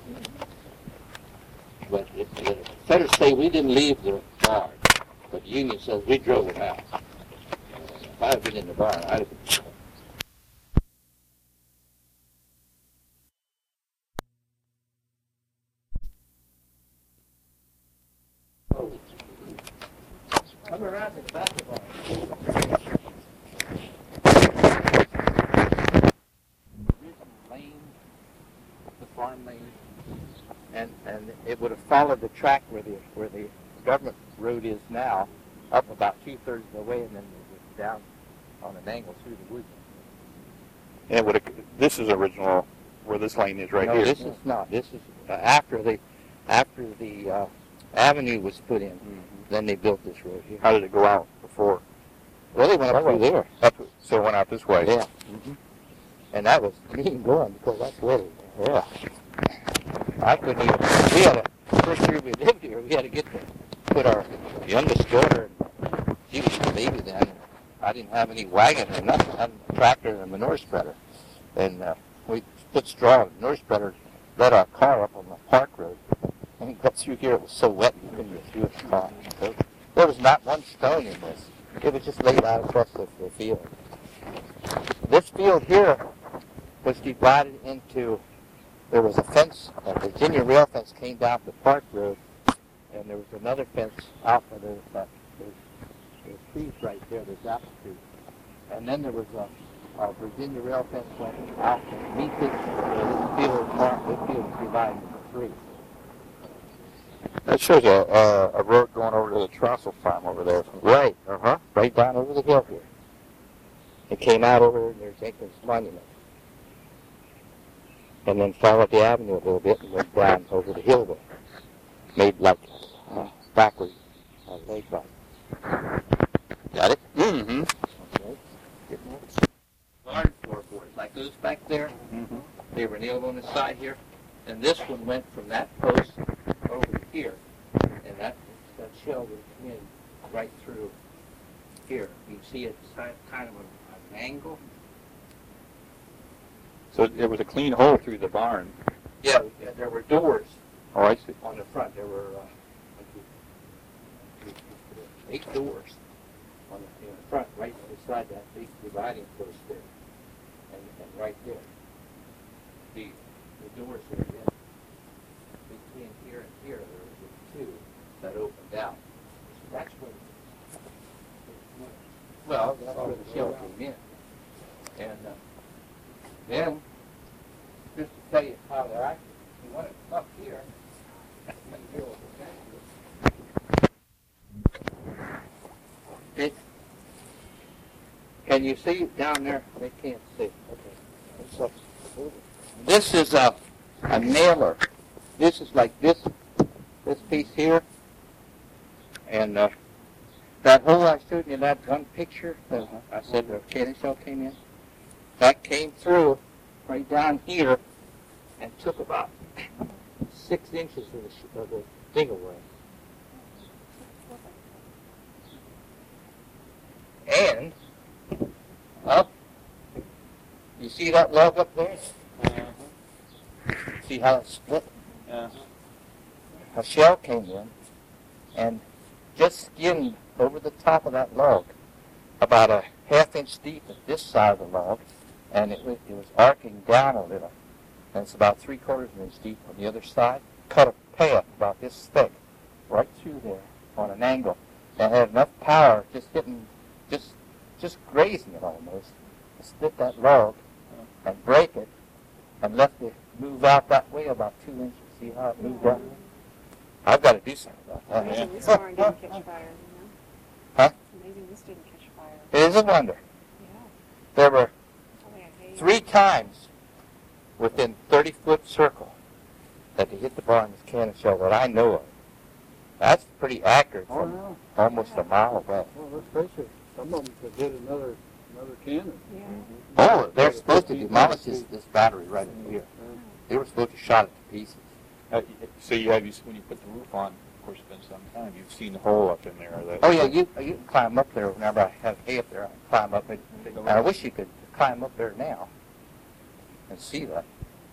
But it, the Confederates say we didn't leave the barn, but the Union says we drove them out. Uh, if I had been in the barn, I'd have been. Come around to the back of the barn. Lane, the farm lane, and and it would have followed the track where the where the government road is now, up about two thirds of the way, and then it was down on an angle through the woods. Yeah, what it, this is original, where this lane is right no, here. this is not. This is uh, after the after the uh, avenue was put in. Mhm. Then they built this road here. How did it go out before? Well, they went up through there. Up, so it went out this way. Yeah. hmm And that was mean going because that's way. Yeah. I couldn't even. We had a first year we lived here. We had to get to put our youngest daughter. She was a baby then. I didn't have any wagon or nothing. I had a tractor and a manure spreader, and uh, we put straw in the manure spreader. Let our car up on the park road. And we got through here. It was so wet you couldn't get through with the car. So there was not one stone in this. It was just laid out across the, the field. this field here was divided into, there was a fence, a Virginia rail fence came down the Park Road, and there was another fence out for the, uh, there's, there's trees right there, there's apple trees. And then there was a, a Virginia rail fence went out to meet this, uh, this field, marked, this field was divided into three. That shows a, a, a road going over to the Trossel farm over there. Right, uh-huh, right down over the hill here. It came out over, and there's Jenkins Monument. And then followed the avenue a little bit and went down over the hill there. Made like uh, backward uh, leg ride. Got it? Mm-hmm. Okay. Good enough. Large floorboards like those back there. Mm-hmm. They were nailed on the side here. And this one went from that post over here. And that, that shell would come in right through here. You see it's kind of a, an angle. So it was a clean hole through the barn. Yeah, yeah, there were doors Oh, I see. on the front. There were uh, eight doors on the, in the front, right beside that big dividing post there, and, and right there. The the doors there, yeah. Between here and here, there were two that opened out. So that's where. Well, that's where the shell came in, and uh, then just to tell you how they're acting, you want it up here. It, can you see down there? They can't see. Okay. So, this is a, a nailer. This is like this, this piece here. And uh, that hole I showed you in that one picture, that I said the cannon shell came in, that came through right down here and took about six inches of the, of the thing away. And up, you see that log up there? Uh-huh. See how it split? Uh-huh. A shell came in and just skimmed over the top of that log, about a half inch deep at this side of the log, and it was, it was arcing down a little. And it's about three quarters of an inch deep on the other side. Cut a path about this thick right through there on an angle, and had enough power just hitting, just just grazing it almost, to split that log and break it, and left it move out that way about two inches. See how it moved out? I've got to do something about that. Amazing this barn didn't catch fire, you know? Huh? Amazing this didn't catch fire. It is a wonder. Yeah. There were Oh, yeah, hey. three times within thirty foot circle that they hit the barn with cannon shell that I know of. That's pretty accurate Oh, from no. almost a mile away. Well, let's face it, some of them could hit another, another cannon. Yeah. Oh, they're supposed to demolish this, this battery right in here. They were supposed to shot it to pieces. Uh, so you have, you, when you put the roof on, of course, it's been some time, you've seen the hole up in there. That, Oh yeah, you you can climb up there whenever I have hay up there. I can climb up it. And I wish you could climb up there now and see that.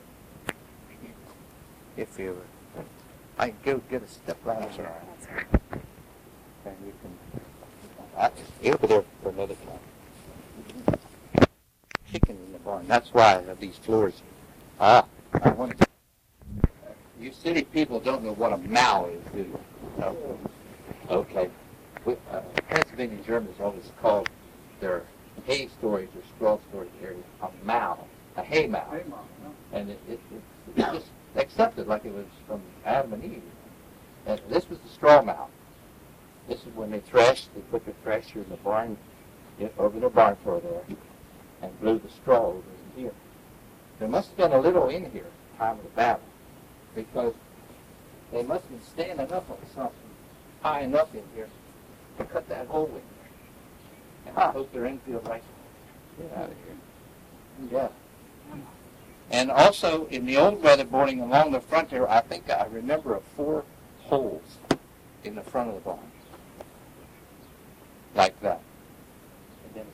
If you, I can go get a step ladder there, That's right. and you can. I, it'll be there for another time. Chicken in the barn. That's why I have these floors. Ah, I want to. You city people don't know what a mow is, do you? No. Okay. We, uh, Pennsylvania Germans always called their hay storage or straw storage area a mow, a hay mow. Hey, Mom, no. And it, it, it, it just accepted like it was from Adam and Eve. And this was the straw mow. This is when they threshed, they put the thresher in the barn, you know, over the barn floor there, and blew the straw over in here. There must have been a little in here at the time of the battle, because they must have been standing up on something high enough in here to cut that hole in there. And I hope their infield rifle. Get out of here. Yeah. And also, in the old weatherboarding along the front there, I think I remember of four holes in the front of the barn. Like that. And then,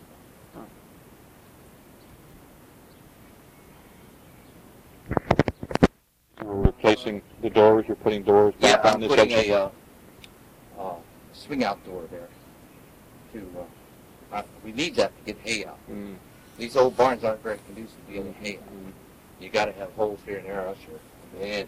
You're replacing the doors, you're putting doors yeah, back on I'm this putting section? a uh, uh, swing out door there. To uh, uh, we need that to get hay out. Mm. these old barns aren't very conducive to getting hay. You got to have holes here and there, else you're dead.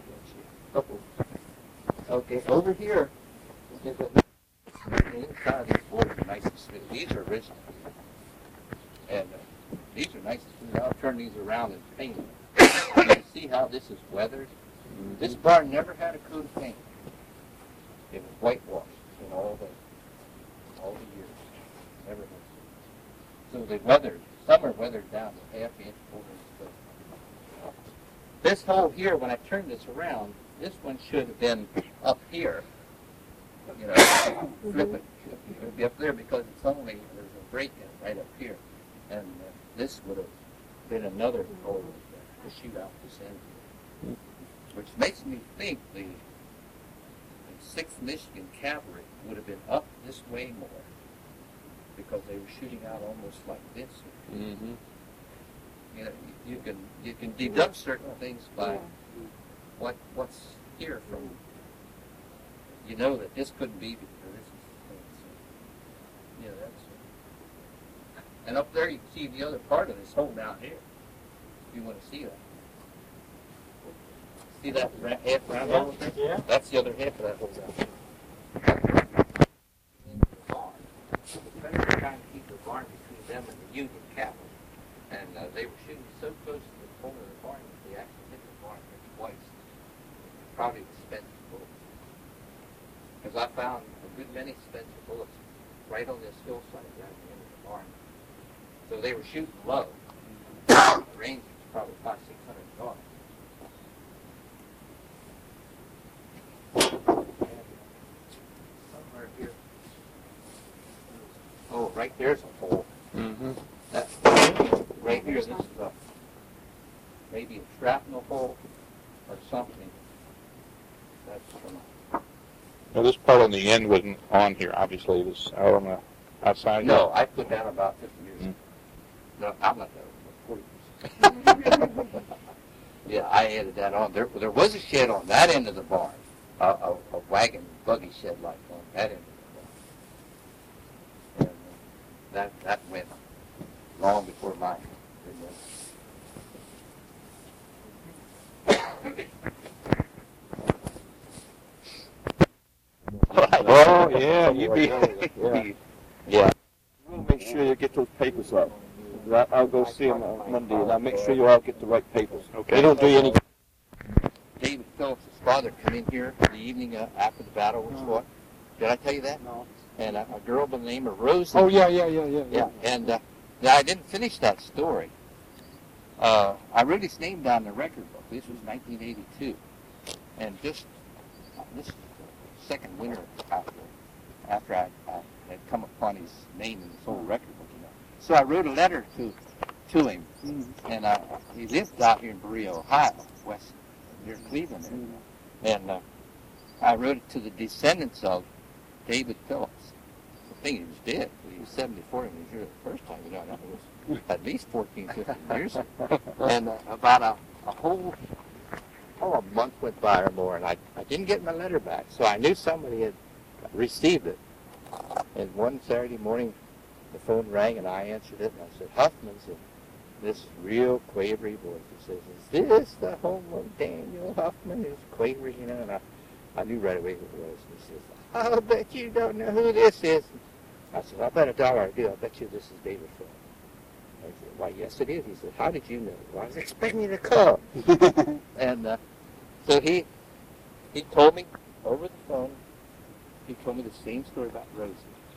Okay, over here is the inside of these boards are nice and smooth. These are original, and uh, these are nice and smooth. I'll turn these around and paint them. You can see how this is weathered. This barn never had a coat of paint. It was whitewashed in all the all the years. Never had. So they weathered. Some are weathered down to half inch, quarter inch. But this hole here, when I turn this around, this one should have been up here. You know, flip it. It would be up there because it's only, there's a break in it right up here. And uh, this would have been another hole to shoot out this end. Which makes me think the, the sixth Michigan Cavalry would have been up this way more because they were shooting out almost like this. Mm-hmm. You know, you, you can you can deduct certain things by what what's here from. You know that this couldn't be because this is. Yeah, that's. And up there you can see the other part of this hole down here. If you want to see that. See that ra- half round hole there? Yeah. That's the other half of that hole down there. Into the barn. The Confederates were trying to keep the barn between them and the Union cavalry. And uh, they were shooting so close to the corner of the barn that they actually hit the barn there twice. Probably with Spencer bullets. Because I found a good many Spencer bullets right on this hillside down at the end of the barn. So they were shooting low. The range was probably five, six hundred yards. Somewhere here. Oh, right there's a hole. Mm-hmm. That, right here, this is a, maybe a shrapnel hole or something. That's from a, Now, this part on the end wasn't on here, obviously. It was out on the outside. no, I put that about fifty years ago. No, I'm not there. Yeah, I added that on. There, there was a shed on that end of the barn, a, a, a wagon buggy shed like on that end of the barn. And uh, that that went long before mine. Oh, yeah, you be. Yeah. Yeah. We'll make sure you get those papers up. I- I'll go see them on Monday, and I'll make sure you all get the right papers. Okay. They don't do you any. David Phillips' father come in here the evening uh, after the battle was fought. Did I tell you that? No. And a, a girl by the name of Rosie. Oh, yeah, yeah, yeah, yeah. Yeah, and uh, now I didn't finish that story. Uh, I wrote his name down in the record book. This was nineteen eighty-two. And just uh, this is the second winter after, after I, I had come upon his name in this whole record book, you know. So I wrote a letter to to him, and uh, he lived out here in Berea, Ohio, west near Cleveland. There. And uh, I wrote it to the descendants of David Phillips. I think he was dead. He was seventy-four when he was here the first time. You know, that was at least fourteen, fifteen years ago. And uh, about a, a whole, oh, a month went by or more, and I, I didn't get my letter back. So I knew somebody had received it. And one Saturday morning, the phone rang, and I answered it, and I said, Huffman's, and this real quavery voice. He says, is this the home of Daniel Huffman, who's quavery, you know? And I, I knew right away who it was. And he says, I'll bet you don't know who this is. I said, I'll bet a dollar I do. I'll bet you this is David Phillips. I said, why, yes, it is. He said, how did you know? Well, I was expecting you to come. And uh, so he he told me over the phone, he told me the same story about Rosie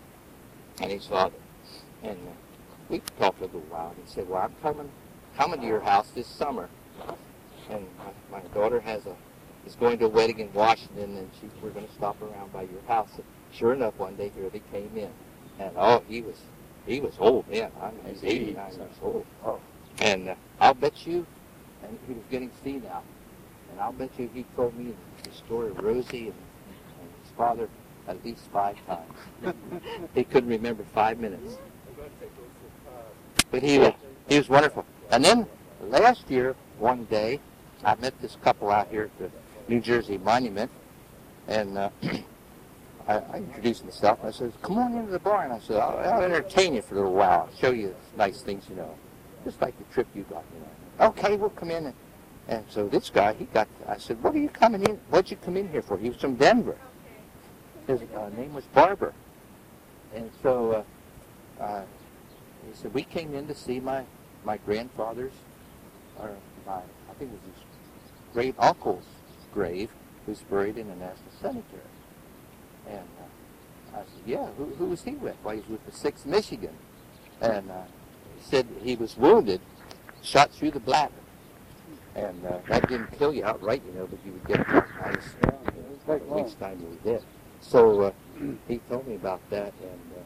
and his father. And uh, we talked a little while, and he said, well, I'm coming, coming to your house this summer. And my, my daughter has a is going to a wedding in Washington, and she, we're going to stop around by your house. And sure enough, one day here they came in. And, oh, he was he was old then. I mean, he was eighty-nine years old. Oh. And uh, I'll bet you, and he was getting senile, and I'll bet you he told me the story of Rosie and, and his father at least five times. He couldn't remember five minutes. But he was, he was wonderful. And then last year, one day, I met this couple out here at the New Jersey Monument, and uh, I, I introduced myself. I said, come on into the barn. I said, I'll, I'll entertain you for a little while. I'll show you nice things, you know. just like the trip you got me on. Okay, we'll come in. And, and so this guy, he got, I said, what are you coming in, what'd you come in here for? He was from Denver. His uh, name was Barber. And so uh, uh, he said, we came in to see my, my grandfather's, or my, I think it was his great uncle's grave, who's buried in the National Cemetery. And uh, I said, yeah, who, who was he with? Well, he was with the sixth Michigan. And uh, he said he was wounded, shot through the bladder. And uh, that didn't kill you outright, you know, but you would get bronchitis the next time you were dead. So uh, he told me about that, and uh,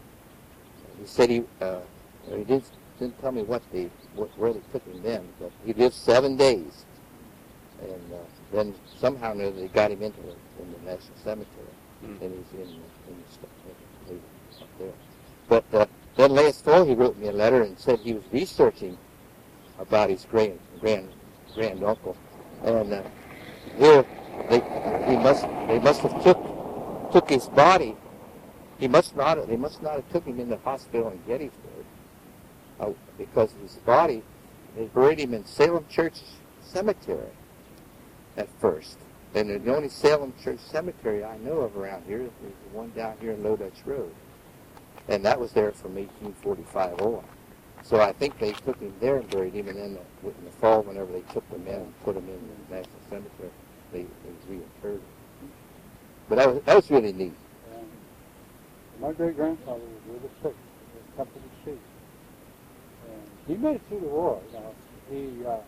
he said he uh, he did, didn't tell me what they what, where they took him then, but he lived seven days, and uh, then somehow or another they got him into the, in the National Cemetery, mm. and he's in, in the stuff up there. But uh, then last fall he wrote me a letter and said he was researching about his grand grand grand uncle, and uh, here they he must they must have took. took his body. He must not. They must not have took him in the hospital in Gettysburg, uh, because his body. They buried him in Salem Church Cemetery at first, and the only Salem Church Cemetery I know of around here is the one down here in Low Dutch Road, and that was there from eighteen forty-five on. So I think they took him there and buried him, and then uh, in the fall, whenever they took him in and put him in the National Cemetery, they, they reinterred him. But that was, that was really neat. Um, my great-grandfather was really sick, with Company C. And he made it through the war. You know, he, uh,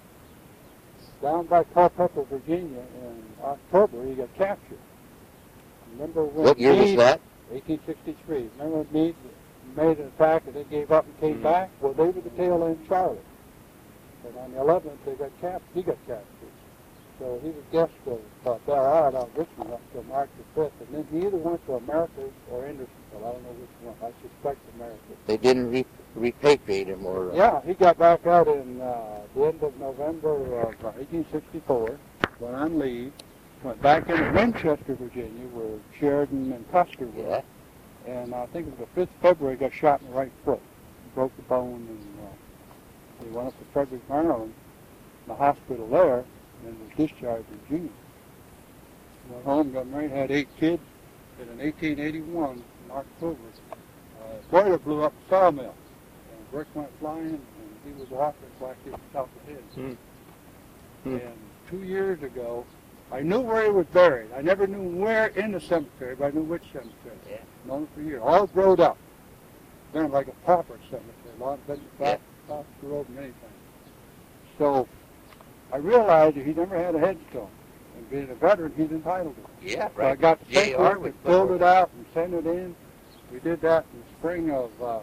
down by Culpeper, Virginia, in October, he got captured. Remember when What year Meade, was that? eighteen sixty-three. Remember when Meade made an attack and they gave up and came mm-hmm. back? Well, they were the tail end Charlie. And on the eleventh, they got cap- he got captured. So he was guest of uh, Belle Isle out of Richmond up until March the fifth, and then he either went to America or Andersonville. I don't know which one. I suspect America. They didn't re- repatriate him, or uh... yeah, he got back out in uh, the end of November of uh, eighteen sixty-four. Went on leave, went back into Winchester, Virginia, where Sheridan and Custer were. Yeah. And I think it was the fifth of February. He got shot in the right foot, broke the bone, and uh, he went up to Frederick, Maryland, in the hospital there. And was discharged in June. Went home, got married, had eight kids, and in eighteen eighty-one, in October, uh, a boiler blew up a sawmill, and brick went flying, and he was walking back in the top of his. Mm. Mm. And two years ago, I knew where he was buried. I never knew where in the cemetery, but I knew which cemetery. Yeah. Known it for years. All growed up. Been like a pauper cemetery. A lot been back, yeah. Back the road many times. So I realized that he never had a headstone. And being a veteran, he's entitled to it. Yeah, right. So I got the paperwork and filled it out and sent it in. We did that in the spring of um,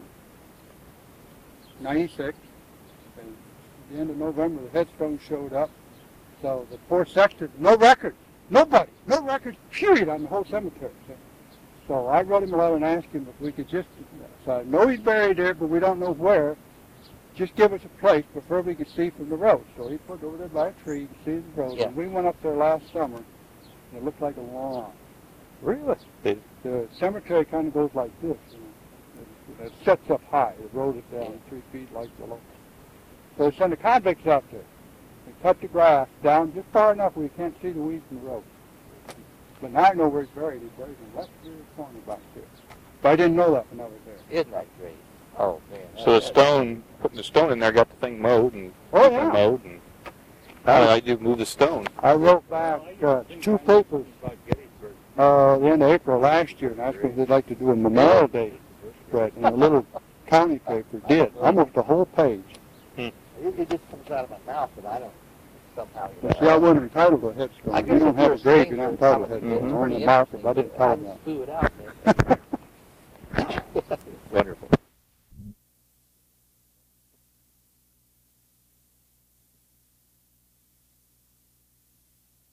ninety-six. And at the end of November, the headstone showed up. So the poor sexton, no records. Nobody. No records, period, on the whole cemetery. So I wrote him a letter and asked him if we could just, so I know he's buried there, but we don't know where. Just give us a place, preferably we could see from the road. So he put over there by a tree, you can see the road. Yeah. And we went up there last summer, and it looked like a lawn. Really? The, the cemetery kind of goes like this. You know. It, it sets up high. It rode it down three feet like below. So they sent the convicts out there. They cut the grass down just far enough where you can't see the weeds from the road. But now I know where he's buried. He's buried in the left rear corner back there. But I didn't know that when I was there. Isn't that great? Oh, man. So the stone, putting the stone in there got the thing mowed and oh, yeah. mowed. And how did I do move the stone? I wrote back uh, two papers uh, the end of April last year and asked if they'd like to do a Memorial Day spread. And the little county paper did, almost a whole page. Hmm. It, it just comes out of my mouth, but I don't somehow... You see, I wasn't entitled to a headstone. If you don't have a grave, you're not entitled to a headstone. Mm-hmm. On the market, I didn't tell them that. Blew it out there. Wonderful.